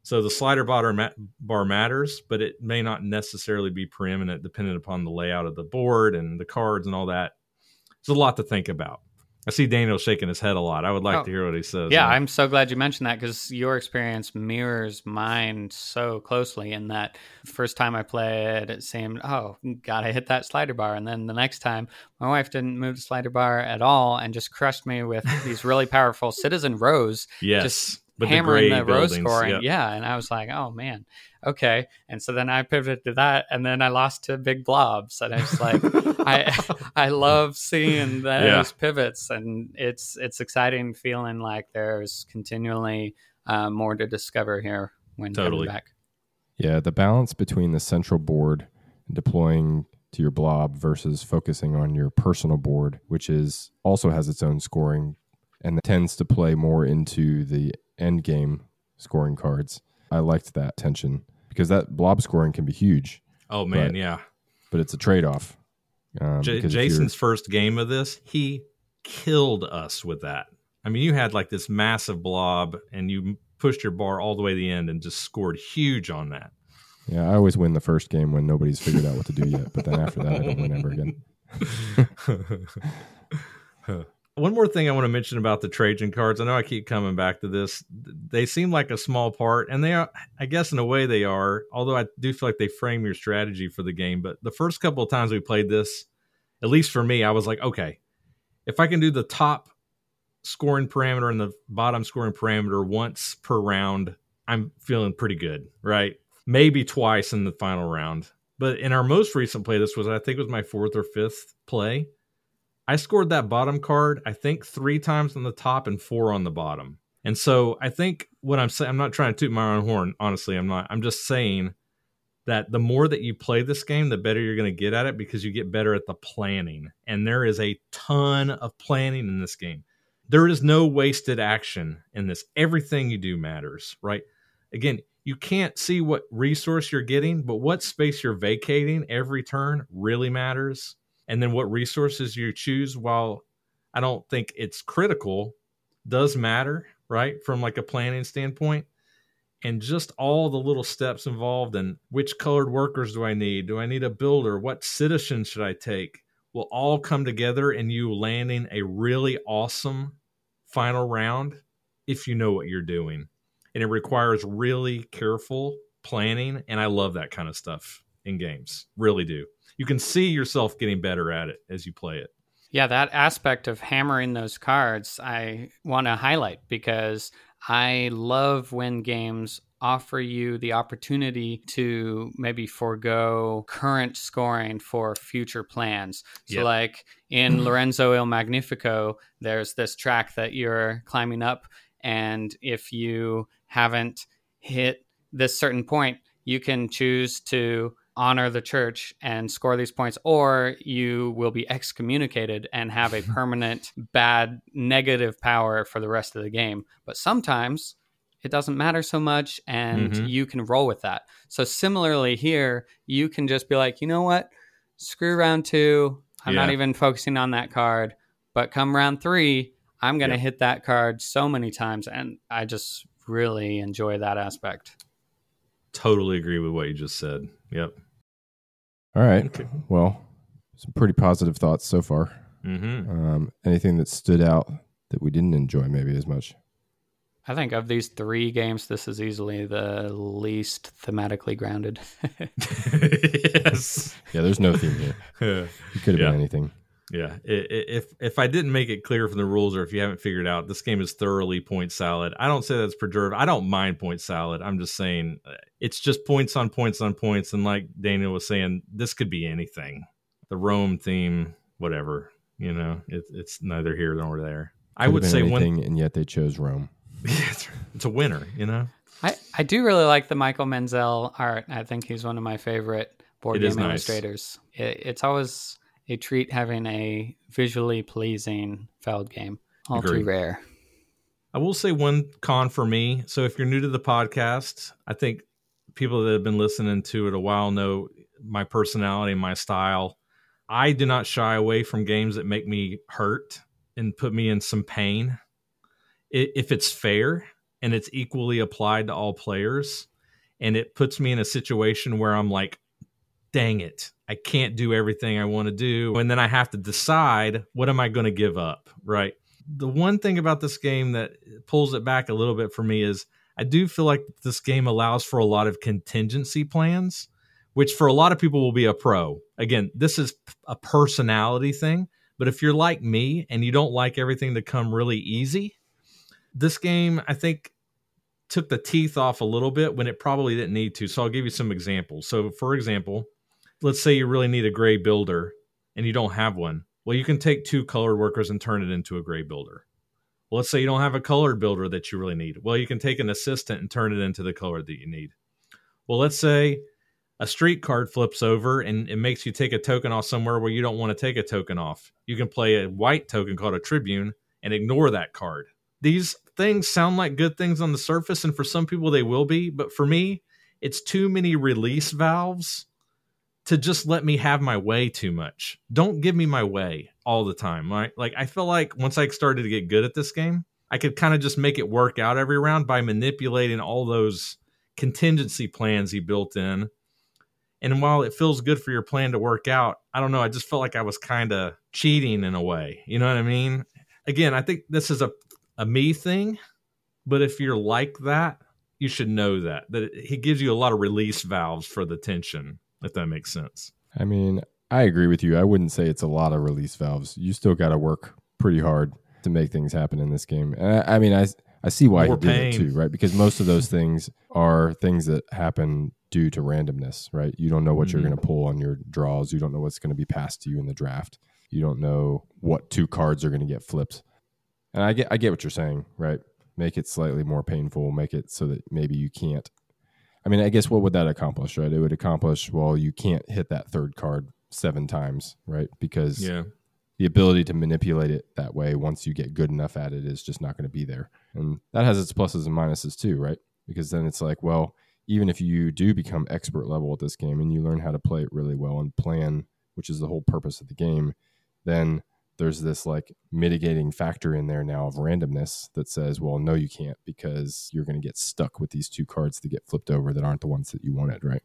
So the slider bar, ma- bar matters, but it may not necessarily be preeminent depending upon the layout of the board and the cards and all that. There's a lot to think about. I see Daniel shaking his head a lot. I would like Oh, to hear what he says. Yeah, man. I'm so glad you mentioned that because your experience mirrors mine so closely in that the first time I played, it seemed, oh, gotta hit that slider bar. And then the next time, my wife didn't move the slider bar at all and just crushed me with these really powerful Citizen Rows. Yes. Just But hammering the, the, gray row buildings, scoring. yep. Yeah. And I was like, oh, man, okay. And so then I pivoted to that. And then I lost to big blobs. And I was like, I I love seeing those Yeah. pivots. And it's it's exciting feeling like there's continually uh, more to discover here when Totally. coming back. Yeah, the balance between the central board and deploying to your blob versus focusing on your personal board, which is also has its own scoring and tends to play more into the end game scoring cards. I liked that tension because that blob scoring can be huge, Oh, man, But- yeah. but it's a trade-off. Um, J- because if you're- Jason's first game of this, he killed us with that. I mean, you had like this massive blob and you pushed your bar all the way to the end and just scored huge on that. Yeah, I always win the first game when nobody's figured out what to do yet, but then after that, I don't win ever again. One more thing I want to mention about the Trajan cards. I know I keep coming back to this. They seem like a small part, and they are, I guess in a way they are, although I do feel like they frame your strategy for the game. But the first couple of times we played this, at least for me, I was like, okay, if I can do the top scoring parameter and the bottom scoring parameter once per round, I'm feeling pretty good, right? Maybe twice in the final round. But in our most recent play, this was, I think it was my fourth or fifth play, I scored that bottom card, I think three times on the top and four on the bottom. And so I think what I'm saying, I'm not trying to toot my own horn. Honestly, I'm not. I'm just saying that the more that you play this game, the better you're going to get at it because you get better at the planning. And there is a ton of planning in this game. There is no wasted action in this. Everything you do matters, right? Again, you can't see what resource you're getting, but what space you're vacating every turn really matters. And then what resources you choose, while I don't think it's critical, does matter, right? From like a planning standpoint. And just all the little steps involved in which colored workers do I need? Do I need a builder? What citizen should I take? Will all come together in you landing a really awesome final round if you know what you're doing. And it requires really careful planning. And I love that kind of stuff in games. Really do. You can see yourself getting better at it as you play it. Yeah, that aspect of hammering those cards, I want to highlight because I love when games offer you the opportunity to maybe forego current scoring for future plans. So Yep. like in Lorenzo Il Magnifico, there's this track that you're climbing up, and if you haven't hit this certain point, you can choose to honor the church and score these points, or you will be excommunicated and have a permanent bad negative power for the rest of the game. But sometimes it doesn't matter so much, and Mhm. you can roll with that. So similarly here, you can just be like, you know what, screw round two. I'm Yeah. not even focusing on that card, but come round three, I'm going to Yep. hit that card so many times. And I just really enjoy that aspect. Totally agree with what you just said. Yep. All right. Okay. Well, some pretty positive thoughts so far. Mm-hmm. Um, anything that stood out that we didn't enjoy maybe as much? I think of these three games, this is easily the least thematically grounded. Yes. Yeah, there's no theme here. Yeah. It could have Yeah. been anything. Yeah. I- I- If if I didn't make it clear from the rules, or if you haven't figured out, this game is thoroughly point salad. I don't say that's pejorative. I don't mind point salad. I'm just saying uh, it's just points on points on points. And like Daniel was saying, this could be anything. The Rome theme, whatever. You know, it, it's neither here nor there. I Could would have say been one. anything, and yet they chose Rome. it's, it's a winner. You know. I, I do really like the Michael Menzel art. I think he's one of my favorite board It game is nice. illustrators. It, it's always a treat having a visually pleasing Feld game. All Agreed. too rare. I will say one con for me. So if you're new to the podcast, I think people that have been listening to it a while know my personality and my style. I do not shy away from games that make me hurt and put me in some pain. I- If it's fair, and it's equally applied to all players. And it puts me in a situation where I'm like, dang it, I can't do everything I want to do. And then I have to decide, what am I going to give up, right? The one thing about this game that pulls it back a little bit for me is I do feel like this game allows for a lot of contingency plans, which for a lot of people will be a pro. Again, this is a personality thing, but if you're like me and you don't like everything to come really easy, this game, I think, took the teeth off a little bit when it probably didn't need to. So I'll give you some examples. So for example, let's say you really need a gray builder and you don't have one. Well, you can take two colored workers and turn it into a gray builder. Well, let's say you don't have a colored builder that you really need. Well, you can take an assistant and turn it into the color that you need. Well, let's say a street card flips over and it makes you take a token off somewhere where you don't want to take a token off. You can play a white token called a Tribune and ignore that card. These things sound like good things on the surface, and for some people they will be, but for me, it's too many release valves to just let me have my way too much. Don't give me my way all the time, right? Like, I feel like once I started to get good at this game, I could kind of just make it work out every round by manipulating all those contingency plans he built in. And while it feels good for your plan to work out, I don't know, I just felt like I was kind of cheating in a way. You know what I mean? Again, I think this is a, a me thing, but if you're like that, you should know that, that it, he gives you a lot of release valves for the tension, if that makes sense. I mean, I agree with you. I wouldn't say it's a lot of release valves. You still got to work pretty hard to make things happen in this game. And I, I mean, I, I see why More he did pain. it too, right? Because most of those things are things that happen due to randomness, right? You don't know what Mm-hmm. you're going to pull on your draws. You don't know what's going to be passed to you in the draft. You don't know what two cards are going to get flipped. And I get, I get what you're saying, right? Make it slightly more painful. Make it so that maybe you can't. I mean, I guess what would that accomplish, right? It would accomplish, well, you can't hit that third card seven times, right? Because Yeah. the ability to manipulate it that way, once you get good enough at it, is just not going to be there. And that has its pluses and minuses too, right? Because then it's like, well, even if you do become expert level at this game and you learn how to play it really well and plan, which is the whole purpose of the game, then there's this like mitigating factor in there now of randomness that says, well, no, you can't, because you're going to get stuck with these two cards that get flipped over that aren't the ones that you wanted, right?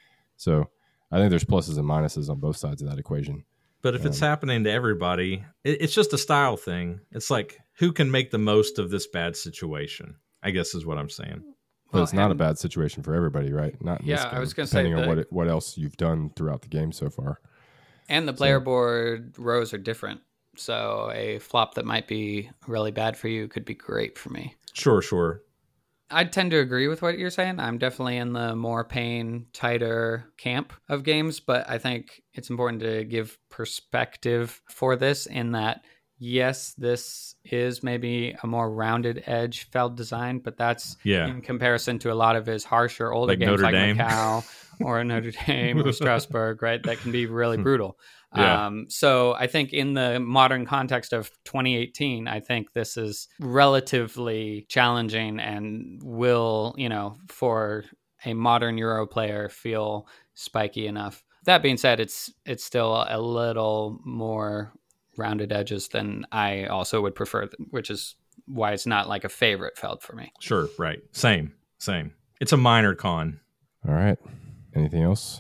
So I think there's pluses and minuses on both sides of that equation. But if Um, it's happening to everybody, it, it's just a style thing. It's like, who can make the most of this bad situation, I guess is what I'm saying. But Well, it's not a and- bad situation for everybody, right? Not in this Yeah, I game, was gonna say depending on the- what it, what else you've done throughout the game so far. And the player board rows are different. So a flop that might be really bad for you could be great for me. Sure, sure. I tend to agree with what you're saying. I'm definitely in the more pain, tighter camp of games, but I think it's important to give perspective for this in that, yes, this is maybe a more rounded edge feld design, but that's Yeah. in comparison to a lot of his harsher, older Like games Notre like Dame. Macau or Notre Dame or Strasbourg, right? That can be really brutal. Yeah. Um, so I think in the modern context of twenty eighteen, I think this is relatively challenging and will, you know, for a modern Euro player feel spiky enough. That being said, it's it's still a little more rounded edges than I also would prefer, which is why it's not like a favorite feld for me. Sure, right. Same, same. It's a minor con. All right. Anything else?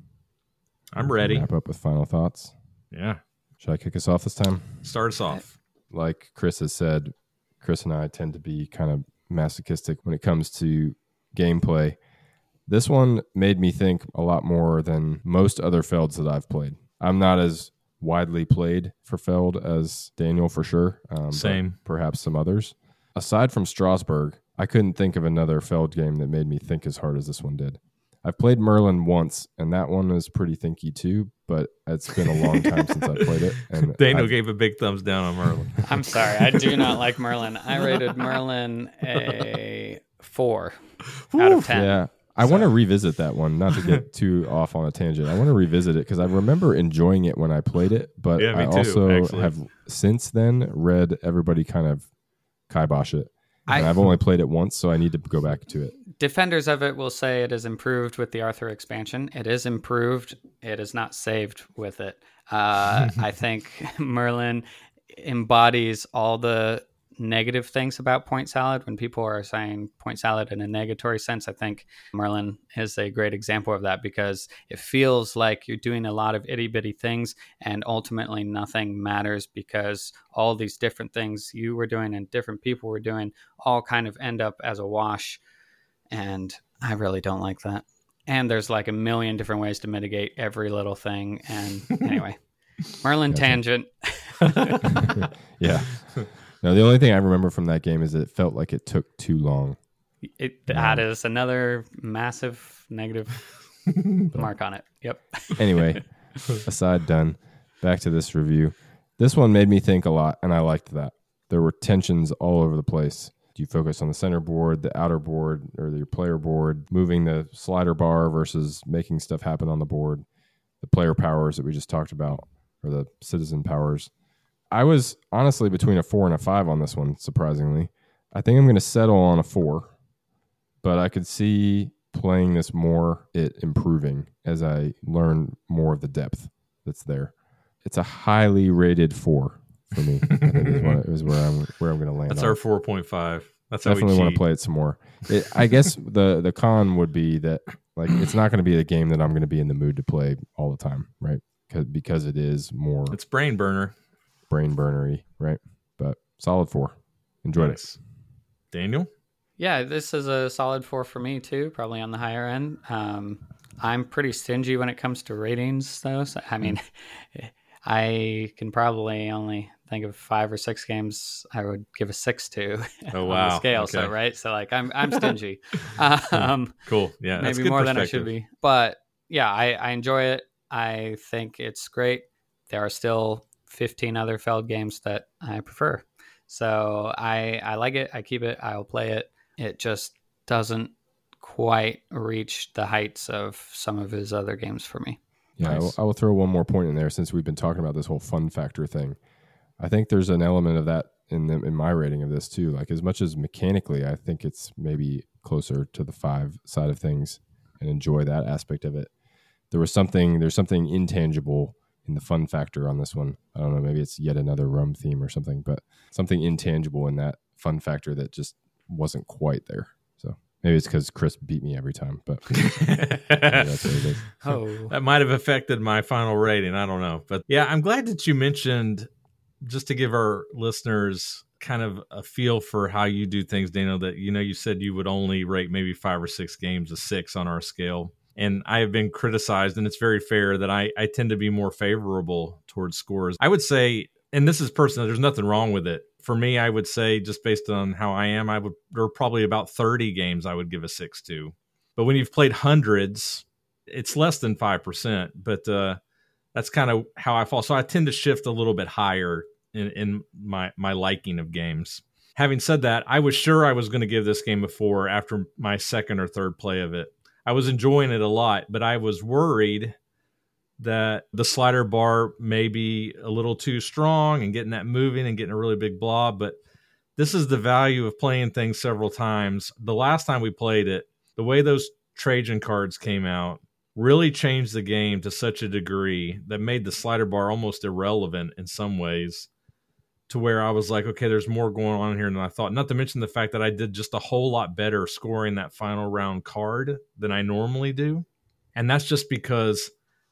I'm ready. Wrap up with final thoughts. Yeah. Should I kick us off this time? Start us off. Like Chris has said, Chris and I tend to be kind of masochistic when it comes to gameplay. This one made me think a lot more than most other Felds that I've played. I'm not as widely played for Feld as Daniel for sure. Um, but Same. perhaps some others. Aside from Strasbourg, I couldn't think of another Feld game that made me think as hard as this one did. I've played Merlin once, and that one was pretty thinky too, but it's been a long time since I played it. And Daniel I've- gave a big thumbs down on Merlin. I'm sorry, I do not like Merlin. I rated Merlin a four out of ten. Yeah. I want to revisit that one, not to get too off on a tangent. I want to revisit it because I remember enjoying it when I played it, but Yeah, me I too, also actually. have since then read everybody kind of kibosh it. I- And I've only played it once, so I need to go back to it. Defenders of it will say it is improved with the Arthur expansion. It is improved. It is not saved with it. Uh, I think Merlin embodies all the negative things about point salad. When people are saying point salad in a negatory sense, I think Merlin is a great example of that, because it feels like you're doing a lot of itty bitty things and ultimately nothing matters, because all these different things you were doing and different people were doing all kind of end up as a wash. And I really don't like that. And there's like a million different ways to mitigate every little thing. And anyway, Merlin Gotcha. tangent. Yeah. No, the only thing I remember from that game is it felt like it took too long. It, that is another massive negative mark on it. Yep. Anyway, aside done. Back to this review. This one made me think a lot, and I liked that. There were tensions all over the place. Do you focus on the center board, the outer board, or your player board, moving the slider bar versus making stuff happen on the board, the player powers that we just talked about, or the citizen powers. I was honestly between a four and a five on this one, surprisingly. I think I'm going to settle on a four, but I could see playing this more, it improving as I learn more of the depth that's there. It's a highly rated four for me. I think is, what, is where I'm where I'm going to land. That's on. our four point five. That's how Definitely we want cheat. to play it some more. It, I guess the the con would be that like it's not going to be a game that I'm going to be in the mood to play all the time, right? Because because it is more It's brain burner. brain burnery, right? But solid four. Enjoyed Nice. Daniel? Yeah, this is a solid four for me too, probably on the higher end. Um, I'm pretty stingy when it comes to ratings, though. So, I mean, I can probably only think of five or six games I would give a six to Oh, on wow. the scale. Okay. So, right. So, like, I'm I'm stingy. um, Cool. Yeah. That's maybe good more than I should perspective. be. But yeah, I, I enjoy it. I think it's great. There are still fifteen other Feld games that I prefer. So I I like it. I keep it. I'll play it. It just doesn't quite reach the heights of some of his other games for me. Yeah, I will, Nice. I will throw one more point in there since we've been talking about this whole fun factor thing. I think there's an element of that in the, in my rating of this too. Like as much as mechanically, I think it's maybe closer to the five side of things and enjoy that aspect of it. There was something, there's something intangible in the fun factor on this one. I don't know, maybe it's yet another rum theme or something, but something intangible in that fun factor that just wasn't quite there. So maybe it's because Chris beat me every time, but maybe that's what it is. Oh, That might have affected my final rating. I don't know. But yeah, I'm glad that you mentioned, just to give our listeners kind of a feel for how you do things, Daniel, that, you know, you said you would only rate maybe five or six games a six on our scale. And I have been criticized, and it's very fair, that I, I tend to be more favorable towards scores. I would say, and this is personal, there's nothing wrong with it. For me, I would say, just based on how I am, I would there are probably about thirty games I would give a six to. But when you've played hundreds, it's less than five percent. But uh, that's kind of how I fall. So I tend to shift a little bit higher in, in my, my liking of games. Having said that, I was sure I was going to give this game a four after my second or third play of it. I was enjoying it a lot, but I was worried that the slider bar may be a little too strong and getting that moving and getting a really big blob. But this is the value of playing things several times. The last time we played it, the way those Trajan cards came out really changed the game to such a degree that made the slider bar almost irrelevant in some ways, to where I was like, okay, there's more going on here than I thought. Not to mention the fact that I did just a whole lot better scoring that final round card than I normally do. And that's just because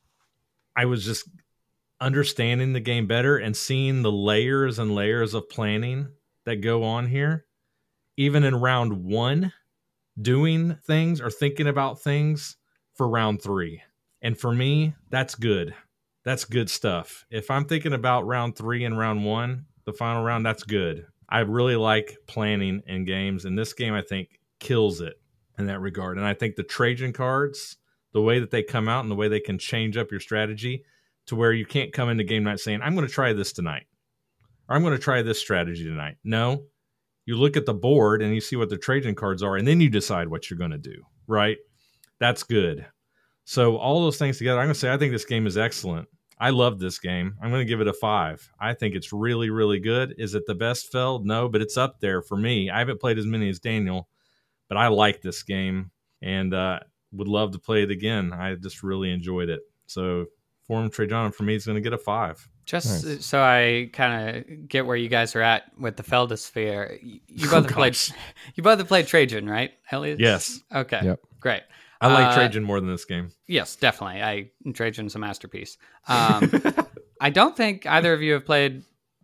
I was just understanding the game better and seeing the layers and layers of planning that go on here. Even in round one, doing things or thinking about things for round three. And for me, that's good. That's good stuff. If I'm thinking about round three and round one, the final round, that's good. I really like planning in games, and this game, I think, kills it in that regard. And I think the Trajan cards, the way that they come out and the way they can change up your strategy to where you can't come into game night saying, I'm going to try this tonight, or I'm going to try this strategy tonight. No, you look at the board and you see what the Trajan cards are, and then you decide what you're going to do, right? That's good. So all those things together, I'm going to say I think this game is excellent. I love this game. I'm going to give it a five. I think it's really, really good. Is it the best Feld? No, but it's up there for me. I haven't played as many as Daniel, but I like this game and uh, would love to play it again. I just really enjoyed it. So Forum Trajan for me is going to get a five. Just Nice. so I kind of get where you guys are at with the Feldosphere, you you both Oh, have played. gosh. You both have played Trajan, right? Elliot? Yes. Okay. Yep. Great. I like Uh, Trajan more than this game. Yes, definitely. I Trajan's a masterpiece. Um, I don't think either of you have played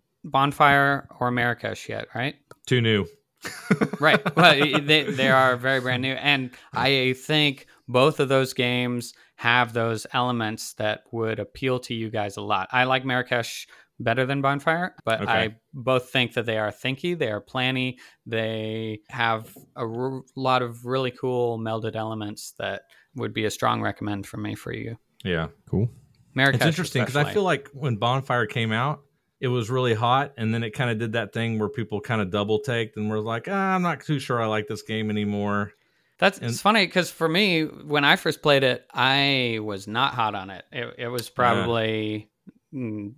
Bonfire or Marrakesh yet, right? Too new. Right. Well, they they are very brand new, and I think both of those games have those elements that would appeal to you guys a lot. I like Marrakesh better than Bonfire, but Okay. I both think that they are thinky, they are planny, they have a r- lot of really cool melded elements that would be a strong recommend for me for you. Yeah. Cool. Marrakesh, It's interesting because I especially. feel like when Bonfire came out, it was really hot, and then it kind of did that thing where people kind of double taked and were like, ah, I'm not too sure I like this game anymore. That's And- it's funny because for me, when I first played it, I was not hot on it. It, it was probably mm,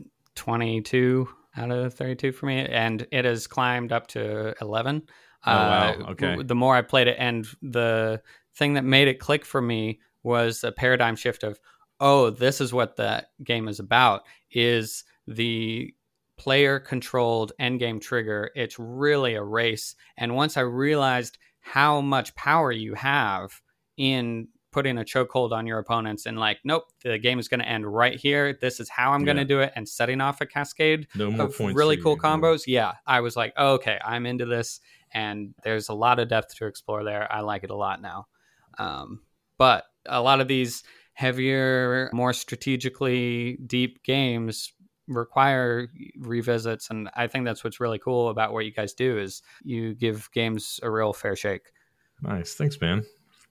twenty-two out of thirty-two for me, and it has climbed up to eleven. Oh, wow. Uh, Okay. w- The more I played it, and the thing that made it click for me was a paradigm shift of, oh, this is what that game is about, is the player-controlled endgame trigger. It's really a race. And once I realized how much power you have in putting a chokehold on your opponents and like, nope, the game is going to end right here. This is how I'm going to Yeah. do it, and setting off a cascade No more of points. really for cool you. combos. Yeah, I was like, oh, okay, I'm into this, and there's a lot of depth to explore there. I like it a lot now. Um, but a lot of these heavier, more strategically deep games require revisits, and I think that's what's really cool about what you guys do is you give games a real fair shake. Nice. Thanks, man.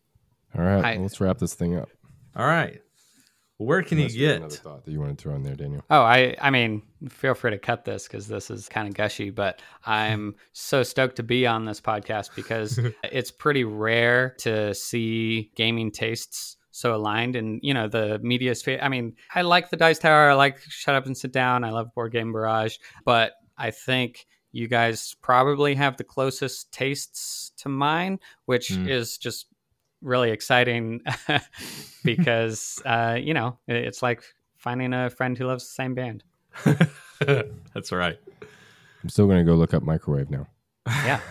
All right. I- well, let's wrap this thing up. All right. Well, where can Unless you have another get? thought that you want to throw in there, Daniel? Oh, I, I mean, feel free to cut this because this is kind of gushy, but I'm so stoked to be on this podcast because it's pretty rare to see gaming tastes so aligned. And, you know, the media sphere, I mean, I like the Dice Tower. I like Shut Up and Sit Down. I love Board Game Barrage. But I think you guys probably have the closest tastes to mine, which Mm. is just really exciting because, uh, you know, it's like finding a friend who loves the same band. That's right. I'm still going to go look up Microwave now. Yeah.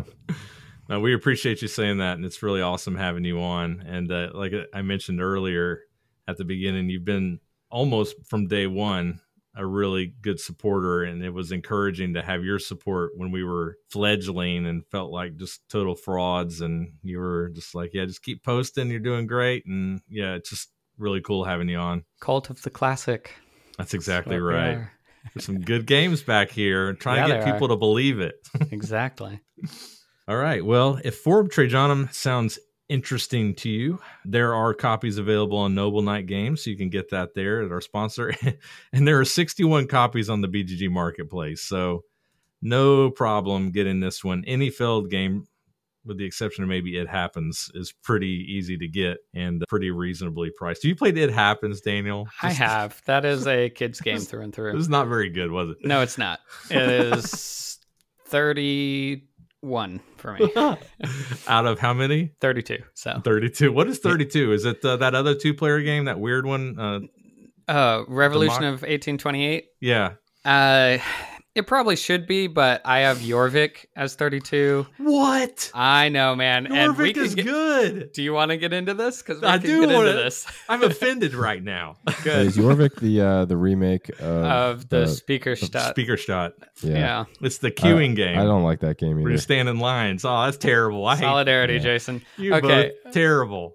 No, we appreciate you saying that, and it's really awesome having you on. And uh, like I mentioned earlier at the beginning, you've been almost from day one a really good supporter, and it was encouraging to have your support when we were fledgling and felt like just total frauds. And you were just like, yeah, just keep posting. You're doing great. And yeah, it's just really cool having you on. Cult of the Classic. That's exactly What we right. are. There's some good games back here. Trying Yeah, to get there people to believe it. Exactly. All right. Well, if Forb Trajanum sounds interesting to you, there are copies available on Noble Knight Games, so you can get that there at our sponsor. And there are sixty-one copies on the B G G Marketplace, so no problem getting this one. Any Feld game, with the exception of maybe It Happens, is pretty easy to get and pretty reasonably priced. You played It Happens, Daniel? I Just- have. That is a kid's game through and It through. was not very good, was it? No, it's not. It is thirty-one for me. Out of how many? thirty-two. So, thirty-two. What is thirty-two? Is it uh, that other two-player game, that weird one? Uh, uh, Revolution Democ- of eighteen twenty-eight. yeah. Uh, it probably should be, but I have Jorvik as thirty-two. What? I know, man. and we Norvik can is get, good. Do you want to get into this? Because we I can do get wanna- into this. I'm offended right now. Good. Is Jorvik the uh, the remake of, Of the, speaker stat. Speaker shot. Yeah. Yeah. It's the queuing I, game. I don't like that game Where either. you stand in lines. Oh, that's terrible. I hate Solidarity, yeah. Jason. you Okay. both. Terrible.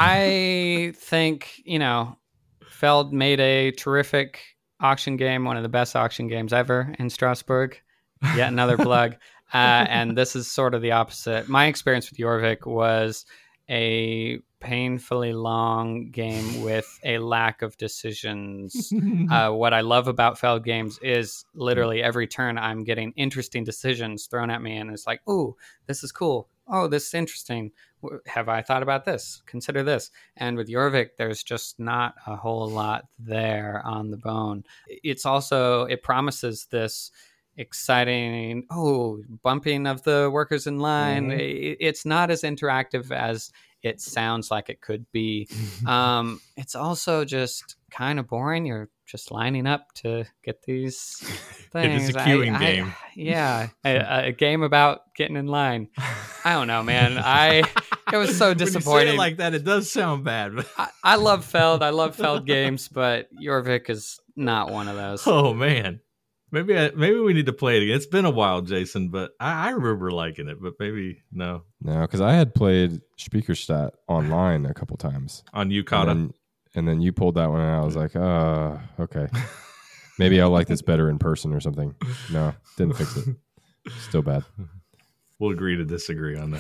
I think, you know, Feld made a terrific auction game, one of the best auction games ever in Strasbourg. Yet another plug. Uh, and this is sort of the opposite. My experience with Jorvik was a painfully long game with a lack of decisions. Uh, what I love about Feld games is literally every turn I'm getting interesting decisions thrown at me, and it's like, "Ooh, this is cool. Oh, this is interesting. W- Have I thought about this? Consider this." And with Jorvik, there's just not a whole lot there on the bone. It's also, it promises this exciting, oh, bumping of the workers in line. Mhm. I- It's not as interactive as it sounds like it could be. Um, it's also just kind of boring. You're just lining up to get these things. It is a queuing I, game. I, yeah, a, a game about getting in line. I don't know, man. I it was so disappointing. When you say it like that, it does sound bad. I, I love Feld. I love Feld games, but Jorvik is not one of those. Oh man, maybe I, maybe we need to play it again. It's been a while, Jason, but I, I remember liking it. But maybe no. No, because I had played Spiekerstadt online a couple times on Yukata, and then, and then you pulled that one, and I was like, uh, okay, maybe I'll like this better in person or something. No, didn't fix it. Still bad. We'll agree to disagree on that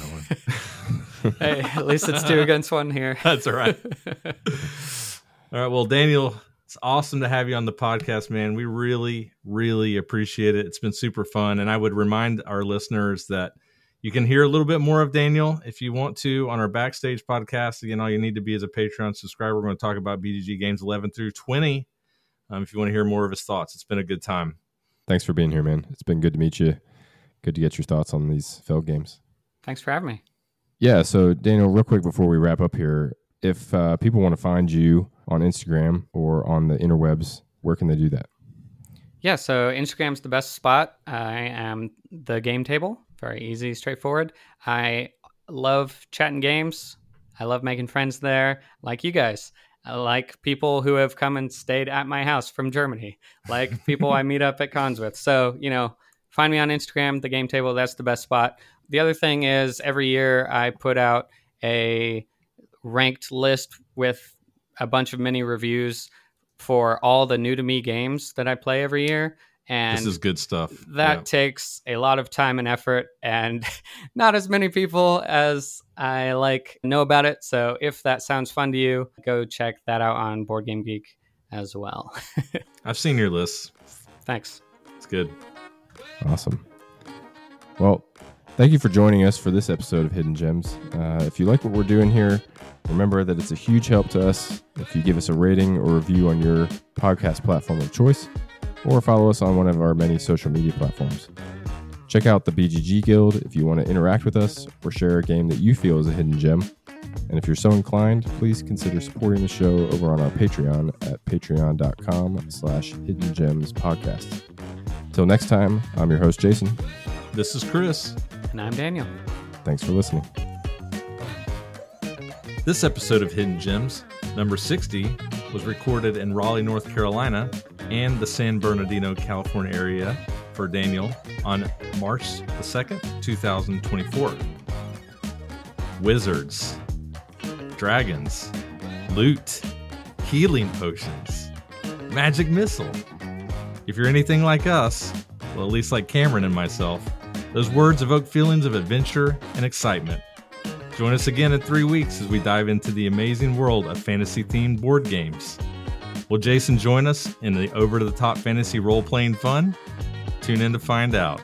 one. Hey, at least it's two against one here. That's all right. All right. Well, Daniel, it's awesome to have you on the podcast, man. We really, really appreciate it. It's been super fun. And I would remind our listeners that you can hear a little bit more of Daniel if you want to on our Backstage podcast. Again, all you need to be is a Patreon subscriber. We're going to talk about B G G games eleven through twenty. Um, if you want to hear more of his thoughts, it's been a good time. Thanks for being here, man. It's been good to meet you. Good to get your thoughts on these Feld games. Thanks for having me. Yeah, so Daniel, real quick before we wrap up here, if uh, people want to find you on Instagram or on the interwebs, where can they do that? Yeah, so Instagram's the best spot. I am the Game Table. Very easy, straightforward. I love chatting games. I love making friends there, like you guys. I like people who have come and stayed at my house from Germany, like people I meet up at cons with. So, you know, find me on Instagram, the Game Table. That's the best spot. The other thing is every year I put out a ranked list with a bunch of mini reviews for all the new to me games that I play every year. And this is good stuff. That yeah. takes a lot of time and effort, and not as many people as I like know about it. So if that sounds fun to you, go check that out on Board Game Geek as well. I've seen your lists. Thanks. It's good. Awesome. Well, thank you for joining us for this episode of Hidden Gems. Uh, if you like what we're doing here, remember that it's a huge help to us if you give us a rating or review on your podcast platform of choice, or follow us on one of our many social media platforms. Check out the B G G Guild if you want to interact with us or share a game that you feel is a hidden gem. And if you're so inclined, please consider supporting the show over on our Patreon at patreon.com slash hidden gems podcast. Till next time, I'm your host, Jason. This is Chris. And I'm Daniel. Thanks for listening. This episode of Hidden Gems, number sixty, was recorded in Raleigh, North Carolina, and the San Bernardino, California area for Daniel on March the second, twenty twenty-four. Wizards, dragons, loot, healing potions, magic missile. If you're anything like us, well, at least like Cameron and myself, those words evoke feelings of adventure and excitement. Join us again in three weeks as we dive into the amazing world of fantasy-themed board games. Will Jason join us in the over-the-top fantasy role-playing fun? Tune in to find out.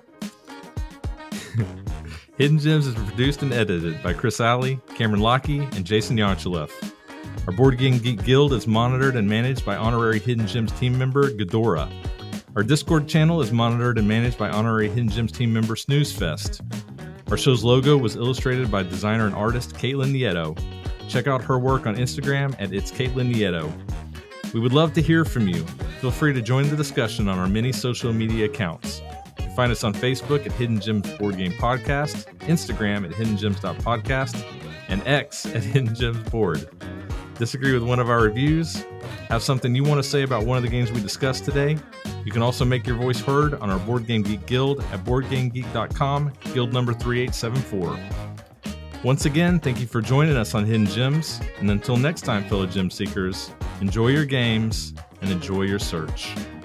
Hidden Gems is produced and edited by Chris Alley, Cameron Lockey, and Jason Yanchulev. Our Board Game Geek Guild is monitored and managed by honorary Hidden Gems team member Ghidorah. Our Discord channel is monitored and managed by honorary Hidden Gems team member Snoozefest. Our show's logo was illustrated by designer and artist Caitlin Nieto. Check out her work on Instagram at It's Caitlin Nieto. We would love to hear from you. Feel free to join the discussion on our many social media accounts. You can find us on Facebook at Hidden Gems Board Game Podcast, Instagram at hidden gems dot podcast, and X at Hidden Gems Board. Disagree with one of our reviews? Have something you want to say about one of the games we discussed today? You can also make your voice heard on our Board Game Geek Guild at board game geek dot com, guild number three eight seven four. Once again, thank you for joining us on Hidden Gems, and until next time, fellow gem seekers, enjoy your games and enjoy your search.